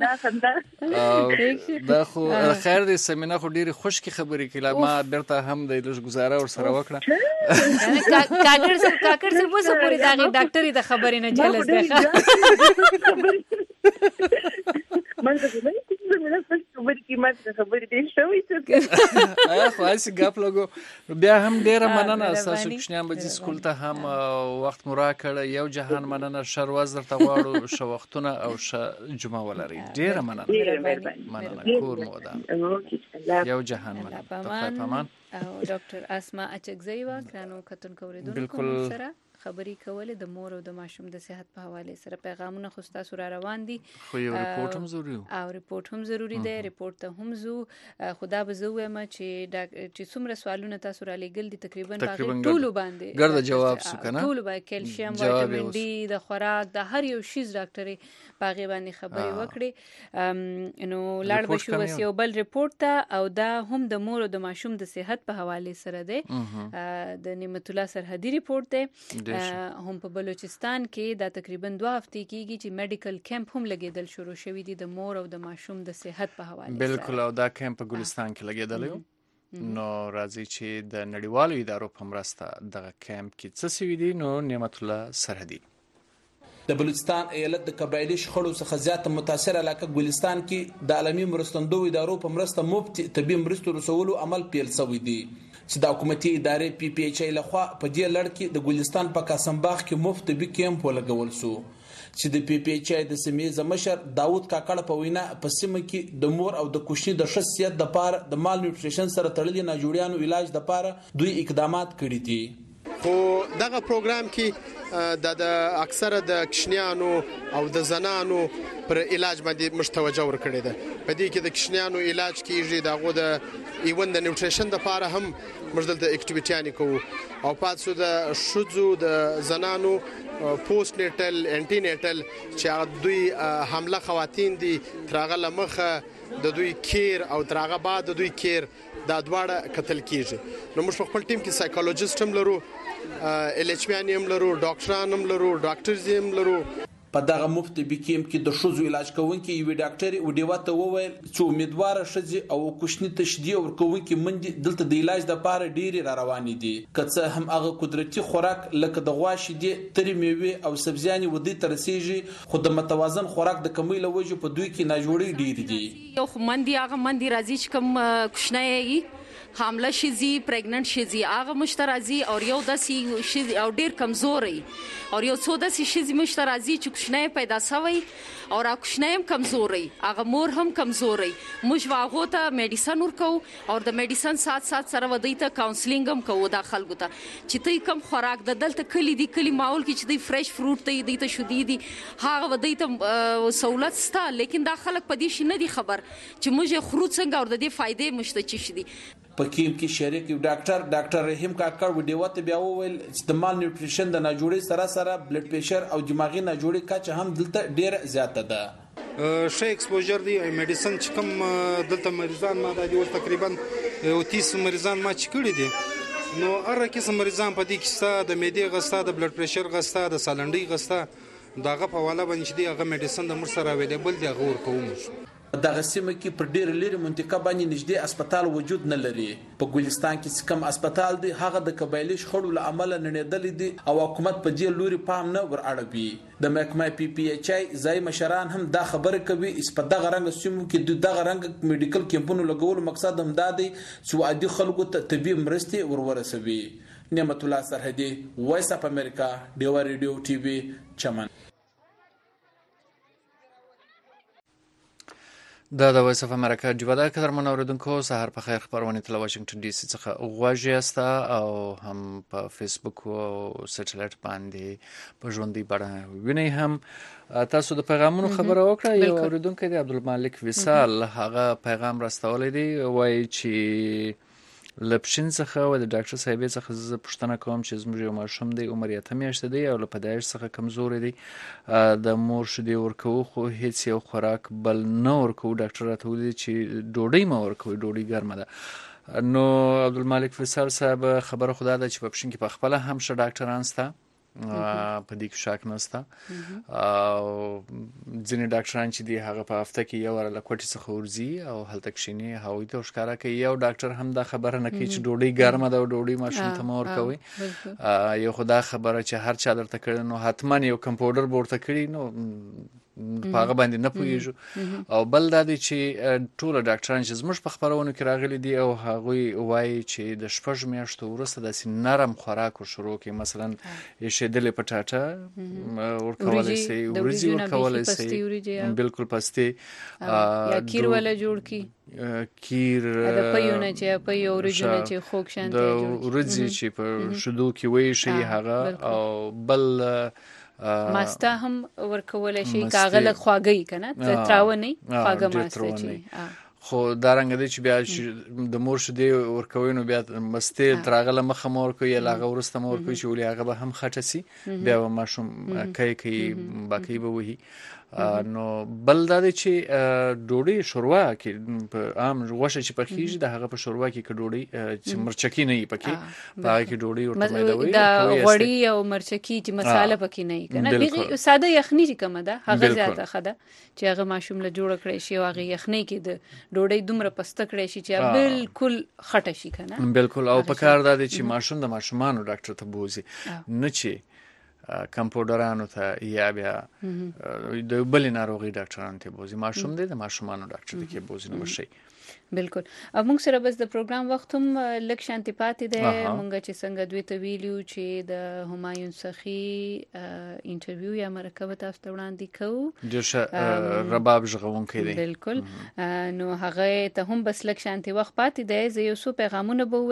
مننه دا خو خیر دې سمینه خو ډیره خوشکی خبرې کړه ما درته هم د لږ گزاره ور سره وکړه کاکر سره وسه پوری دا ډاکټري د خبرې نه جلس ده خو اسی ګپ لګو بیا هم ډیره مننه تاسو کوشنیان به سکول ته هم وخت مورا کړ یو جهان مننه شر وزر ته واړو شو وختونه او ش جمعه ولري ډیره مننه کور مودا یو جهان مننه پامان او ډاکټر اسما اچکزی واکرانو کتون کوریدونکو سره خبري کولې د مور او د ماشوم د صحت په حواله سره پیغامونه خو تاسو را روان دي خو یو ریپورت هم ضروري او ریپورت هم ضروري دی ریپورت ته هم زو خدا به زو وایم چې څومره سوالونه تاسو را لګل دي تقریبا ټول باندې ګرځ جواب سو کنه ټول باندې کیلشیم وټامین ډي د خوراک د هر یو شی ډاکټري باغې باندې خبري وکړي نو لاړ بشو وسیو بل ریپورت ته او دا هم د مور او د ماشوم د صحت په حواله سره دی د نعمت الله سرحدي ریپورت دی هم په بلوچستان کې دا تقریبا 2 هفته کېږي چې میډیکل کیمپ هم لګیدل شروع شوی دي د مور او د ماشوم د صحت په حواله بالکل او دا کیمپ په ګلستان کې لګیدل نو راځي چې د نړیوالو ادارو په مرسته دغه کیمپ کې څه سوي دي نو نعمت الله سرحدي د بلوچستان ایالت د قبایلی شخړو څخه زیاته متاثر علاقه ګلستان کې د عالمي مرستندوی ادارو په مرسته مفت طبي مرستو رسولو عمل پیل شوی دی چې د حکومتي ادارې پی پی ایچ ای لخوا په دې لړ کې د ګلستان په قاسمباغ کې مفت طبي کیمپ ولګول شو چې د پی پی ایچ ای د سیمې مشر داوود کاکړ په وینا په سیمه کې د مور او د کوشنی د شخصیت د پاره د مال نیوټریشن سره تړلې ناجوړیانو علاج د پاره دوی اقدامات کړي دي خو دغه پروګرام کې د اکثره د کشنیانو او د زنانو پر علاج باندې مشتوجه ور کړی ده په دې کې د کشنیانو علاج کیږي دغه د ایون د نیوټریشن د لپاره هم مجدل د اکټیویټیانی کوو او پاتې د شذو د زنانو پوسټ نیټل انټي نیټل چې دوی حمله خواتین دي ترغه لمخه د دوی کیر او ترغه بعد د دوی کیر دا دواړه قتل کیږي نو موږ په خپل ټیم کې سایکولوژیست هم لرو ال ایچ پی هم لرو ډاکټران هم لرو ډاکټرز هم لرو په دغه مفت بکیم کې د شوزو علاج کوونکي یو ډاکټر و دیوته وویل چې امیدوار شځي او کوشنی تشدید او کوونکي منډي دلته د علاج د پاره ډيري را روان دي کڅه هم هغه قدرتي خوراک لکه د غواش دي ترې میوه او سبزياني ودی ترسيږي خو د متوازن خوراک د کمی لوجه په دوی کې ناجوړي ډيري دي یو منډي هغه منډي راځي چې کوم کوشنی حامله شي پریګننټ شي هغه مشترازي او یو داسي شي او ډیر کمزوري او یو څو داسي شي مشترازي چې کوشنی پیدا شوی او را کوشنی هم کمزوري هغه مور هم کمزوري موږ واغو ته میډیسن ورکو او د میډیسن سات سره ودی ته کاونسلینګ هم کوو د خلکو ته چې ته کم خوراک د دلته کلی دی کلی ماحول کې چې دی فرش فروټ ته دی ته شودي دي هغه ودی ته سہولت ستا لیکن دا خلک په دې شي نه دي خبر چې موږ خروج څنګه او د دې فائدې مشته چي شي په کیم کې شریک ډاکټر رحیم کاکړ وډیو ته بیا وویل چې د مال نیوټریشن د ناجوړي سره بلډ پریشر او دماغي ناجوړي کچه هم دلته ډیر زیاته ده شي ایکسپوژر دی میډیسن چې کوم دلته مریضان ما د دې تقریبا 30 مریضان ما چې کړی دي نو هر قسم مریضان په دې کې ستا د معدې غستا د بلډ پریشر غستا د سالنډي غستا دغه په حواله باندې دی هغه میډیسن د مر سره اویلیبل دی هغه ورکوم دغه سیمه کې پر ډیر لري منطقه باندې نږدې هسپتال وجود نه لري په ګلستان کې کوم هسپتال دی هغه د قبایلی شخړو له عمله نړیدل دي او حکومت په دې لوري پام نه ور اړوي د محکمه پی پی ایچ ای ځای مشران هم دا خبره کوي چې په دغه رنګ سیمو کې دغه رنګ میډیکل کیمپونو لګول مقصد هم دا دی چې عادي خلکو ته طبي مرستې ورورسوي نعمت الله سرحدي وایس اف امریکا ډیوا ریډیو ټي وي چمن دا د وایس اف امریکا ډیوه ده قدرمن اوریدونکو سهار په خیر خبرونه تل واشنگټن ډي سي څخه غواړی یاستا او هم په فیسبوک او سټلایټ باندې په ژوندۍ بڼه ویني هم تاسو د پیغامونو خبره وکړه یو اوریدونکو دی عبدالمالک وصال هغه پیغام راستولی دی وایي چې لپشین څخه او د ډاکټر صاحب څخه زه پوښتنه کوم چې زموږ یو ماشوم دی عمر یې 8 میاشتې دی او له پیدایش څخه کمزوري دی د مور شیدې ورکوو خو هیڅ یو خوراک بل نه ورکوو ډاکټر راته ویلي چې ډوډۍ مه ورکوئ ډوډۍ ګرمه ده نو عبدالمالک فیصل صاحب خبره خدا ده چې په پښین کې په خپله هم ښه ډاکټران شته په دې کې شک نشته او ځینې ډاکټران چې دی هغه په هفته کې یو له کوټې څخه ورځي او هلته کښیني هغوی ته ښکاره کوي یو ډاکټر هم دا خبره نه کوي چې ډوډۍ ګرمه ده او ډوډۍ ماشوم ته مه ورکوئ یو خو دا خبره چې هر چا درته کړې نو حتما یو کمپاوډر به ورته کړي نو په هغه باندې نه پوهېږو او بل دا دی چې ټوله ډاکټران چې زموږ په خپرونو کې راغلي دي او هغوی وایي چې د 6 میاشتو وروسته داسې نرم خوراک ورشروع کړي مثلا ایشېدلې پټاټه ورکولی سي وریجې ورکولی سي بلکل پستې یا کیر ولا جوړ کړي کیر د پيونه چې پيو وریجونه چې خوږ شانتي د وریجې چې په شیدو کې ویشي هغه او بل ماسته هم ورکولای شي کاغله خواږی کنه تراو نه خواږه ماسته چی خو دا رنګ دی چې بیا د مور شیدې ورکوي نو بیا مستې تراغله مخه مور کوي لاغه ورسته مور کوي چې ولې هغه به هم خټه سي بیا ماشوم کوي باقي به وਹੀ نو بل دا دی چې ډوډۍ شوروا کې په عام غوښه چې پخېږي د هغه په شوروا کې کې ډوډۍ چې مرچکی نه وي پکې پای کې ډوډۍ ورته مېدوي دا غوړی او مرچکی چې مساله پکې نه وي کنه بیغه ساده یخني چې کومه ده هغه زیاته خده چې هغه ماشوم له جوړ کړی شي او هغه یخني کې د ډوډۍ دومره پسته کړی شي چې بالکل خټه شي کنه بالکل او په کار دا دی چې ماشوم د ماشومانو ډاکټر ته بوزي نه چې کمپاوډرانو ته یا بیا د بل ناروغي ډاکټرانو ته بوزي ماشوم دی د ماشومانو ډاکټر ته کې بوزي نو شي بالکل او موږ سره بس د پروګرام وخت هم لک شانتی پاتې ده موږ چې څنګه دوی ته ویلیو چې د همایون سخی انټرویو یا مرکه تاسو ته وړاندې کوو د رباب ژغونکی دی بالکل نو هغه ته هم بس لک شانتی وخت پاتې ده زه یو څو پیغامونه به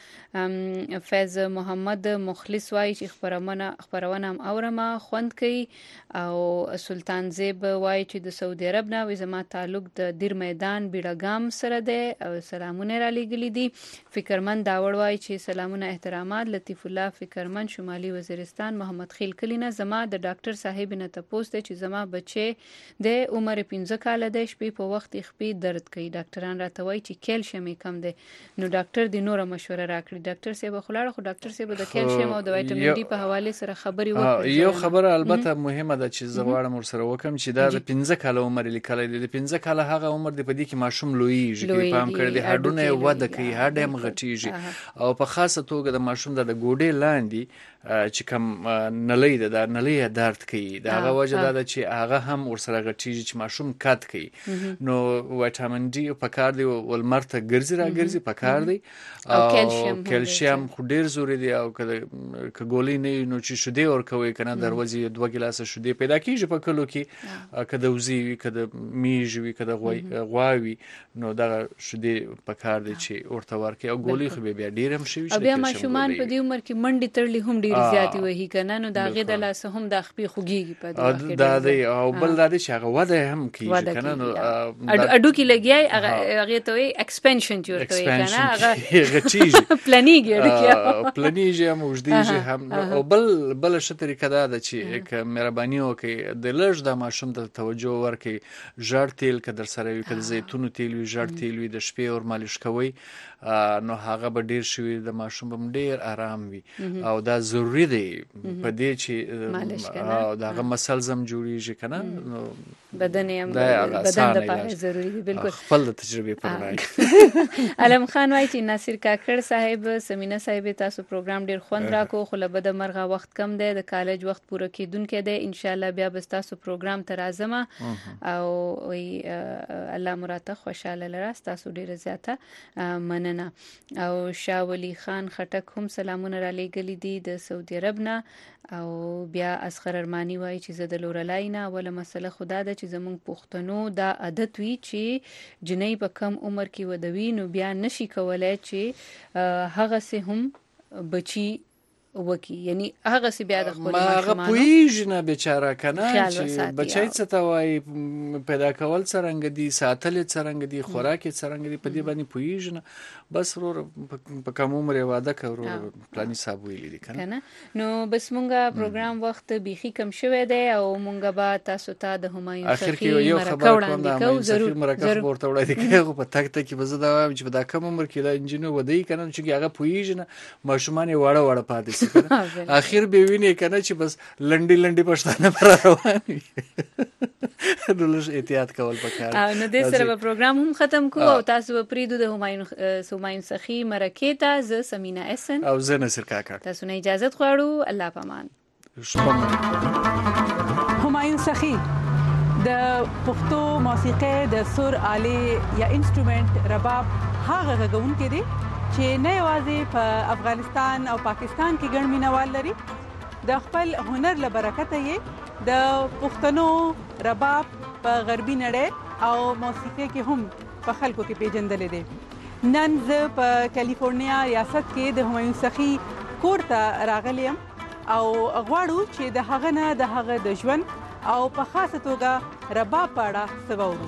وایم فیض محمد مخلص وای چې خبرونه هم اورم خوند کوي او سلطان زیب وای چې د سعودي عرب نه وي زما تعلق د دیر میدان بیړګام سره او سلامونه را لګلی دي فکرمن داوړ وای چې سلامونه احترامات لطیف الله فکرمن شمالي وزیرستان محمد خیل کلینا زما د ډاکټر صاحب نه تاسو ته چې زما بچي د عمر 15 کال د شپې په وخت خپې درد کوي ډاکټران راته وای چې کیلشیم کم دی نو ډاکټر د نور مشوره راکړي ډاکټر صاحب خلاړ خو ډاکټر صاحب د کیلشیم او د وټامین ډي په حواله سره خبري وکړي یو خبره البته مهمه ده چې زغواړم ورسره وکم چې دا د 15 کال عمر لیکل دی د 15 کال هغه عمر دی په دې کې ماشوم لویږي پام کړی دی هډونه وده کوي هډه هم غټیږي او په خاصه توګه د ماشوم د ګوډې لاندې چې کوم نلۍ ده د نلۍ درد کوي دا هغه وجه ده چې هغه هم ورسره غټیږي چې ماشوم کات کوي نو وټامین ډي په کار دی ولمرته ګرځي را ګرځي په کار دی او کیلشیم خو ډیر ضروري دی او که ګولې نه نو چې شیدې ورکوي کنه دروازې 2 ګلاسه شیدې پیدا کیږي په کلو کې که د وزي وي که د میږ وي که د غواوي نو دا شیدې په کار دی چې ورته ورکي او ګولې خو بیا ډیر هم شي بیا ماشومان په دې عمر کې منډي تړلې هم ډیر زیاتې وهي کنه نو دا غي د لاس هم د خپې خوږيږي په دې دا دی او بل دا دی چې هغه وده هم کیږي کنه نو اډو کې لګیای هغه ته وي ایکسپنشن جوړته وي کنه هغه غچیږي پلانیږي اډو پلانیږي هم وجديږي هم او بل ش طریقه دا چې ک مهرباني وکي د لږ د ماشوم ته توجه ورکي ژړ تیل ک در سره وي ک زیتون تیل وي ژړ تیل وي د شپې اور مالش کوي نو هغه به ډیر شوی د ماشوم هم ډیر آرام وي او دا ضروری دی په دې چې داغه مسل زم جوړیږي کنه نو بدن بدن د پاره ضروری دی بالکل خپل تجربه پرمای علم خان وای چې ناصر کاکړ صاحب سمینه صاحب تاسو پروګرام ډیر خوند راکو خو له بده مرغه وخت کم دی د د کالج وخت پوره کیدونکې ده ان شاء الله بیا به تاسو پروګرام ته راځم او الله مراته خوشاله لره تاسو ډیره زیاته مننه او شاه ولی خان خټک هم سلامونه را لېږلي دي د سعودي عرب نه او بیا اصغر ارمانی وایي چې زه د لورلای نه اوله مسله خدا ده چې زموږ پښتنو دا عادت وي چې جنۍ په کم عمر کې ودوي نو بیا نشي کولای چې هغه سه هم بچي وکی یعنی هغه سی بیا د خپل ماشومان پویژنه بیچاره کنه چې بچی څه ته وای پیدا کول څنګه دي ساتل څنګه دي خوراک څنګه دي په دې باندې پویژنه بس ورور په کوم عمر واده کورو پلاني صاحب ویلي دي کنه نو بس مونږه پروګرام وخت بيخي کم شوه دی او مونږه با تاسو ته د همایون سخی مرکه وړاندې کوو ضرور مرکه ورته وړاندې کوو په تک تک به زه دا وایم چې په دا کوم عمر کې دا انجینر ودی کنه چې هغه پویژنه ماشومان وړه وړه پاتې اخر به ویني کنه چې بس لنډي پښتانه پر روان وي نو لږ احتیاط کول پکار نو د سره پروګرام هم ختم کو او تاسو پریدو د همایون سخی مرکه ته ز سمینا اسن او زه نصر کاکا تاسو نه اجازه غواړو الله پامان همایون سخی د پښتو موسیقي د سور آله یا انسټرومنت رباب هغه غږون کې دي چې نه یوازې په افغانستان او پاکستان کې ګڼ مینوال لري د خپل هنر له برکته یې د پښتنو رباب په غربي نړۍ او موسیقي کې هم په خلکو کې پیژندل دي نن زه په کالیفورنیا ریاست کې د همایون سخی کور ته راغلم او غواړو چې د هغه نه د هغه د ژوند او په خاصه توګه رباب پاړه سوورو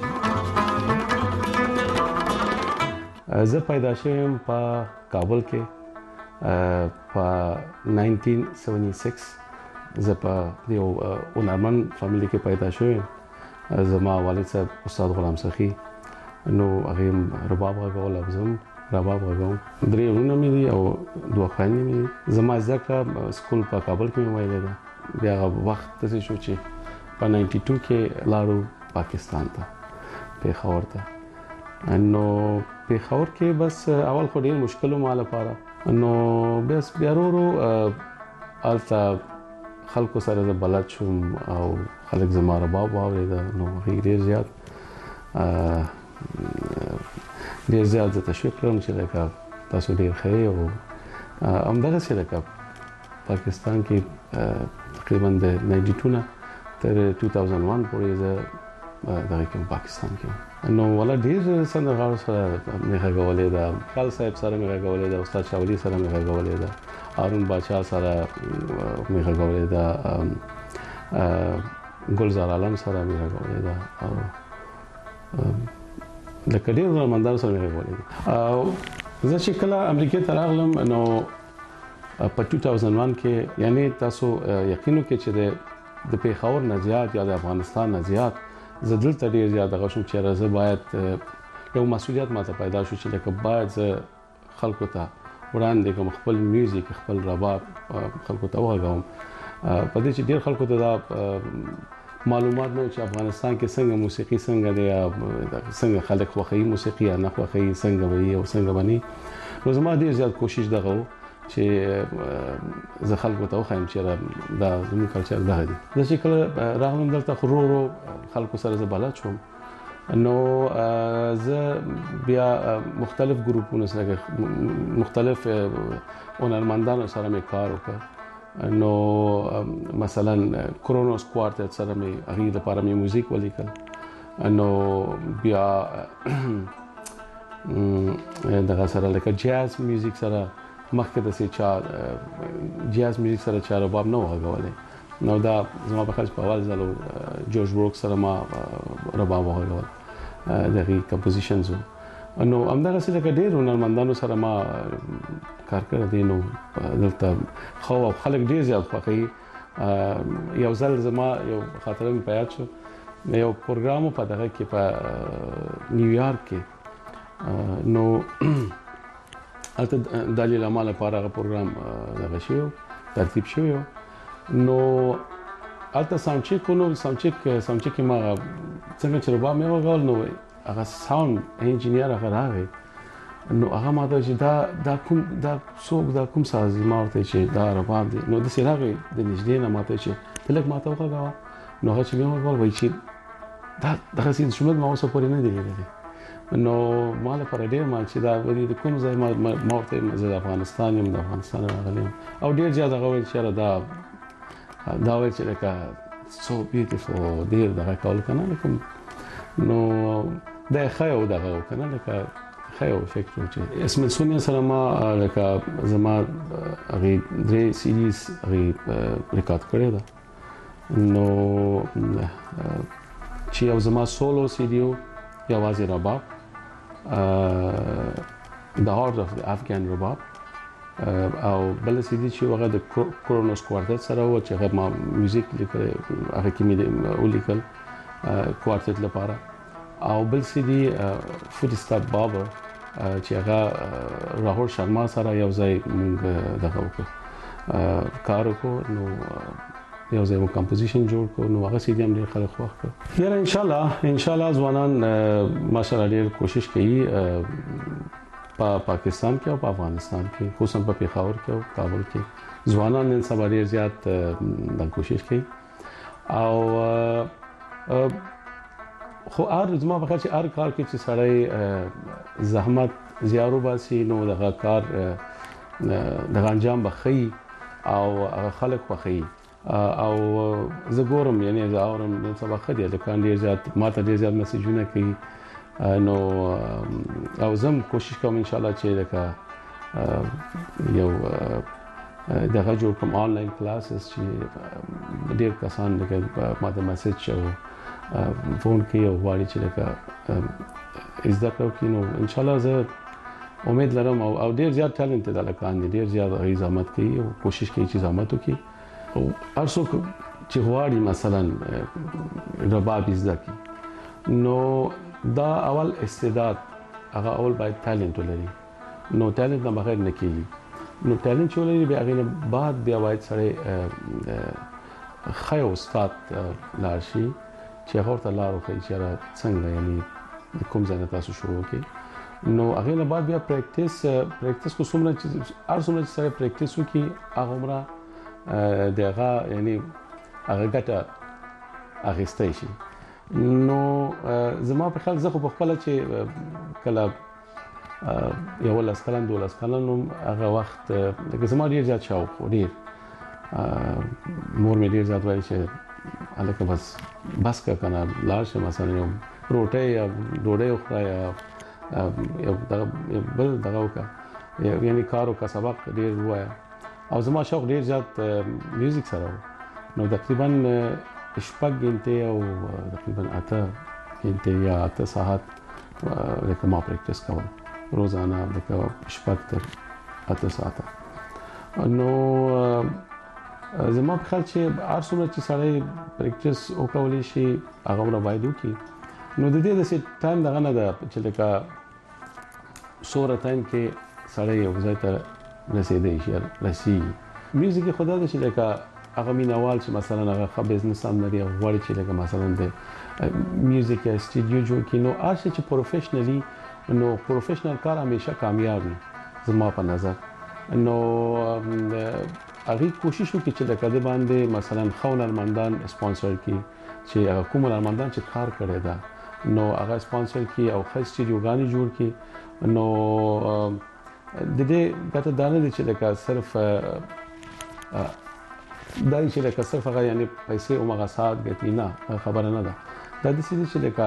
زه پیدا شوم په کابل کې په 1976 زه په یو هنرمند فامیلی کې پیدا شوم زما والد صاحب استاد غلام سخی نو هغه رباب غوول ابزم رباب غوم درې ورونه مې دي او دوه خويندې مې زما ځکه سکول په کابل کې وایي دا بیا وخت څه شو چې په 92 کې لاړو پاکستان ته پیښور ته نو پیښور کې بس اول خو ډیر مشکلو مال لپاره نو بس بیا ورو الته خلکو سره د بلد شوم او خلک زما رباب واورید نو ډیر زیات د تشویق کړم چې لکه تاسو ډیر ښه او همدغه چې لکه پاکستان کې تقریبا د 92 نه تر 2001 پورې زه دغه کې پاکستان کې نو ولا ډیر سندرغاړو سره مې غوولې ده خال صاحب سره مې غوولې ده استاد شاولی سره مې غوولې ده هارون بادشاہ سره مې غوولې ده ګلزار عالم سره مې غوولې ده او د کډیر مندار سره مې غوولې ده او زه چې کله امریکا ته راغلم نو په 2001 کې یعنی تاسو یقینو کې چې د پیښور نه زیات یا د افغانستان نه زیات زه دلته ډیر زیات غوښم چې راځه باید یو مسؤلیت ماته پیدا شو چې لکه باید خلکو ته وړاندې کوم خپل میوزیک خپل رباب خلکو ته وغږوم په دې چې ډیر خلکو ته دا معلومات نه چې افغانستان کې څنګه موسیقي څنګه دی څنګه خلک خوښي موسیقي نه خوښي څنګه وي او څنګه بني نو زما ډیر زیات کوشش دغه چې زه خلکو ته وښایم چې دا زموږ کلچر دغه دی زه چې کله راغلم دلته ورو خلکو سره زه بلد شوم نو زه بیا مختلف ګروپونو سره مختلف هنرمندانو سره مې کار وکړ نو مثلا کرونوس کوارټټ سره مې هغې لپاره مې موزیک ولیکل نو بیا دغه سره لکه جاز میوزیک سره مخکې د سې چا جاز میوزیک سره چا رباب نه وغږولی نو دا زما په خیال په اول ځل جورج بروک سره ما رباب وغږول دغه کمپوزیشنز نو همدغسې لکه ډېر هنرمندانو سره ما کار کړی دی نو دلته خو خلک ډېر زیات خوښوي یو ځل زما یو خاطره مې په یاد شو یو پروګرام په دغه کې په نیویارک کې نو البته د لیلامه لپاره هغه پروګرام دغه شوی ترتیب شوی نو البته ساوند چیک ما څنګه چې رباب مې وغږول نو هغه ساوند انجینیر هغه راغی نو هغه ماته چې دا څوک دا کوم ساز ما ورته چې دا رباب دی نو د سیراغه د نږدې نه ماته چې تلک ماته وکړه نو هغه چې موږ وایي چې دا سید شومد ما اوسه پورې نه دی لیدلی نو مال پر ډیر ما چې دا ودی د کوم ځای ما ورته زه د افغانستان یم د افغانستان راغلم او ډیر زیاته غوړ چې دا وایي چې لکه so beautiful ډیر دغه کول کنه کوم نو دا خیو دغه کنه لکه خیو افیکټ چې اسم سونیا سره ما لکه زما هغه درې سیریز هغه ریکارډ کړی دا نو چې یو زما سولو سیډیو یوازې رباب The Heart of the Afghan Rabab او بل سیدی چې هغه د کرونوس کوارټټ سره و چې هغه ما میوزیک لیکل هغه کې مې ولیکل کوارټټ لپاره او بل سیدی فوت سټاپ بابر چې هغه راهول شرما سره یو ځای موږ دغه وکړ کار وکړو نو یو ځای مو کمپوزیشن جوړ کړو نو هغه سیدی هم ډېر خلک خوښ کړ یاره ان شاء الله ځوانان ماشاءالله ډېر کوشش کوي په پاکستان کې او په افغانستان کې خصوصا په پیښور کې او کابل کې ځوانان نن سبا ډېر زیات د کوشش کوي او خو زما په خیال چې هر کار کې چې سړی زحمت زیارو باسي نو دغه کار دغه انجام بخي او خلک بخي او زه ګورم یعنی زه اورم نن سبا خدي د کان ډېر زیات ماته ډېر زیات میسجونه کوي نو او زم کوشش کوم ان شاء الله چې لکه یو دغه جوړ کوم آنلاین کلاسز چې ډېر کسان لکه ماته میسج او فون کې او واړي چې لکه زده کړو کې نو ان شاء الله زه امید لرم او ډېر زیات ټالنټ دی لکان ډېر زیات زحمت کوي او کوشش کوي چې زحمت وکړي او هر څوک چې غواړي مثلا رباب زده کړي نو دا اول استعداد هغه اول باید ټالنټ ولري نو ټالنټ نه بغیر نه کیږي نو ټالنټ ولري بیا غوښنه بعد بیا باید سره خیو استاد لاشي چې هغه ته لارو کوي چې څنګه یعنی کوم ځای تاسو شروع کړئ نو هغه نه بعد بیا پریکټیس کو څومره چې سره پریکټیس وکړي هغه عمره دغه یعنی هغه ګټه اخیسته شي نو زما په خیال زه خو په خپل چې کله یو لاس کلن دوه لاس کلن هغه وخت لکه زما ډیر زیات شاوخ ډیر مور مې ډیر زیات وایي چې الکه بس کا کنه لاشه مثلا یو روټي یا ډوډۍ خورای یو بل دغه وکړه یعنی کارو کا سبق ډیر وایا او زما شوق ډیر زیات میوزیک سره نو تقریبا شپږ غنټې او تقریبا 8 غنټې یا 8 ساعت لکه ما پریکټیس کوم روزانه لکه شپږ تر 8 ساعت نو زما په خیال چې هر څومره چې سړی پریکټیس وکولای شي هغه ور باید وکړي نو د دې د ټایم دغه نه ده چې لکه سوره ټایم کې سړی یو ځای ته رسیدي شي میوزیک خدا د چې لکه هغه مینوال چې مثلا هغه خو بزنس هم لري او غواړي چې لکه مثلا د میوزیک استودیو جوړ کړي نو هغه چې پروفیشنلی نو پروفیشنل کار همیشه کامیاب وي زما په نظر نو هغه کوشش وکړي چې لکه د باندې مثلا هنرمندان سپانسر کړي چې هغه کوم هنرمندان چې کار کړي دا نو هغه سپانسر کړي او خاص استودیوګانی جوړ کړي نو د دې ګټه دانه دي چې لکه صرف دای چې لکه صرف هغه یعنی پیسې او مغاسات ګټي نه خبره نه ده دا د سې چې لکه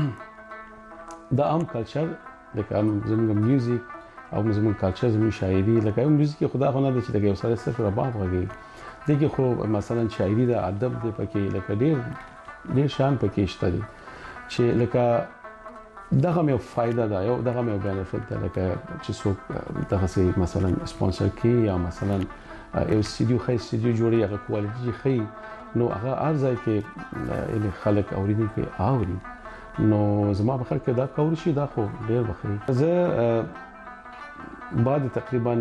د عام کلچر لکه زموږ میوزیک او زموږ کلچر زموږ شاعري لکه میوزیک خدا خو نه دي چې لکه یو سره صرف رباب غږی دغه خو مثلا شاعري د ادب د پکې لکه ډیر شان پکې شته دي چې لکه دغه مې فائدہ ده یو دغه مې بینیفیټ ده لکه چې څوک دغه سي مثلا سپانسر کی یا مثلا یو استودیو خاص استودیو جوړي هغه کوالټي خي نو هغه ارزای کې خلک اوریدونکو اوري نو زما په خیال کې دا کول شي دا خو ډیر بخري زه بعد تقریبا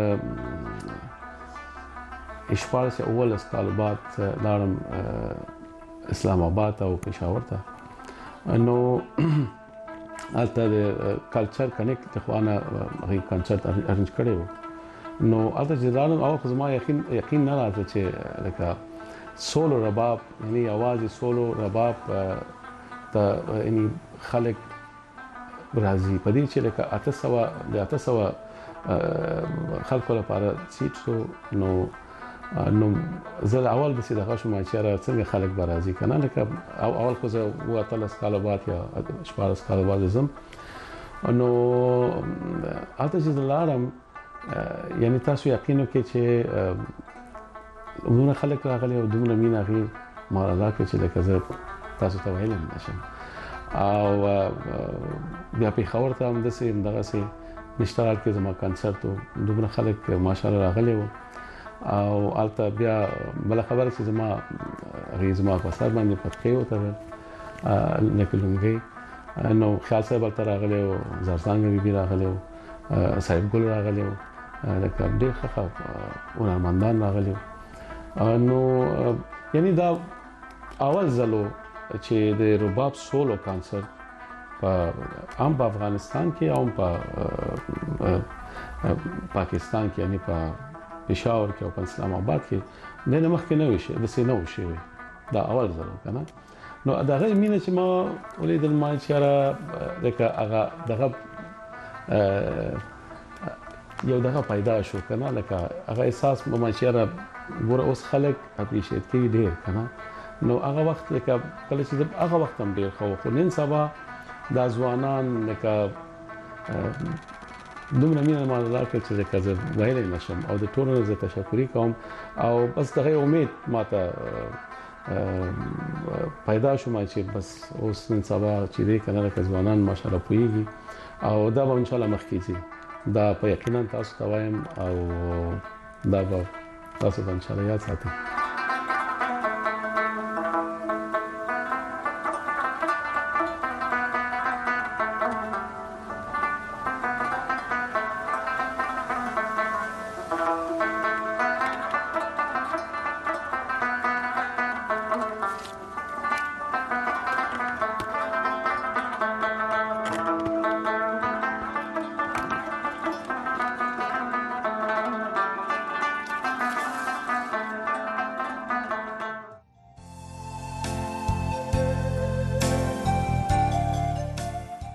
اشپار سے اول اسکال بعد لاړم اسلام آباد او پېښور ته نو البته د کلچر کنیکټ خوانه غي کنسرت ارنج کړو نو البته جدالم او خو ما یقین نه راځي چې لکه سولو رباب یعنی आवाज سولو رباب ته یعنی خلک راځي په دې چې لکه 800 خلکو لپاره سیټ نو زه اول به دغه شوم چې را څنګه خلک به راځي کنه لکه اول خو زه واتل سکاله بعد یا شپاره سکاله بعد زم نو اته چې لارم یعنی تاسو یقینو کې چې دومره خلک راغلي او دومره مینا غي ما راځي چې لکه زه تاسو ته ویلم نشم او بیا په خبر ته هم دغه سي نشتغل کې زما کنسرت دومره خلک ماشاءالله راغلي او البته بیا بل خبره چې زما په سر باندې پټکي وته نکلونګي نو خیال صاحب تر راغلی او زرسانګ بي راغلی او صاحب ګل راغلی او لکه ډېر ښه هنرمندان راغلی نو یعنی دا اول ځلو چې د رباب سولو کنسرت په افغانستان کې او په پاکستان کې یعنی په پېښور کې او په اسلام آباد کې نه مخکې نه وشي د سینو شي دا اول ځل کنه نو دا غي مینه چې ما ولیدل ما چې را دغه هغه دغه یو دغه پیدا شو کنه لکه هغه احساس ما چې را ګوره اوس خلک اپریشیټ کوي ډیر کنه نو هغه وخت لکه کله چې هغه وخت هم ډیر خو نن سبا دا ځوانان لکه دومره مینه ما راکړه چې کزه وایلی نشم او د ټولو زه تشکر کوم او بس دغه امید ماته پیدا شو ما چې بس اوس نن سبا چې دې کنه لکه ځوانان ماشاءالله پويږي او دا به ان شاء الله مخکې ځي دا په یقینا تاسو ته وایم او دا به تاسو ان شاء الله یاد ساتئ